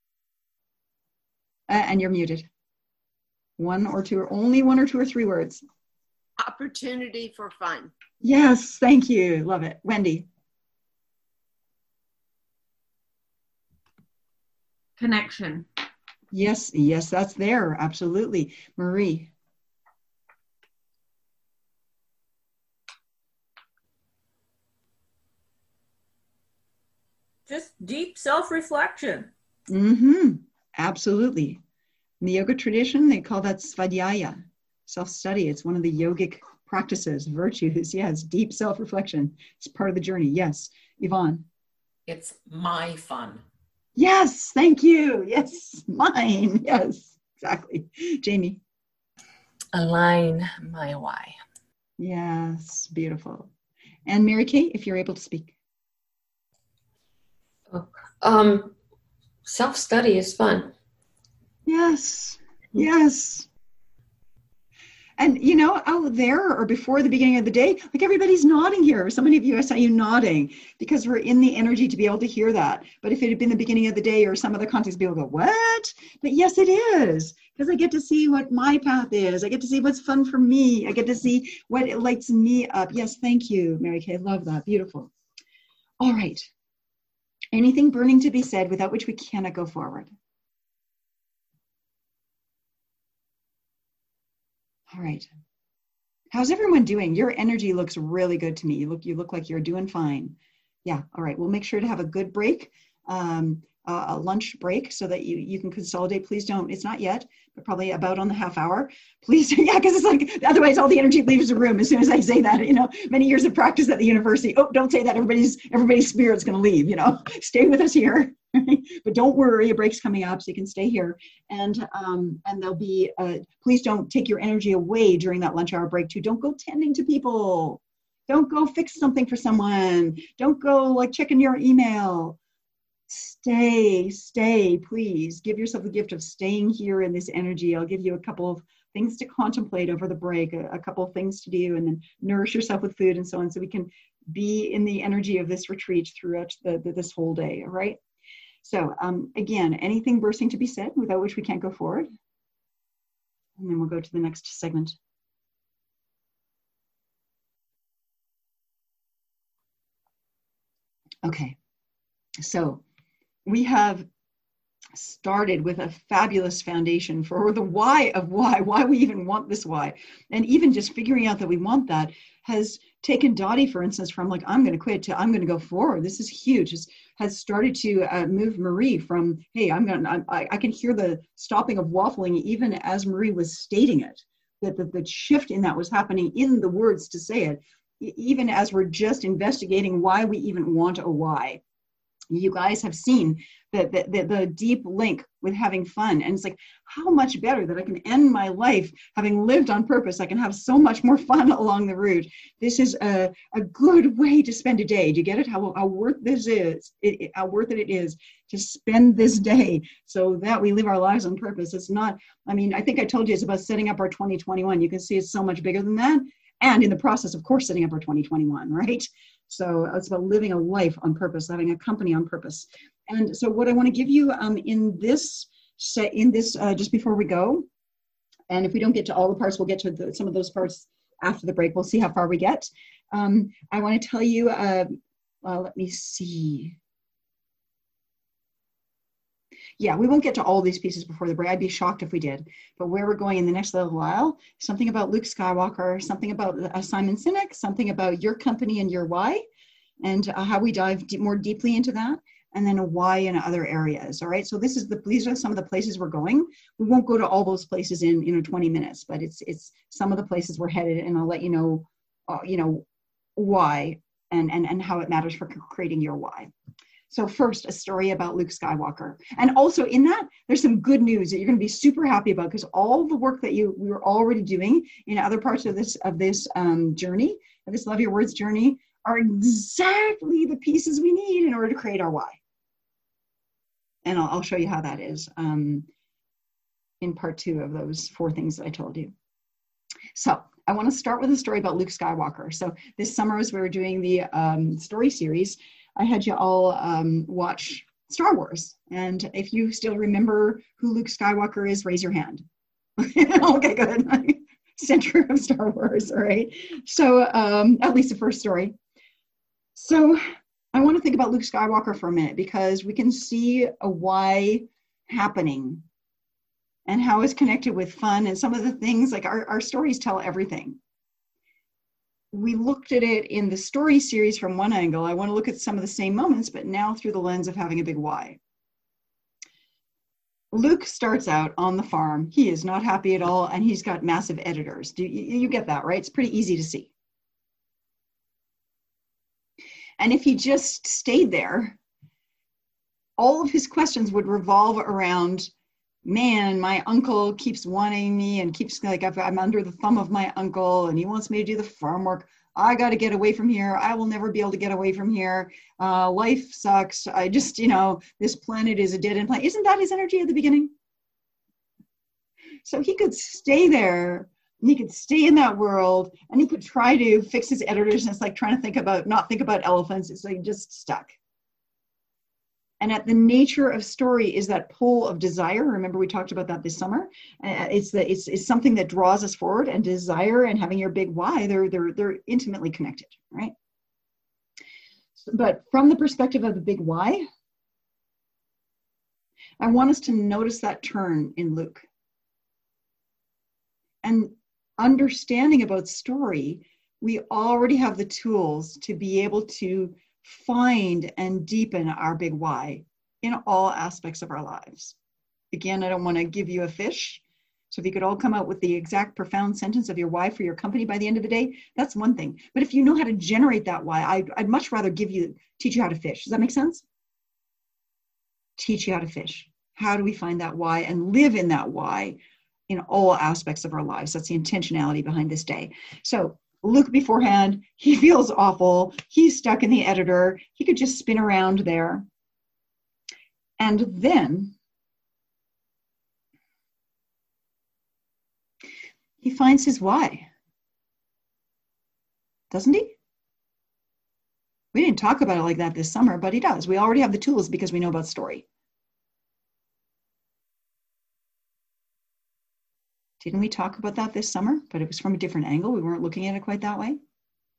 Uh, and you're muted. One or two, or only one or two or three words. Opportunity for fun. Yes, thank you. Love it. Wendy. Connection. Yes, yes, that's there. Absolutely. Marie. Just deep self-reflection. Mm-hmm. Absolutely. In the yoga tradition, they call that svadhyaya, self-study. It's one of the yogic practices, virtues. Yes, deep self-reflection. It's part of the journey. Yes. Yvonne. It's my fun. Yes, thank you. Yes, mine. Yes, exactly. Jamie. Align my why. Yes, beautiful. And Mary Kay, if you're able to speak. Oh, um, self-study is fun. Yes, yes. And, you know, out there or before the beginning of the day, like everybody's nodding here. So many of you, I saw you nodding because we're in the energy to be able to hear that. But if it had been the beginning of the day or some other context, people go, what? But yes, it is. Because I get to see what my path is. I get to see what's fun for me. I get to see what lights me up. Yes, thank you, Mary Kay. Love that. Beautiful. All right. Anything burning to be said without which we cannot go forward? All right. How's everyone doing? Your energy looks really good to me. You look, you look like you're doing fine. Yeah. All right. We'll make sure to have a good break, um, uh, a lunch break so that you, you can consolidate. Please don't, it's not yet, but probably about on the half hour. Please. Yeah. Cause it's like, otherwise all the energy leaves the room as soon as I say that, you know, many years of practice at the university. Oh, don't say that. Everybody's, everybody's spirit's going to leave, you know, stay with us here. But don't worry, a break's coming up, so you can stay here. And um, and there'll be, uh, please don't take your energy away during that lunch hour break too. Don't go tending to people. Don't go fix something for someone. Don't go like checking your email. Stay, stay, please. Give yourself the gift of staying here in this energy. I'll give you a couple of things to contemplate over the break, a, a couple of things to do, and then nourish yourself with food and so on, so we can be in the energy of this retreat throughout the, the, this whole day, all right? So um, again, anything bursting to be said without which we can't go forward? And then we'll go to the next segment. Okay, so we have started with a fabulous foundation for the why of why, why we even want this why. And even just figuring out that we want that has taken Dottie, for instance, from like, I'm going to quit to I'm going to go forward. This is huge. It's, has started to uh, move Marie from, hey, I'm going to, I, I can hear the stopping of waffling even as Marie was stating it, that the, the shift in that was happening in the words to say it, even as we're just investigating why we even want a why. You guys have seen the, the, the, the deep link with having fun. And it's like, how much better that I can end my life having lived on purpose. I can have so much more fun along the route. This is a, a good way to spend a day. Do you get it? How, how worth this is, it, it, how worth it it is to spend this day so that we live our lives on purpose. It's not, I mean, I think I told you it's about setting up our twenty twenty-one. You can see it's so much bigger than that. And in the process, of course, setting up our twenty twenty-one, right? So it's about living a life on purpose, having a company on purpose. And so what I want to give you um, in this, in this uh, just before we go, and if we don't get to all the parts, we'll get to the, some of those parts after the break. We'll see how far we get. Um, I want to tell you, uh, well, let me see. Yeah, we won't get to all these pieces before the break. I'd be shocked if we did. But where we're going in the next little while, something about Luke Skywalker, something about uh, Simon Sinek, something about your company and your why, and uh, how we dive d- more deeply into that, and then a why in other areas. All right. So this is the these are some of the places we're going. We won't go to all those places in you know twenty minutes, but it's it's some of the places we're headed, and I'll let you know, uh, you know, why and and and how it matters for creating your why. So first, a story about Luke Skywalker. And also in that, there's some good news that you're going to be super happy about, because all the work that you we were already doing in other parts of this of this um, journey, of this Love Your Words journey, are exactly the pieces we need in order to create our why. And I'll, I'll show you how that is um, in part two of those four things that I told you. So I want to start with a story about Luke Skywalker. So this summer, as we were doing the um, story series, I had you all um, watch Star Wars. And if you still remember who Luke Skywalker is, raise your hand. Okay, good. Center of Star Wars, all right? So um, at least the first story. So I want to think about Luke Skywalker for a minute, because we can see a why happening and how it's connected with fun and some of the things, like our, our stories tell everything. We looked at it in the story series from one angle. I want to look at some of the same moments, but now through the lens of having a big why. Luke starts out on the farm. He is not happy at all, and he's got massive editors. Do you, you get that, right? It's pretty easy to see. And if he just stayed there, all of his questions would revolve around, man, my uncle keeps wanting me and keeps like, I'm under the thumb of my uncle and he wants me to do the farm work. I got to get away from here. I will never be able to get away from here. Uh, life sucks. I just, you know, this planet is a dead end planet. Isn't that his energy at the beginning? So he could stay there and he could stay in that world and he could try to fix his editors. And it's like trying to think about, not think about elephants. It's like just stuck. And at the nature of story is that pull of desire. Remember, we talked about that this summer. Uh, it's the it's, it's something that draws us forward, and desire and having your big why, they're they're they're intimately connected, right? But from the perspective of the big why, I want us to notice that turn in Luke. And understanding about story, we already have the tools to be able to find and deepen our big why in all aspects of our lives. Again, I don't want to give you a fish. So if you could all come out with the exact profound sentence of your why for your company by the end of the day, that's one thing. But if you know how to generate that why, I'd, I'd much rather give you, teach you how to fish. Does that make sense? Teach you how to fish. How do we find that why and live in that why in all aspects of our lives? That's the intentionality behind this day. So Luke beforehand, he feels awful. He's stuck in the editor. He could just spin around there. And then he finds his why. Doesn't he? We didn't talk about it like that this summer, but he does. We already have the tools because we know about story. Didn't we talk about that this summer? But it was from a different angle. We weren't looking at it quite that way.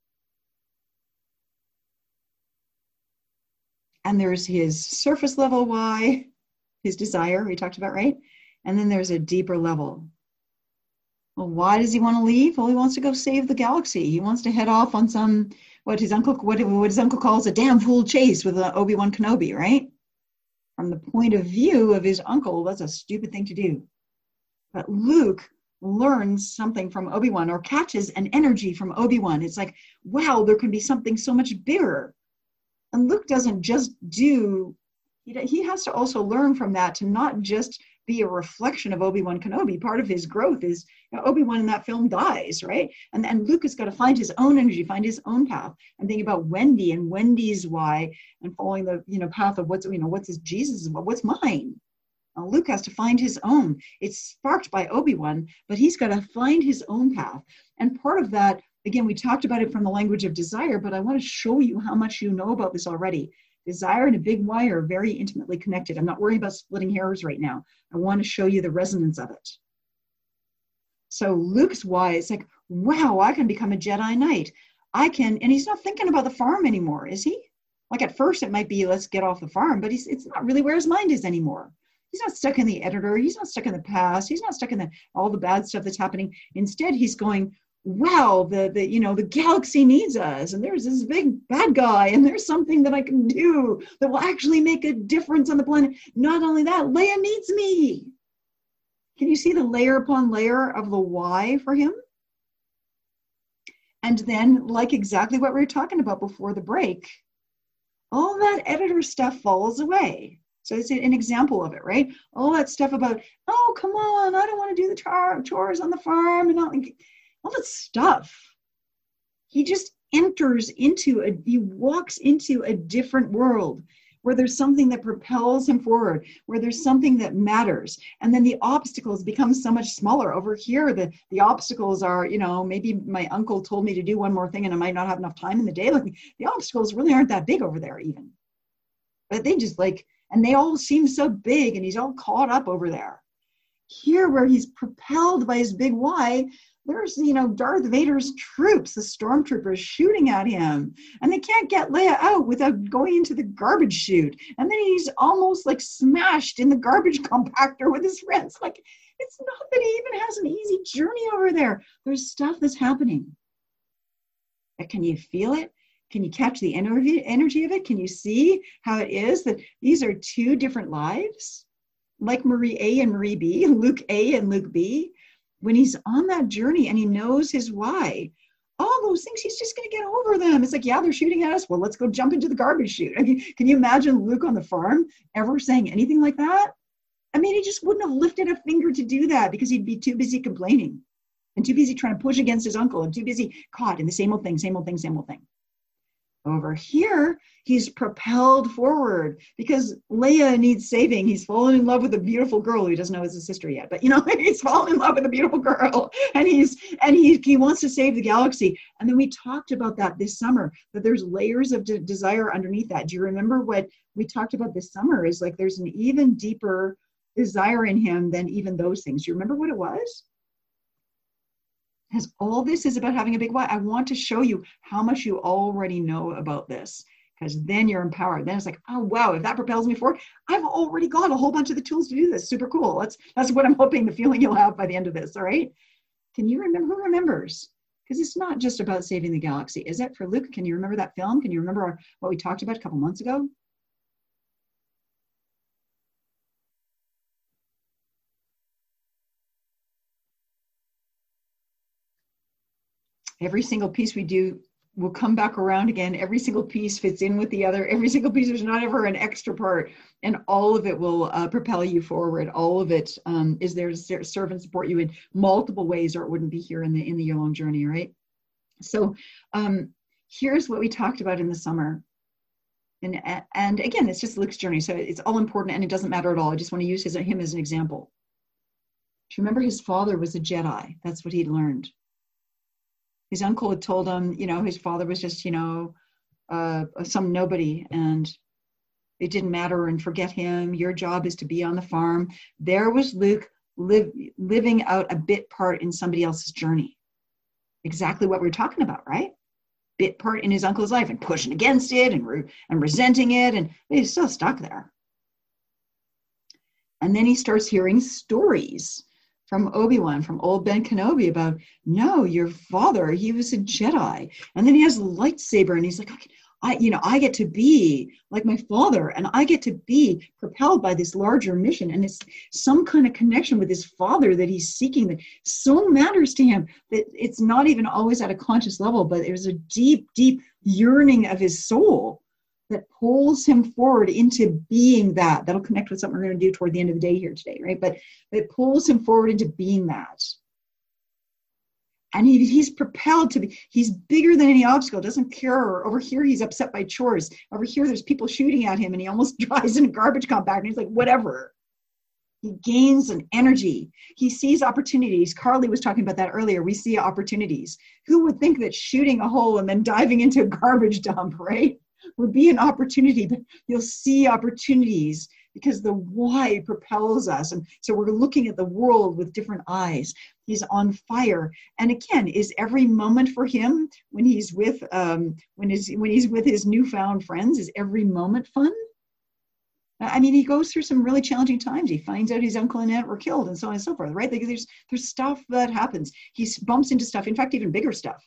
And there's his surface level why, his desire, we talked about, right? And then there's a deeper level. Well, why does he want to leave? Well, he wants to go save the galaxy. He wants to head off on some, what his uncle, what, what his uncle calls a damn fool chase with uh, Obi-Wan Kenobi, right? From the point of view of his uncle, that's a stupid thing to do. But Luke learns something from Obi-Wan or catches an energy from Obi-Wan. It's like, wow, there can be something so much bigger. And Luke doesn't just do, he, he has to also learn from that to not just be a reflection of Obi-Wan Kenobi. Part of his growth is, you know, Obi-Wan in that film dies, right? And, and Luke has got to find his own energy, find his own path, and think about Wendy and Wendy's why, and following the, you know, path of what's, you know, what's his Jesus, what's mine? Now, Luke has to find his own. It's sparked by Obi-Wan, but he's got to find his own path. And part of that, again, we talked about it from the language of desire, but I want to show you how much you know about this already. Desire and a big why are very intimately connected. I'm not worried about splitting hairs right now. I want to show you the resonance of it. So Luke's why is like, wow, I can become a Jedi Knight. I can, and he's not thinking about the farm anymore, is he? Like at first it might be, let's get off the farm, but he's, it's not really where his mind is anymore. He's not stuck in the editor. He's not stuck in the past. He's not stuck in the, all the bad stuff that's happening. Instead, he's going, wow, the, the, you know, the galaxy needs us. And there's this big bad guy. And there's something that I can do that will actually make a difference on the planet. Not only that, Leia needs me. Can you see the layer upon layer of the why for him? And then, like exactly what we were talking about before the break, all that editor stuff falls away. So it's an example of it, right? All that stuff about, oh, come on, I don't want to do the char- chores on the farm and all, all that stuff. He just enters into, a, he walks into a different world where there's something that propels him forward, where there's something that matters. And then the obstacles become so much smaller. Over here, the, the obstacles are, you know, maybe my uncle told me to do one more thing and I might not have enough time in the day. Like the obstacles really aren't that big over there even. But they just like, and they all seem so big and he's all caught up over there. Here where he's propelled by his big why, there's, you know, Darth Vader's troops, the stormtroopers shooting at him, and they can't get Leia out without going into the garbage chute. And then he's almost like smashed in the garbage compactor with his friends. Like, it's not that he even has an easy journey over there. There's stuff that's happening. Can you feel it? Can you catch the energy, energy of it? Can you see how it is that these are two different lives? Like Marie A and Marie B, Luke A and Luke B. When he's on that journey and he knows his why, all those things, he's just going to get over them. It's like, yeah, they're shooting at us. Well, let's go jump into the garbage chute. I mean, can you imagine Luke on the farm ever saying anything like that? I mean, he just wouldn't have lifted a finger to do that because he'd be too busy complaining and too busy trying to push against his uncle and too busy caught in the same old thing, same old thing, same old thing. Over here, he's propelled forward because Leia needs saving. He's fallen in love with a beautiful girl who doesn't know is his sister yet, but you know, he's fallen in love with a beautiful girl, and he's and he he wants to save the galaxy. And then we talked about that this summer, that there's layers of de- desire underneath that. Do you remember what we talked about this summer? Is like there's an even deeper desire in him than even those things. Do you remember what it was? Because all this is about having a big why. I want to show you how much you already know about this, because then you're empowered. Then it's like, oh, wow, if that propels me forward, I've already got a whole bunch of the tools to do this. Super cool. That's, that's what I'm hoping, the feeling you'll have by the end of this, all right? Can you remember? Who remembers? Because it's not just about saving the galaxy, is it? For Luke, can you remember that film? Can you remember what we talked about a couple months ago? Every single piece we do will come back around again. Every single piece fits in with the other. Every single piece, there's not ever an extra part. And all of it will uh, propel you forward. All of it um, is there to serve and support you in multiple ways, or it wouldn't be here in the, in the year-long journey, right? So um, here's what we talked about in the summer. And, and again, it's just Luke's journey. So it's all important and it doesn't matter at all. I just want to use his, him as an example. Do you remember his father was a Jedi? That's what he'd learned. His uncle had told him, you know, his father was just, you know, uh, some nobody, and it didn't matter, and forget him. Your job is to be on the farm. There was Luke live, living out a bit part in somebody else's journey. Exactly what we we're talking about, right? Bit part in his uncle's life and pushing against it and, re- and resenting it, and he's still stuck there. And then he starts hearing stories from Obi-Wan, from old Ben Kenobi about, no, your father, he was a Jedi. And then he has a lightsaber and he's like, okay, I, you know, I get to be like my father, and I get to be propelled by this larger mission. And it's some kind of connection with his father that he's seeking that so matters to him that it's not even always at a conscious level, but there's a deep, deep yearning of his soul that pulls him forward into being that. That'll connect with something we're going to do toward the end of the day here today, right? But it pulls him forward into being that. And he, he's propelled to be, he's bigger than any obstacle, doesn't care. Over here, he's upset by chores. Over here, there's people shooting at him and he almost drives in a garbage compactor. And he's like, whatever. He gains an energy. He sees opportunities. Carly was talking about that earlier. We see opportunities. Who would think that shooting a hole and then diving into a garbage dump, right, would be an opportunity? But you'll see opportunities because the why propels us. And so we're looking at the world with different eyes. He's on fire. And again, is every moment for him when he's with um, when he's when he's with his newfound friends, is every moment fun? I mean, he goes through some really challenging times. He finds out his uncle and aunt were killed and so on and so forth, right? Like there's there's stuff that happens. He bumps into stuff, in fact, even bigger stuff.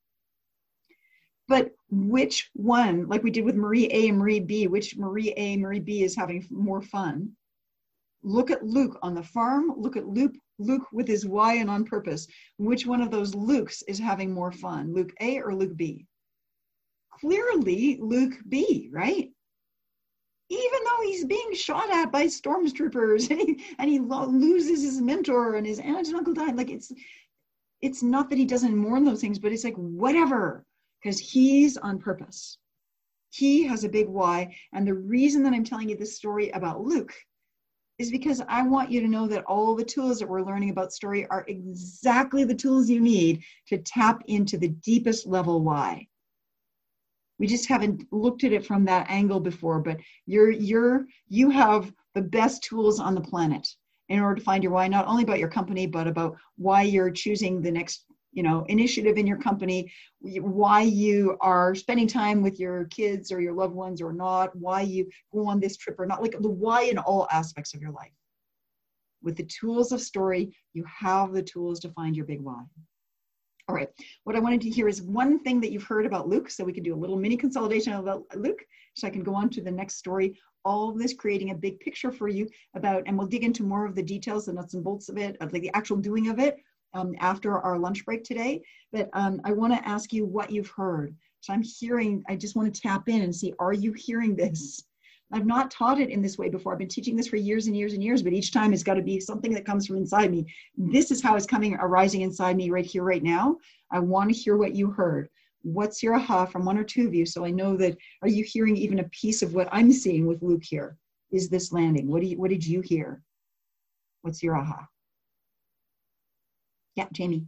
But which one, like we did with Marie A and Marie B, which Marie A, Marie B is having more fun? Look at Luke on the farm. Look at Luke, Luke with his why and on purpose. Which one of those Lukes is having more fun, Luke A or Luke B? Clearly Luke B, right? Even though he's being shot at by stormtroopers and he, and he lo- loses his mentor and his aunt and uncle died. Like it's, it's not that he doesn't mourn those things, but it's like, whatever. Because he's on purpose. He has a big why. And the reason that I'm telling you this story about Luke is because I want you to know that all the tools that we're learning about story are exactly the tools you need to tap into the deepest level why. We just haven't looked at it from that angle before, but you're, you're, you have the best tools on the planet in order to find your why, not only about your company, but about why you're choosing the next you know, initiative in your company, why you are spending time with your kids or your loved ones or not, why you go on this trip or not, like the why in all aspects of your life. With the tools of story, you have the tools to find your big why. All right, what I wanted to hear is one thing that you've heard about Luke, so we can do a little mini consolidation about Luke, so I can go on to the next story. All of this creating a big picture for you about, and we'll dig into more of the details, the nuts and bolts of it, of like the actual doing of it um, after our lunch break today. But um, I want to ask you what you've heard. So I'm hearing, I just want to tap in and see, are you hearing this? I've not taught it in this way before. I've been teaching this for years and years and years, but each time it's got to be something that comes from inside me. This is how it's coming, arising inside me right here, right now. I want to hear what you heard. What's your aha from one or two of you? So I know that, are you hearing even a piece of what I'm seeing with Luke here? Is this landing? What do you, what did you hear? What's your aha? Yeah, Jamie.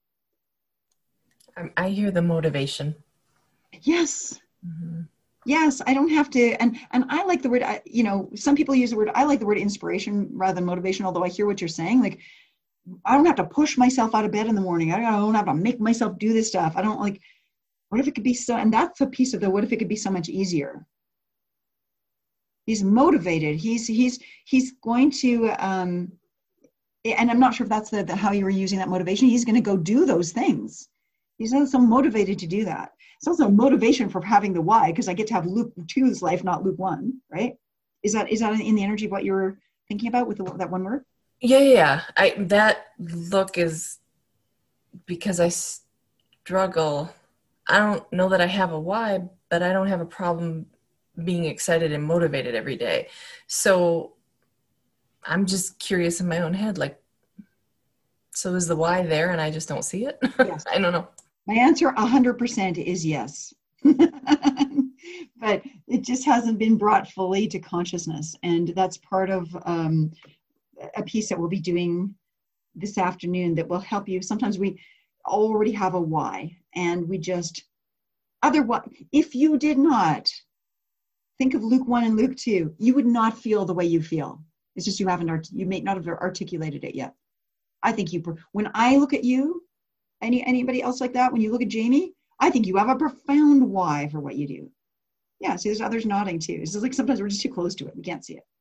Um, I hear the motivation. Yes. Mm-hmm. Yes, I don't have to, and and I like the word, I, you know, some people use the word, I like the word inspiration rather than motivation, although I hear what you're saying. Like, I don't have to push myself out of bed in the morning. I don't have to make myself do this stuff. I don't like, what if it could be so, and that's a piece of the, what if it could be so much easier? He's motivated. He's, he's, he's going to, um, and I'm not sure if that's the, the how you were using that motivation. He's going to go do those things. He's not so motivated to do that. It's also a motivation for having the why, because I get to have Luke two's life, not Luke one, right? Is that is that in the energy of what you were thinking about with the, that one word? Yeah, yeah. I that look is because I struggle. I don't know that I have a why, but I don't have a problem being excited and motivated every day. So I'm just curious in my own head, like, so is the why there and I just don't see it? Yes. I don't know. My answer one hundred percent is yes. But it just hasn't been brought fully to consciousness. And that's part of um, a piece that we'll be doing this afternoon that will help you. Sometimes we already have a why, and we just, otherwise, if you did not think of Luke one and Luke two, you would not feel the way you feel. It's just you haven't, art- you may not have articulated it yet. I think you, when I look at you, Any anybody else like that? When you look at Jamie, I think you have a profound why for what you do. Yeah, see, there's others nodding too. It's just like sometimes we're just too close to it. We can't see it.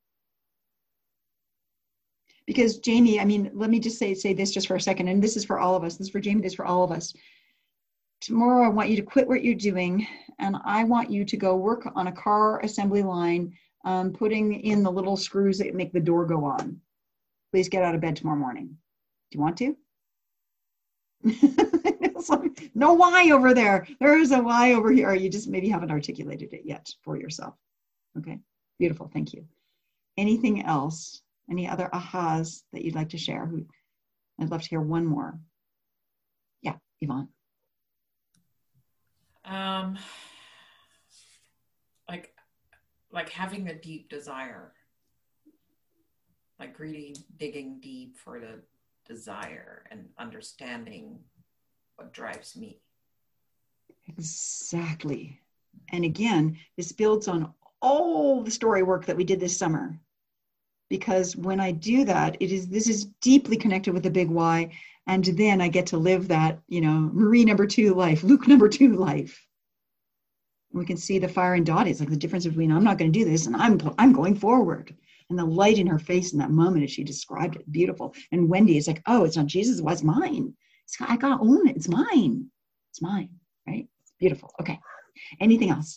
Because Jamie, I mean, let me just say say this just for a second, and this is for all of us. This is for Jamie, this is for all of us. Tomorrow, I want you to quit what you're doing, and I want you to go work on a car assembly line, um, putting in the little screws that make the door go on. Please get out of bed tomorrow morning. Do you want to? Like, no why over there. There is a why over here. You just maybe haven't articulated it yet for yourself. Okay, beautiful. Thank you. Anything else? Any other ahas that you'd like to share? I'd love to hear one more. Yeah, Yvonne. Um, like, like having a deep desire, like really digging deep for the desire and understanding what drives me. Exactly. And again, this builds on all the story work that we did this summer. Because when I do that, it is this is deeply connected with the big why. And then I get to live that, you know, Marie number two life, Luke number two life. And we can see the fire in Dottie. It's like the difference between I'm not going to do this and I'm I'm going forward. And the light in her face in that moment as she described it, beautiful. And Wendy is like, oh, it's not Jesus, it was mine. It's, I got to own it. It's mine. It's mine, right? It's beautiful. Okay. Anything else?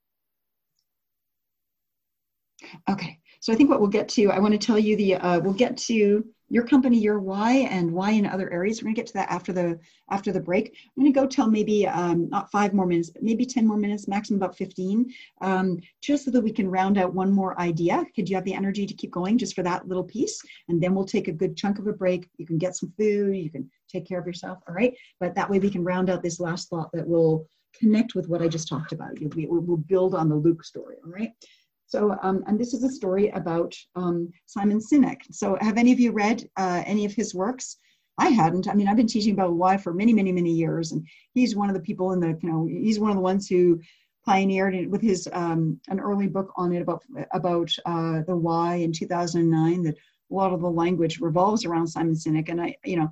Okay. So I think what we'll get to, I want to tell you the, uh, we'll get to your company, your why, and why in other areas. We're going to get to that after the after the break. I'm going to go till maybe um, not five more minutes, but maybe ten more minutes, maximum about fifteen, um, just so that we can round out one more idea. Could you have the energy to keep going just for that little piece? And then we'll take a good chunk of a break. You can get some food. You can take care of yourself. All right. But that way we can round out this last thought that will connect with what I just talked about. We'll build on the Luke story. All right. So, um, and this is a story about um, Simon Sinek. So have any of you read uh, any of his works? I hadn't. I mean, I've been teaching about why for many, many, many years. And he's one of the people in the, you know, he's one of the ones who pioneered it with his, um, an early book on it about, about uh, the why in two thousand nine, that a lot of the language revolves around Simon Sinek. And I, you know,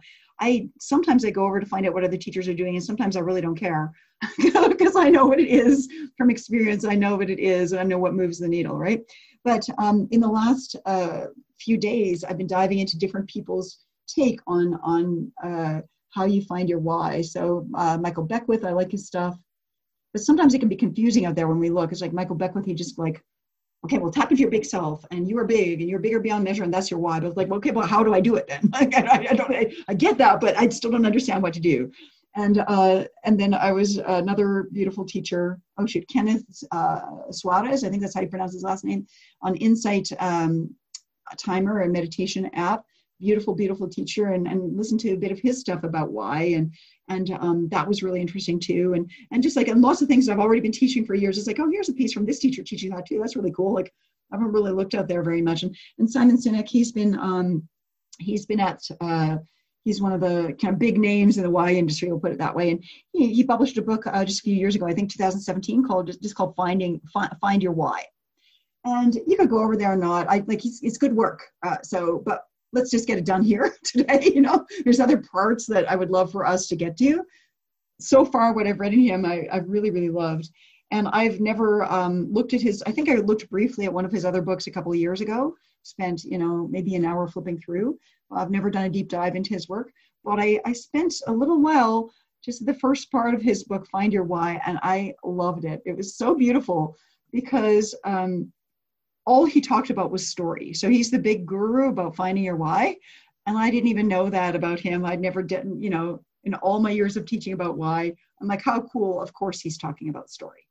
I sometimes I go over to find out what other teachers are doing, and sometimes I really don't care because I know what it is from experience. I know what it is, and I know what moves the needle, right? But um, in the last uh, few days, I've been diving into different people's take on on uh, how you find your why. So uh, Michael Beckwith, I like his stuff, but sometimes it can be confusing out there when we look. It's like Michael Beckwith, he just like, okay, well, tap into your big self, and you are big, and you're bigger beyond measure, and that's your why. But it's like, well, okay, well, how do I do it then? Like, I, I don't, I, I get that, but I still don't understand what to do. And uh, and then I was another beautiful teacher. Oh shoot, Kenneth uh, Suarez, I think that's how you pronounce his last name, on Insight um, Timer, a meditation app. Beautiful, beautiful teacher, and and listened to a bit of his stuff about why, and and um, that was really interesting too. And and just like and lots of things I've already been teaching for years. It's like, oh, here's a piece from this teacher teaching that too. That's really cool. Like I haven't really looked out there very much. And and Simon Sinek, he's been um he's been at uh he's one of the kind of big names in the why industry, we'll put it that way. And he, he published a book uh, just a few years ago, I think two thousand seventeen, called just, just called Finding Fi- Find Your Why. And you could go over there or not. I like he's, it's good work. Uh, so, but let's just get it done here today. You know, there's other parts that I would love for us to get to. So far, what I've read in him, I, I've really, really loved. And I've never um, looked at his, I think I looked briefly at one of his other books a couple of years ago, spent, you know, maybe an hour flipping through. I've never done a deep dive into his work, but I, I spent a little while, just the first part of his book, Find Your Why, and I loved it. It was so beautiful because um, all he talked about was story. So he's the big guru about finding your why. And I didn't even know that about him. I'd never done, you know, in all my years of teaching about why, I'm like, how cool. Of course, he's talking about story.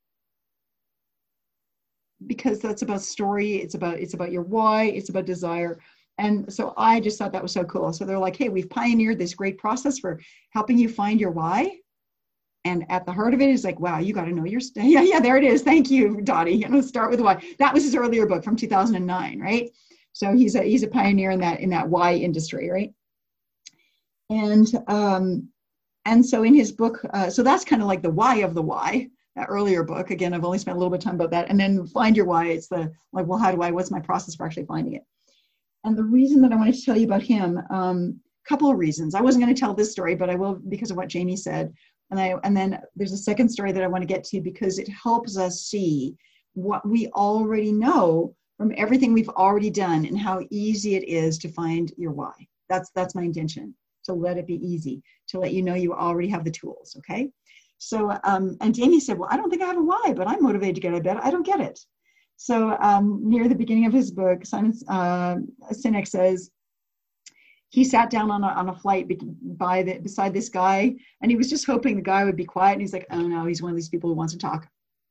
Because that's about story. It's about, it's about your why. It's about desire. And so I just thought that was so cool. So they're like, hey, we've pioneered this great process for helping you find your why. And at the heart of it is like, wow, you got to know your, st- yeah, yeah, there it is. Thank you, Dottie. You know, start with why. That was his earlier book from two thousand nine, right? So he's a, he's a pioneer in that, in that why industry, right? And, um, and so in his book, uh, so that's kind of like the why of the why, that earlier book. Again, I've only spent a little bit of time about that. And then Find Your Why, it's the, like, well, how do I, what's my process for actually finding it? And the reason that I wanted to tell you about him, a um, couple of reasons. I wasn't going to tell this story, but I will because of what Jamie said. And I and then there's a second story that I want to get to because it helps us see what we already know from everything we've already done and how easy it is to find your why. That's that's my intention, to let it be easy, to let you know you already have the tools, okay? So, um, and Jamie said, well, I don't think I have a why, but I'm motivated to get out of bed. I don't get it. So um, near the beginning of his book, Simon uh, Sinek says, he sat down on a, on a flight by the, beside this guy, and he was just hoping the guy would be quiet. And he's like, oh no, he's one of these people who wants to talk.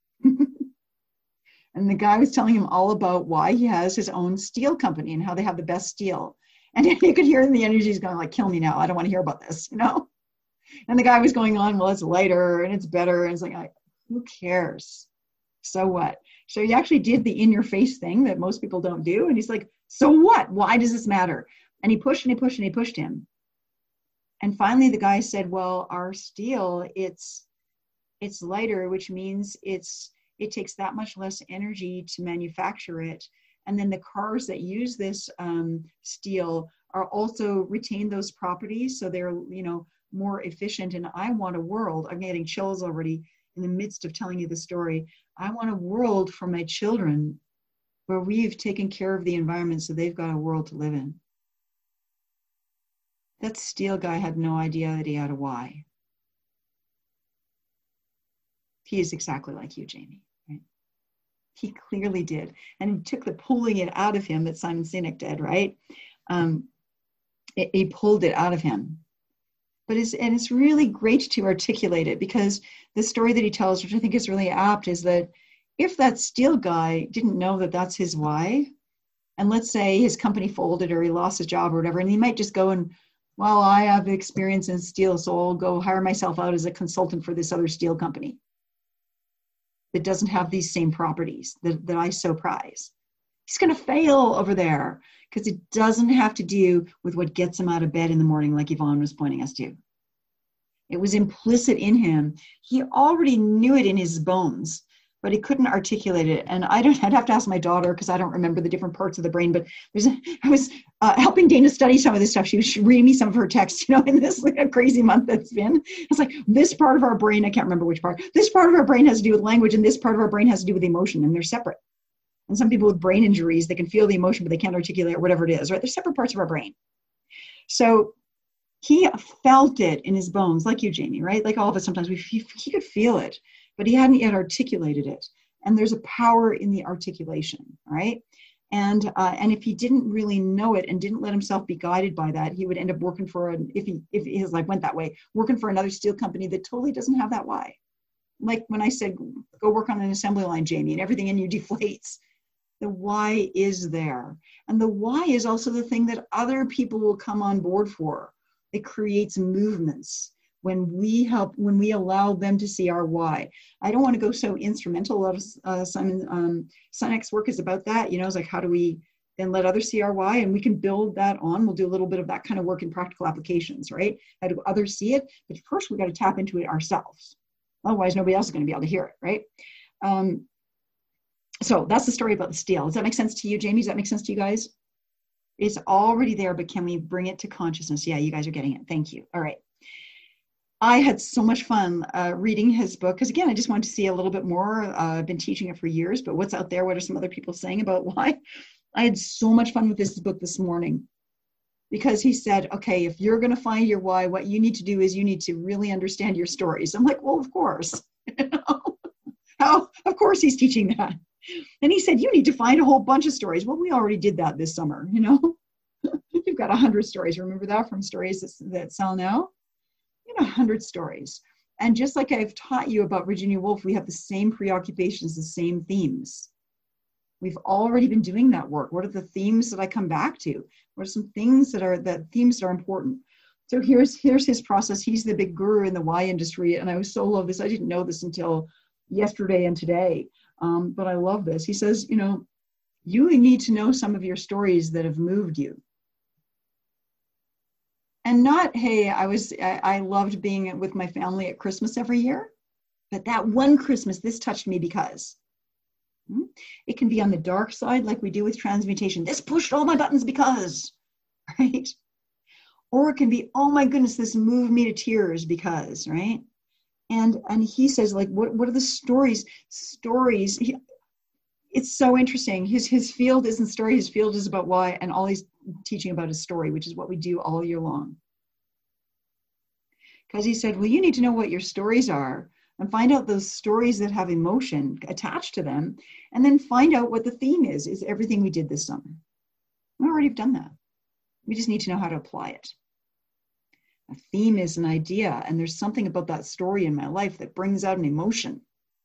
And the guy was telling him all about why he has his own steel company and how they have the best steel. And you could hear in the energy, he's going like, kill me now. I don't want to hear about this, you know? And the guy was going on, well, it's lighter and it's better. And it's like, who cares? So what? So he actually did the in your face thing that most people don't do. And he's like, so what? Why does this matter? And he pushed and he pushed and he pushed him. And finally the guy said, well, our steel, it's it's lighter, which means it's it takes that much less energy to manufacture it. And then the cars that use this um, steel are also retain those properties. So they're, you know, more efficient. And I want a world, I'm getting chills already in the midst of telling you the story. I want a world for my children where we've taken care of the environment so they've got a world to live in. That steel guy had no idea that he had a why. He is exactly like you, Jamie. Right? He clearly did. And it took the pulling it out of him that Simon Sinek did, right? Um, it, he pulled it out of him. But it's, and it's really great to articulate it because the story that he tells, which I think is really apt, is that if that steel guy didn't know that that's his why, and let's say his company folded or he lost his job or whatever, and he might just go and, well, I have experience in steel, so I'll go hire myself out as a consultant for this other steel company that doesn't have these same properties that, that I so prize. He's going to fail over there because it doesn't have to do with what gets him out of bed in the morning, like Yvonne was pointing us to. It was implicit in him. He already knew it in his bones. but he couldn't articulate it. And I don't, I'd have to ask my daughter because I don't remember the different parts of the brain, but there's, a, I was uh, helping Dana study some of this stuff. She was reading me some of her texts, you know, in this like, a crazy month that's been. It's like this part of our brain, I can't remember which part, this part of our brain has to do with language and this part of our brain has to do with emotion, and they're separate. And some people with brain injuries, they can feel the emotion, but they can't articulate whatever it is, right? They're separate parts of our brain. So he felt it in his bones, like you, Jamie, right? Like all of us, sometimes we he, he could feel it, but he hadn't yet articulated it. And there's a power in the articulation, right? And uh, and if he didn't really know it and didn't let himself be guided by that, he would end up working for, an, if he if his life went that way, working for another steel company that totally doesn't have that why. Like when I said, go work on an assembly line, Jamie, and everything in you deflates. The why is there. And the why is also the thing that other people will come on board for. It creates movements when we help, when we allow them to see our why. I don't want to go so instrumental. A lot of uh, Simon um, Sinek's work is about that. You know, it's like, how do we then let others see our why? And we can build that on. We'll do a little bit of that kind of work in practical applications, right? How do others see it? But first, we got to tap into it ourselves. Otherwise, nobody else is going to be able to hear it, right? Um, so that's the story about the steel. Does that make sense to you, Jamie? Does that make sense to you guys? It's already there, but can we bring it to consciousness? Yeah, you guys are getting it. Thank you. All right. I had so much fun uh, reading his book because, again, I just wanted to see a little bit more. Uh, I've been teaching it for years, but what's out there? What are some other people saying about why? I had so much fun with this book this morning because he said, okay, if you're going to find your why, what you need to do is you need to really understand your stories. I'm like, well, of course. You know? How? Of course he's teaching that. And he said, you need to find a whole bunch of stories. Well, we already did that this summer, you know. You've got a hundred stories. Remember that from Stories That, that Sell Now? You know, a hundred stories. And just like I've taught you about Virginia Woolf, we have the same preoccupations, the same themes. We've already been doing that work. What are the themes that I come back to? What are some things that are, that themes that are important? So here's, here's his process. He's the big guru in the why industry. And I was so love this. I didn't know this until yesterday and today. Um, but I love this. He says, you know, you need to know some of your stories that have moved you. And not, hey, I was, I, I loved being with my family at Christmas every year, but that one Christmas, this touched me because. Hmm? It can be on the dark side, like we do with transmutation. This pushed all my buttons because, right? Or it can be, oh my goodness, this moved me to tears because, right? And and he says, like, what, what are the stories? Stories, he, it's so interesting. His his field isn't story, his field is about why, and all he's teaching about is story, which is what we do all year long. Because he said, well, you need to know what your stories are and find out those stories that have emotion attached to them, and then find out what the theme is, is everything we did this summer. We already have done that. We just need to know how to apply it. A theme is an idea, and there's something about that story in my life that brings out an emotion.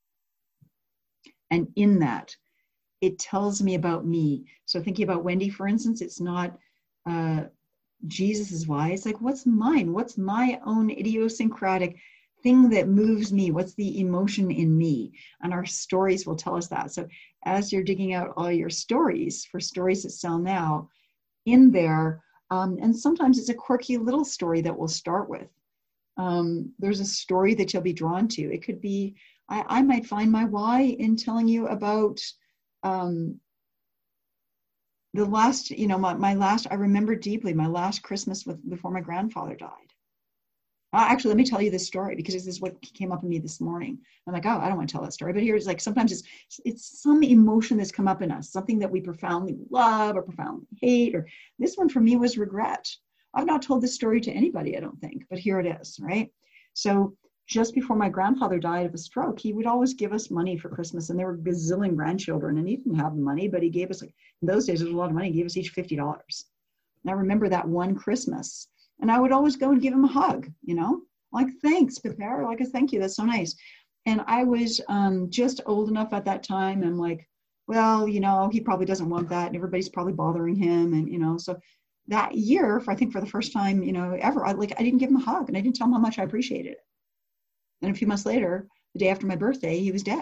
And in that, it tells me about me. So thinking about Wendy, for instance, it's not uh, Jesus's why. It's like, what's mine? What's my own idiosyncratic thing that moves me? What's the emotion in me? And our stories will tell us that. So as you're digging out all your stories for Stories That Sell Now, in there, Um, and sometimes it's a quirky little story that we'll start with. Um, there's a story that you'll be drawn to. It could be, I, I might find my why in telling you about um, the last, you know, my, my last, I remember deeply my last Christmas with before my grandfather died. Uh, actually, let me tell you this story because this is what came up in me this morning. I'm like, oh, I don't want to tell that story. But here's like, sometimes it's it's some emotion that's come up in us, something that we profoundly love or profoundly hate. Or this one for me was regret. I've not told this story to anybody, I don't think, but here it is, right? So just before my grandfather died of a stroke, he would always give us money for Christmas, and there were gazillion grandchildren, and he didn't have money, but he gave us, like, in those days, it was a lot of money. He gave us each fifty dollars. And I remember that one Christmas. And I would always go and give him a hug, you know, like, thanks, Papa, like a thank you. That's so nice. And I was um, just old enough at that time. I'm like, well, you know, he probably doesn't want that. And everybody's probably bothering him. And, you know, so that year, I think for the first time, you know, ever, I, like, I didn't give him a hug and I didn't tell him how much I appreciated it. And a few months later, the day after my birthday, he was dead.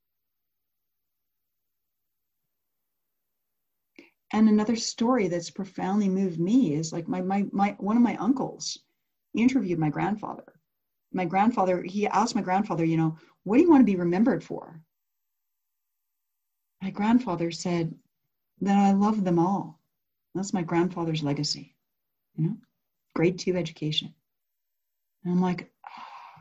And another story that's profoundly moved me is like my, my, my, one of my uncles interviewed my grandfather. My grandfather, he asked my grandfather, you know, what do you want to be remembered for? my grandfather said that I love them all. That's my grandfather's legacy, you know, grade two education. And I'm like, oh.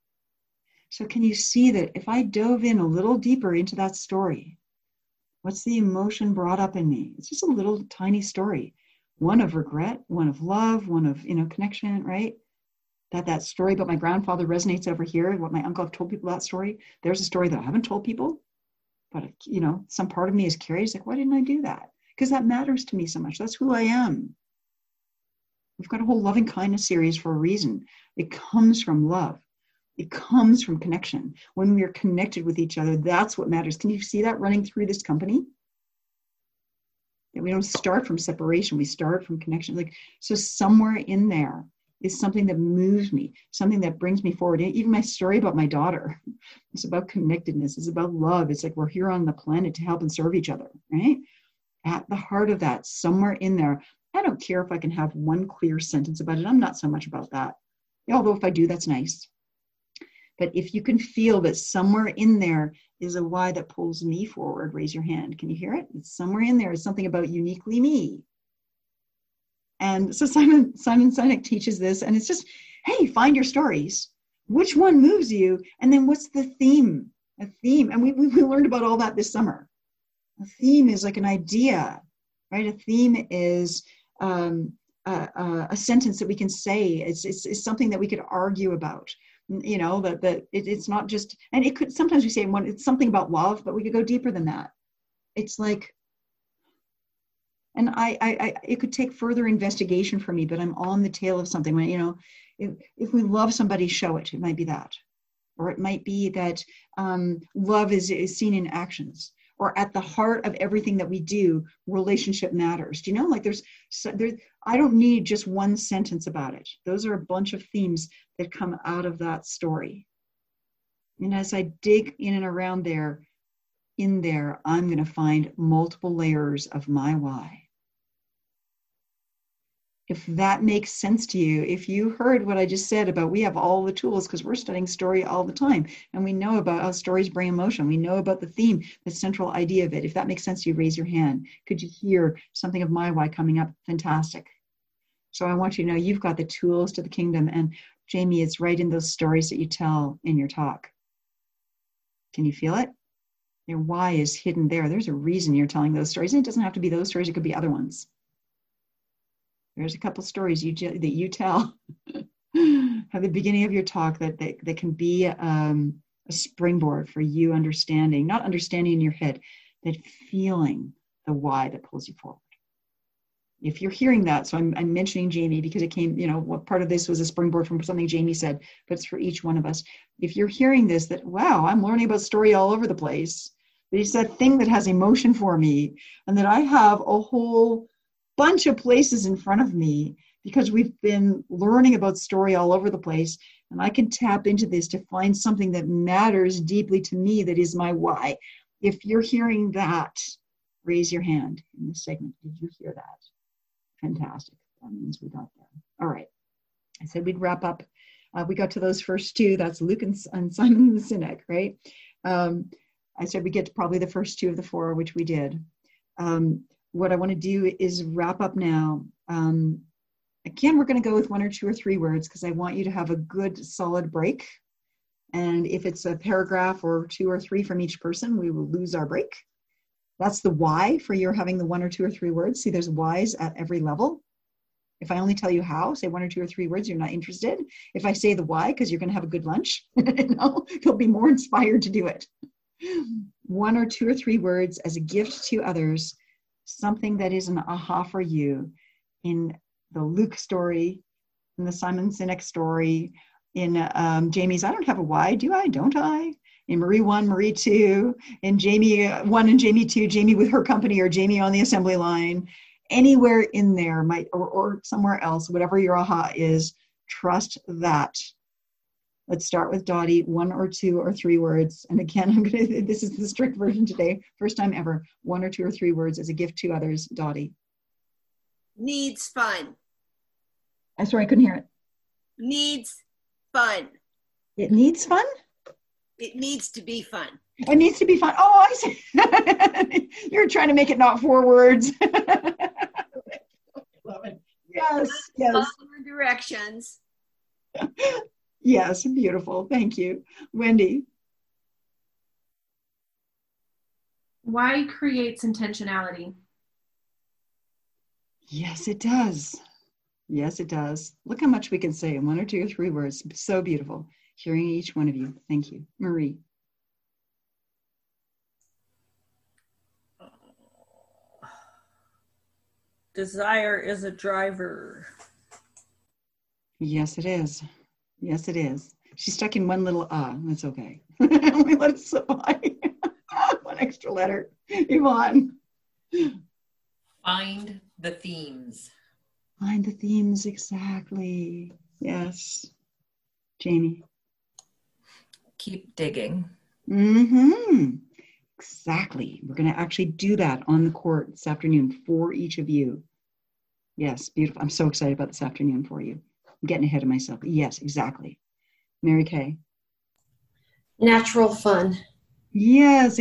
So can you see that if I dove in a little deeper into that story, what's the emotion brought up in me? It's just a little tiny story, one of regret, one of love, one of, you know, connection, right? That that story about my grandfather resonates over here. What my uncle have told people that story. There's a story that I haven't told people, but, you know, some part of me is curious, like, why didn't I do that? Because that matters to me so much. That's who I am. We've got a whole loving kindness series for a reason. It comes from love. It comes from connection. When we are connected with each other, that's what matters. Can you see that running through this company? That we don't start from separation. We start from connection. Like, so somewhere in there is something that moves me, something that brings me forward. Even my story about my daughter, it's about connectedness. It's about love. It's like we're here on the planet to help and serve each other, right? At the heart of that, somewhere in there, I don't care if I can have one clear sentence about it. I'm not so much about that. Although if I do, that's nice. But if you can feel that somewhere in there is a why that pulls me forward, raise your hand. Can you hear it? It's somewhere in there is something about uniquely me. And so Simon, Simon Sinek teaches this, and it's just, hey, find your stories. Which one moves you? And then what's the theme? A theme. And we, we, we learned about all that this summer. A theme is like an idea, right? A theme is um, a, a, a sentence that we can say. It's, it's, it's something that we could argue about. You know, that that it, it's not just, and it could, sometimes we say one, it's something about love, but we could go deeper than that. It's like, and I, I, I, it could take further investigation for me, but I'm on the tail of something. When, you know, if, if we love somebody, show it. It might be that, or it might be that um, love is, is seen in actions, or at the heart of everything that we do, relationship matters. Do you know, like there's, there, I don't need just one sentence about it. Those are a bunch of themes that come out of that story. And as I dig in and around there, in there, I'm going to find multiple layers of my why. If that makes sense to you, if you heard what I just said about we have all the tools because we're studying story all the time, and we know about how stories bring emotion. We know about the theme, the central idea of it. If that makes sense to you, raise your hand. Could you hear something of my why coming up? Fantastic. So I want you to know you've got the tools to the kingdom. And Jamie, it's right in those stories that you tell in your talk. Can you feel it? Your why is hidden there. There's a reason you're telling those stories. And it doesn't have to be those stories. It could be other ones. There's a couple stories you that you tell at the beginning of your talk that, that, that can be um, a springboard for you understanding, not understanding in your head, but feeling the why that pulls you forward. If you're hearing that, so I'm, I'm mentioning Jamie because it came, you know, what part of this was a springboard from something Jamie said, but it's for each one of us. If you're hearing this, that, wow, I'm learning about story all over the place. But it's that thing that has emotion for me, and that I have a whole bunch of places in front of me because we've been learning about story all over the place, and I can tap into this to find something that matters deeply to me that is my why. If you're hearing that, raise your hand in this segment. Did you hear that? Fantastic. That means we got there. All right. I said we'd wrap up. Uh, we got to those first two. That's Luke and, and Simon Sinek, right? Um, I said we get to probably the first two of the four, which we did. Um, what I want to do is wrap up now. Um, again, we're going to go with one or two or three words because I want you to have a good, solid break. And if it's a paragraph or two or three from each person, we will lose our break. That's the why for your having the one or two or three words. See, there's whys at every level. If I only tell you how, say one or two or three words, you're not interested. If I say the why, because you're going to have a good lunch, you know, you'll be more inspired to do it. One or two or three words as a gift to others, something that is an aha for you in the Luke story, in the Simon Sinek story, in um, Jamie's, I don't have a why, do I, don't I? In Marie one, Marie two, in Jamie one and Jamie two, Jamie with her company or Jamie on the assembly line, anywhere in there might, or, or somewhere else, whatever your aha is, trust that. Let's start with Dottie, one or two or three words. And again, I'm going to, this is the strict version today, first time ever, one or two or three words as a gift to others. Dottie. Needs fun. I'm sorry, I couldn't hear it. Needs fun. It needs fun? It needs to be fun. It needs to be fun. Oh, I see. You're trying to make it not four words. Love it. Yes, yes. Follow our directions. Yes, beautiful. Thank you. Wendy. Why creates intentionality? Yes, it does. Yes, it does. Look how much we can say in one or two or three words. So beautiful. Hearing each one of you. Thank you. Marie. Desire is a driver. Yes, it is. Yes, it is. She's stuck in one little ah. That's okay. We let it slip by. One extra letter. Yvonne. Find the themes. Find the themes, exactly. Yes. Jamie. Keep digging. Mm-hmm. Exactly. We're going to actually do that on the court this afternoon for each of you. Yes, beautiful. I'm so excited about this afternoon for you. I'm getting ahead of myself. Yes, exactly. Mary Kay. Natural fun. Yes,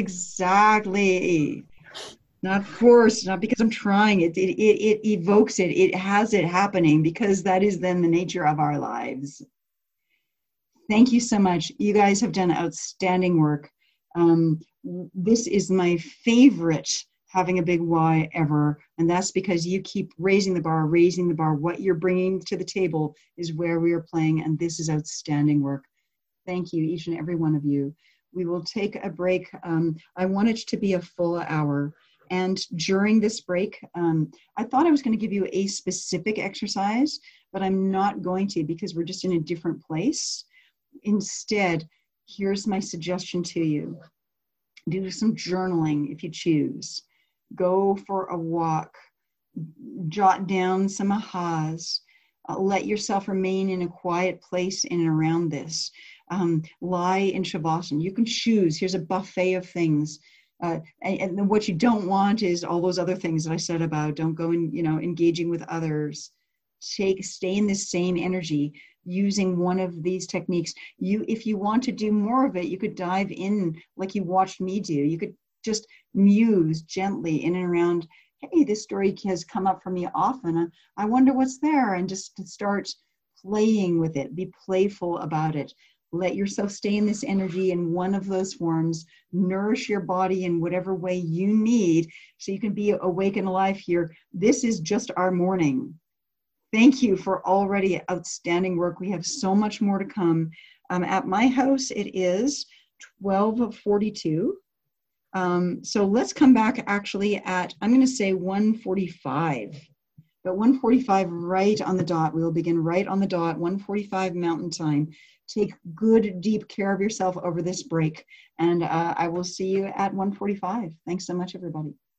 exactly. Not forced, not because I'm trying it. It, it. it evokes it. It has it happening because that is then the nature of our lives. Thank you so much. You guys have done outstanding work. Um, this is my favorite having a big why ever. And that's because you keep raising the bar, raising the bar. What you're bringing to the table is where we are playing. And this is outstanding work. Thank you, each and every one of you. We will take a break. Um, I want it to be a full hour. And during this break, um, I thought I was going to give you a specific exercise, but I'm not going to because we're just in a different place. Instead, here's my suggestion to you. Do some journaling if you choose. Go for a walk. Jot down some ahas. Uh, let yourself remain in a quiet place in and around this. Um, lie in Shavasana. You can choose. Here's a buffet of things. Uh, and, and what you don't want is all those other things that I said about don't go in, you know, engaging with others. Take, stay in this same energy using one of these techniques. You, if you want to do more of it, you could dive in like you watched me do. You could just muse gently in and around, hey, this story has come up for me often. I wonder what's there, and just start playing with it. Be playful about it. Let yourself stay in this energy in one of those forms. Nourish your body in whatever way you need so you can be awake and alive here. This is just our morning. Thank you for already outstanding work. We have so much more to come. Um, at my house, it is twelve forty-two. Um, so let's come back actually at, I'm going to say one forty-five. But one forty-five right on the dot. We will begin right on the dot, one forty-five Mountain Time. Take good, deep care of yourself over this break. And uh, I will see you at one forty-five. Thanks so much, everybody.